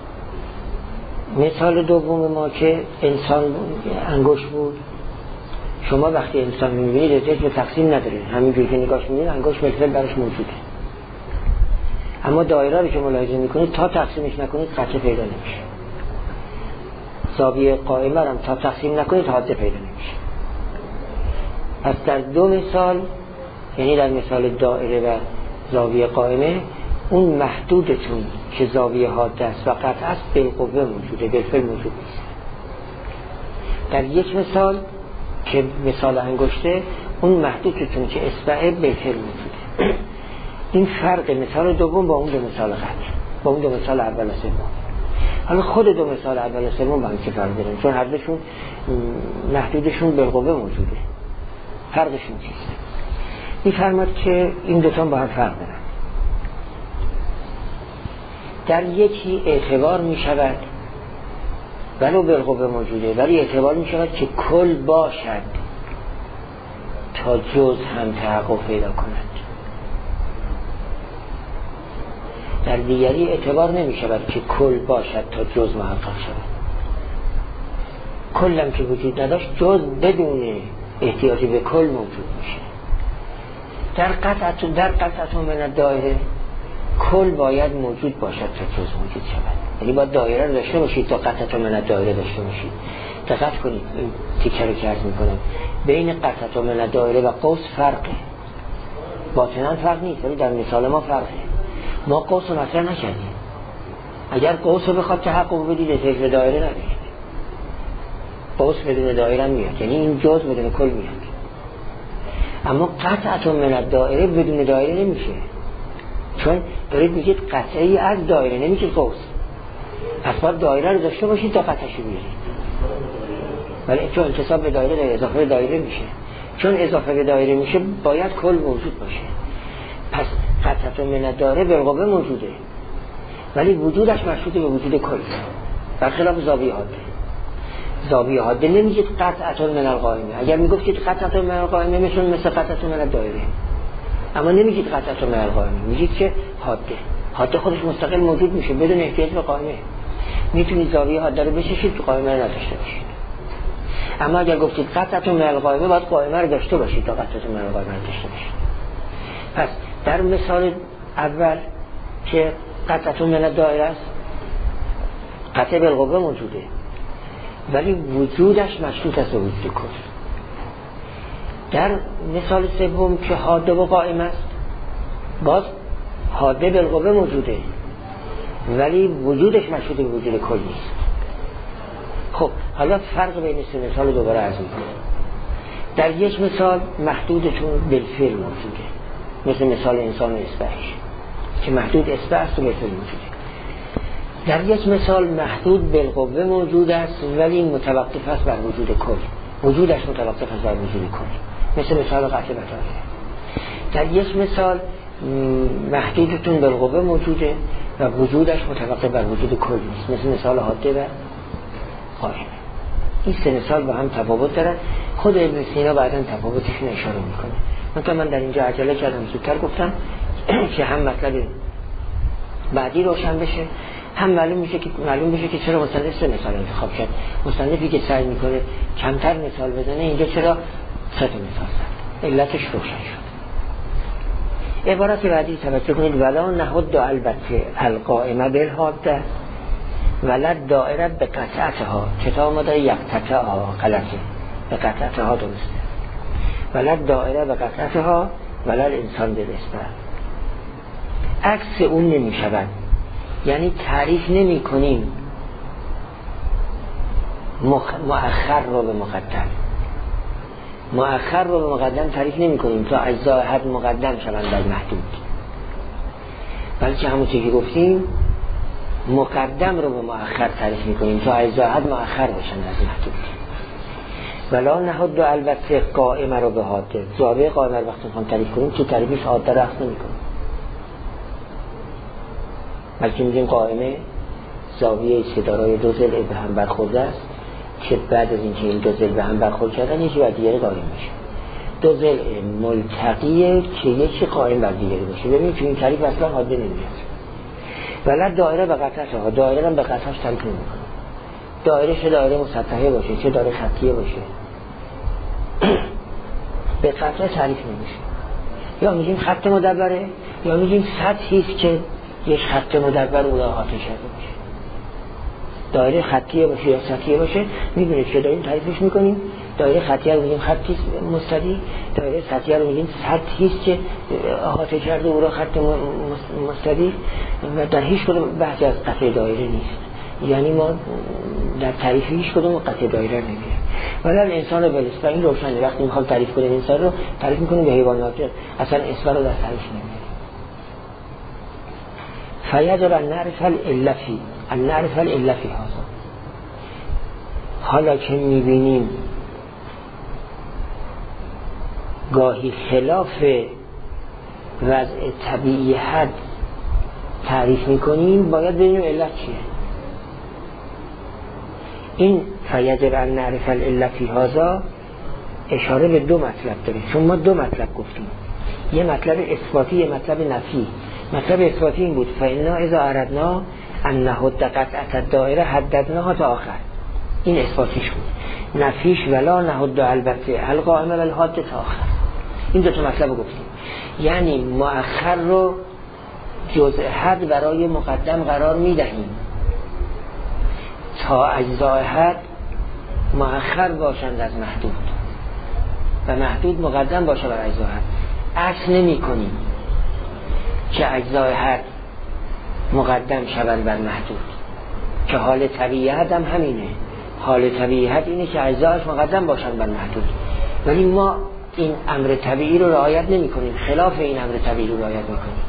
مثال دوم ما که انسان انگشت بود، شما وقتی انسان میبینید احتیاج به تقسیم ندارید، همینجوری که نگاش میبینید انگشت بالفعل برش موجوده. اما دایره رو که ملاحظه میکنید تا تقسیمش نکنید قطعه پیدا نمیشه. زاویه قائمه هم تا تقسیم نکنید حادثه پیدا نمیشه. پس در دو مثال، یعنی در مثال دایره و زاویه قائمه، اون محدودتون که زاویه حادثه است و قطع است بالقوه موجوده، بالفعل موجود نیست. در یک مثال که مثال انگشته، اون محدودتون که اصبعه بالفعل موجوده. این فرق مثال دوم با اون دو مثال قطع، با اون دو مثال اول و سوم. حالا خود دو مثال اول و سوم با هم چه فرق دارن؟ چون هر دوشون محدودشون بالقوه موجوده. فرقشون چیست؟ می‌فرماد که این دو تا با هم فرق دارن. در یکی اعتبار می‌شود ولو بالقوه موجوده، ولی اعتبار می‌شود که کل باشد تا جز هم تحقق پیدا کند. در دیگری اعتبار نمی‌شود که کل باشد تا جز محقق شود. کلم که وجود نداشت، جز بدون احتیاجی به کل موجود میشه. در قطعه در قطعه من دایره کل باید موجود باشد تا جز موجود شود. یعنی باید دایره رو داشته باشید تا قطعه من دایره داشته باشید. دقت کنید این تیکه رو که عرض میکنم، بین قطعه من دایره و قوس فرقه. باطنا فرق نیست ولی در مثال ما فرقه. ما قوس رو مطرح نکردیم. اگر قوس رو بخواد تحقق بدید احتیاج به دایره ندارید. قوس بدون دایره میاد، یعنی این جز بدون کل میاد. اما قطعه من دایره بدون دایره نمیشه، چون دارید میگید قطعه ای از دایره، نمیگید قوس. پس باید دایره رو داشته باشید تا قطعش رو بیارید. ولی چون انتصاب به دایره داره اضافه به دایره میشه، چون اضافه به دایره میشه باید کل موجود باشه. پس قطعه من دایره بالقوه موجوده ولی وجودش مشروط به وجود کل، برخلاف زاویه حاده. زاویه حاده نمیگید قطعه من القائمه. اگر میگفتید قطعه من القائمه میشون مثل قطعه من دایره، اما نمیگید قطعه من القائمه، میگید که حاده. حاده خودش مستقل موجود میشه بدون احتیاج به قائمه. میتونید زاویه حاده رو بچشید تو قائمه رو نداشته باشید. اما اگر گفتید قطعه من القائمه، باید قائمه رو داشته باشید تا قطعه من القائمه رو داشته باشید. پس در مثال اول که قطعه من دایره است، قطعه بالقوه موجوده ولی وجودش مشروط است به وجود کل. در مثال سوم که حاده و قائم است، باز حاده بالقوه موجوده ولی وجودش مشروط به وجود کل نیست. خب حالا فرق بین سه مثال دوباره عرض می‌کنم. در یک مثال محدودتون بالفعل موجوده، مثل مثال انسان و اصبعش که محدود اصبع است و بالفعل موجوده. در یک مثال محدود بالقوه موجود است ولی متوقف است بر وجود کل، وجودش متوقف است بر وجود کل، مثل مثال قطع بطاره. در یک مثال محدودتون بالقوه موجوده و وجودش متوقف بر وجود کل نیست، مثل مثال حاده و قائمه. این سه مثال با هم تفاوت دارن. خود ابن سینا بعداً تفاوتشون اشاره میکنه. من که من در اینجا عجله کردم زودتر گفتم که هم مطلب بعدی روشن بشه، هم معلوم میشه که معلوم بشه که چرا مصنف سه مثال انتخاب کرد. مصنفی که سعی میکنه کمتر مثال بزنه اینجا چرا سه تا مثال زد، علتش روشن شد. عبارت بعدی توجه کنید: ولا نهد البته القائمه بالحاده ولا دائره به قطعتها. کتاب ما داره یک قطعها غلطه، به قطعتها درسته. ولا دائره به قطعتها ولا الانسان بالنسبه. عکس اون نمیشود، یعنی تعریف نمی کنیم مخ... مؤخر رو به مقدم، مؤخر رو به مقدم تعریف نمی کنیم تا اجزای حد مقدم شوند در محدود، بلکه همونطور که گفتیم مقدم رو به مؤخر تعریف می کنیم تا اجزای حد مؤخر باشند از محدود. ولا نهد البته قائمه رو به حاده. زاویه قائمه رو وقتی میخوام تعریف کنیم که تعریفش حاده رو اخذ نمی کنیم، بلکه میگیم قائمه زاویه استدارای دو ضلع به هم برخورده است که بعد از اینکه این دو ضلع به هم برخورد کردن یکی بر دیگری قائم میشه. دو ضلع ملتقیه که یکی قائم بر دیگری باشه. ببینید که این تعریف اصلا حاده نمیاد. ولی دایره به قطعش، دایره هم به قطعش تعریف نمیکنه. دایره چه دایره مسطحه باشه چه دایره خطیه باشه به قطع تعریف نمیشه. یا میگیم خط مدبره یا میگیم سطحی است که یک خط مدور او را احاطه کرده باشه. دایره خطیه باشه یا سطحیه باشه، می‌بینید که داریم تعریفش می‌کنیم. دایره خطیه رو میگیم خطی مستدی، دایره سطحیه رو میگیم سطحی است که احاطه کرده او را خط مستدی، و در هیچ کدوم بحثی از قطع دایره نیست. یعنی ما در تعریف هیچ کدوم قطع دایره نمیگیم. ولی انسان رو بلست و این روشنه. وقتی میخوام تعریف کنیم انسان رو تعریف میکنیم به حیوانات، اصلا اسم رو در تعریف نمیگیم. فیجب ان نعرف الالا فی ان نعرف الالا فی هذا. حالا که میبینیم گاهی خلاف وضع طبیعی حد تعریف میکنیم، باید ببینیم علت چیه. این فیجب ان نعرف الالا فی هذا اشاره به دو مطلب داره، چون ما دو مطلب گفتیم، یه مطلب اثباتی، یه مطلب نفی. مطلب اثباتی این بود فإنا اذا اردنا ان نحد قطعة الدائره حددناها تا آخر، این اثباتیش بود. نفیش ولا نحد البته القائمه والحاد تا آخر. این دو تا مطلب گفتیم، یعنی مؤخر رو جزء حد برای مقدم قرار میدهیم تا اجزای حد مؤخر باشند از محدود و محدود مقدم باشه بر اجزای حد. عکس نمی کنیم که اجزای حد مقدم شوند بر محدود، که حال طبیعی حد هم همینه. حال طبیعی حد اینه که اجزایش مقدم باشند بر محدود، ولی ما این امر طبیعی رو رعایت نمی کنیم، خلاف این امر طبیعی رو رعایت می کنیم.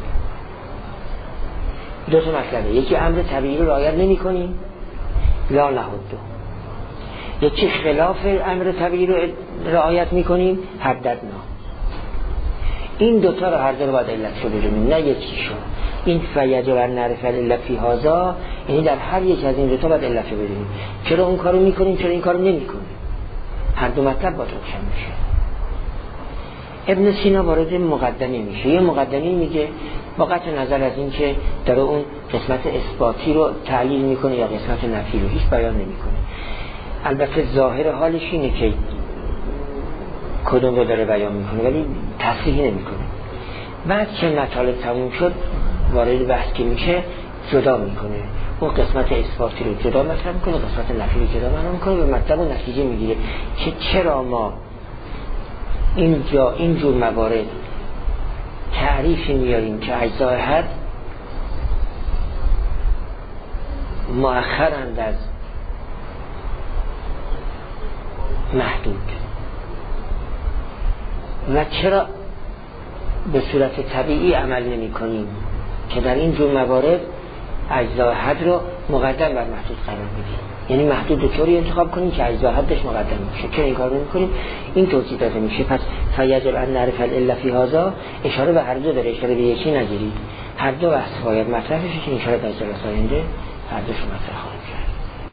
دو تا مطلبه، یکی امر طبیعی رو رعایت نمی کنیم لا نحدو، یکی خلاف امر طبیعی رو رعایت می کنیم حددنا. این دوتا رو هر دو رو باید علت شو بجمیم، نه یکیشو. این فیجب ان نعرف الالا فی هذا، یعنی در هر یک از این دوتا باید علت شو بجمیم. چرا اون کارو میکنیم، چرا این کارو نمیکنیم، هر دو مطلب باید روشن میشه. ابن سینا وارد مقدمه میشه. یه مقدمه میگه با قطع نظر از این که داره اون قسمت اثباتی رو تعلیل میکنه یا قسمت نفی رو هیچ بیان نمیکنه. البته ظاهر حالش اینه که کدوم رو داره بیان میکنه ولی تصریح نمیکنه. بعد که مطالب تموم شد وارد بحث که میشه جدا میکنه، اون قسمت اثباتی رو جدا مطرح میکنه، قسمت نفی رو جدا مطرح میکنه و مطلب و نتیجه میگیره که چرا ما اینجا اینجور موارد تعریفی میاریم که اجزای حد مؤخرند از محدود، و چرا به صورت طبیعی عمل نمی کنیم که در این جور موارد اجزای حد رو مقدم بر محدود قرار بدیم. یعنی محدود رو طوری انتخاب کنیم که اجزای حدش مقدم میشه. چرا این کار نمی کنیم؟ این توضیح داده میشه. پس فیجب ان نعرف الالا فی هذا اشاره به هر دو داره، اشاره به یکی نگیرید. هر دو بحث باید مطرح بشه که ان شاء الله در جلسه آینده هر دوش مطرح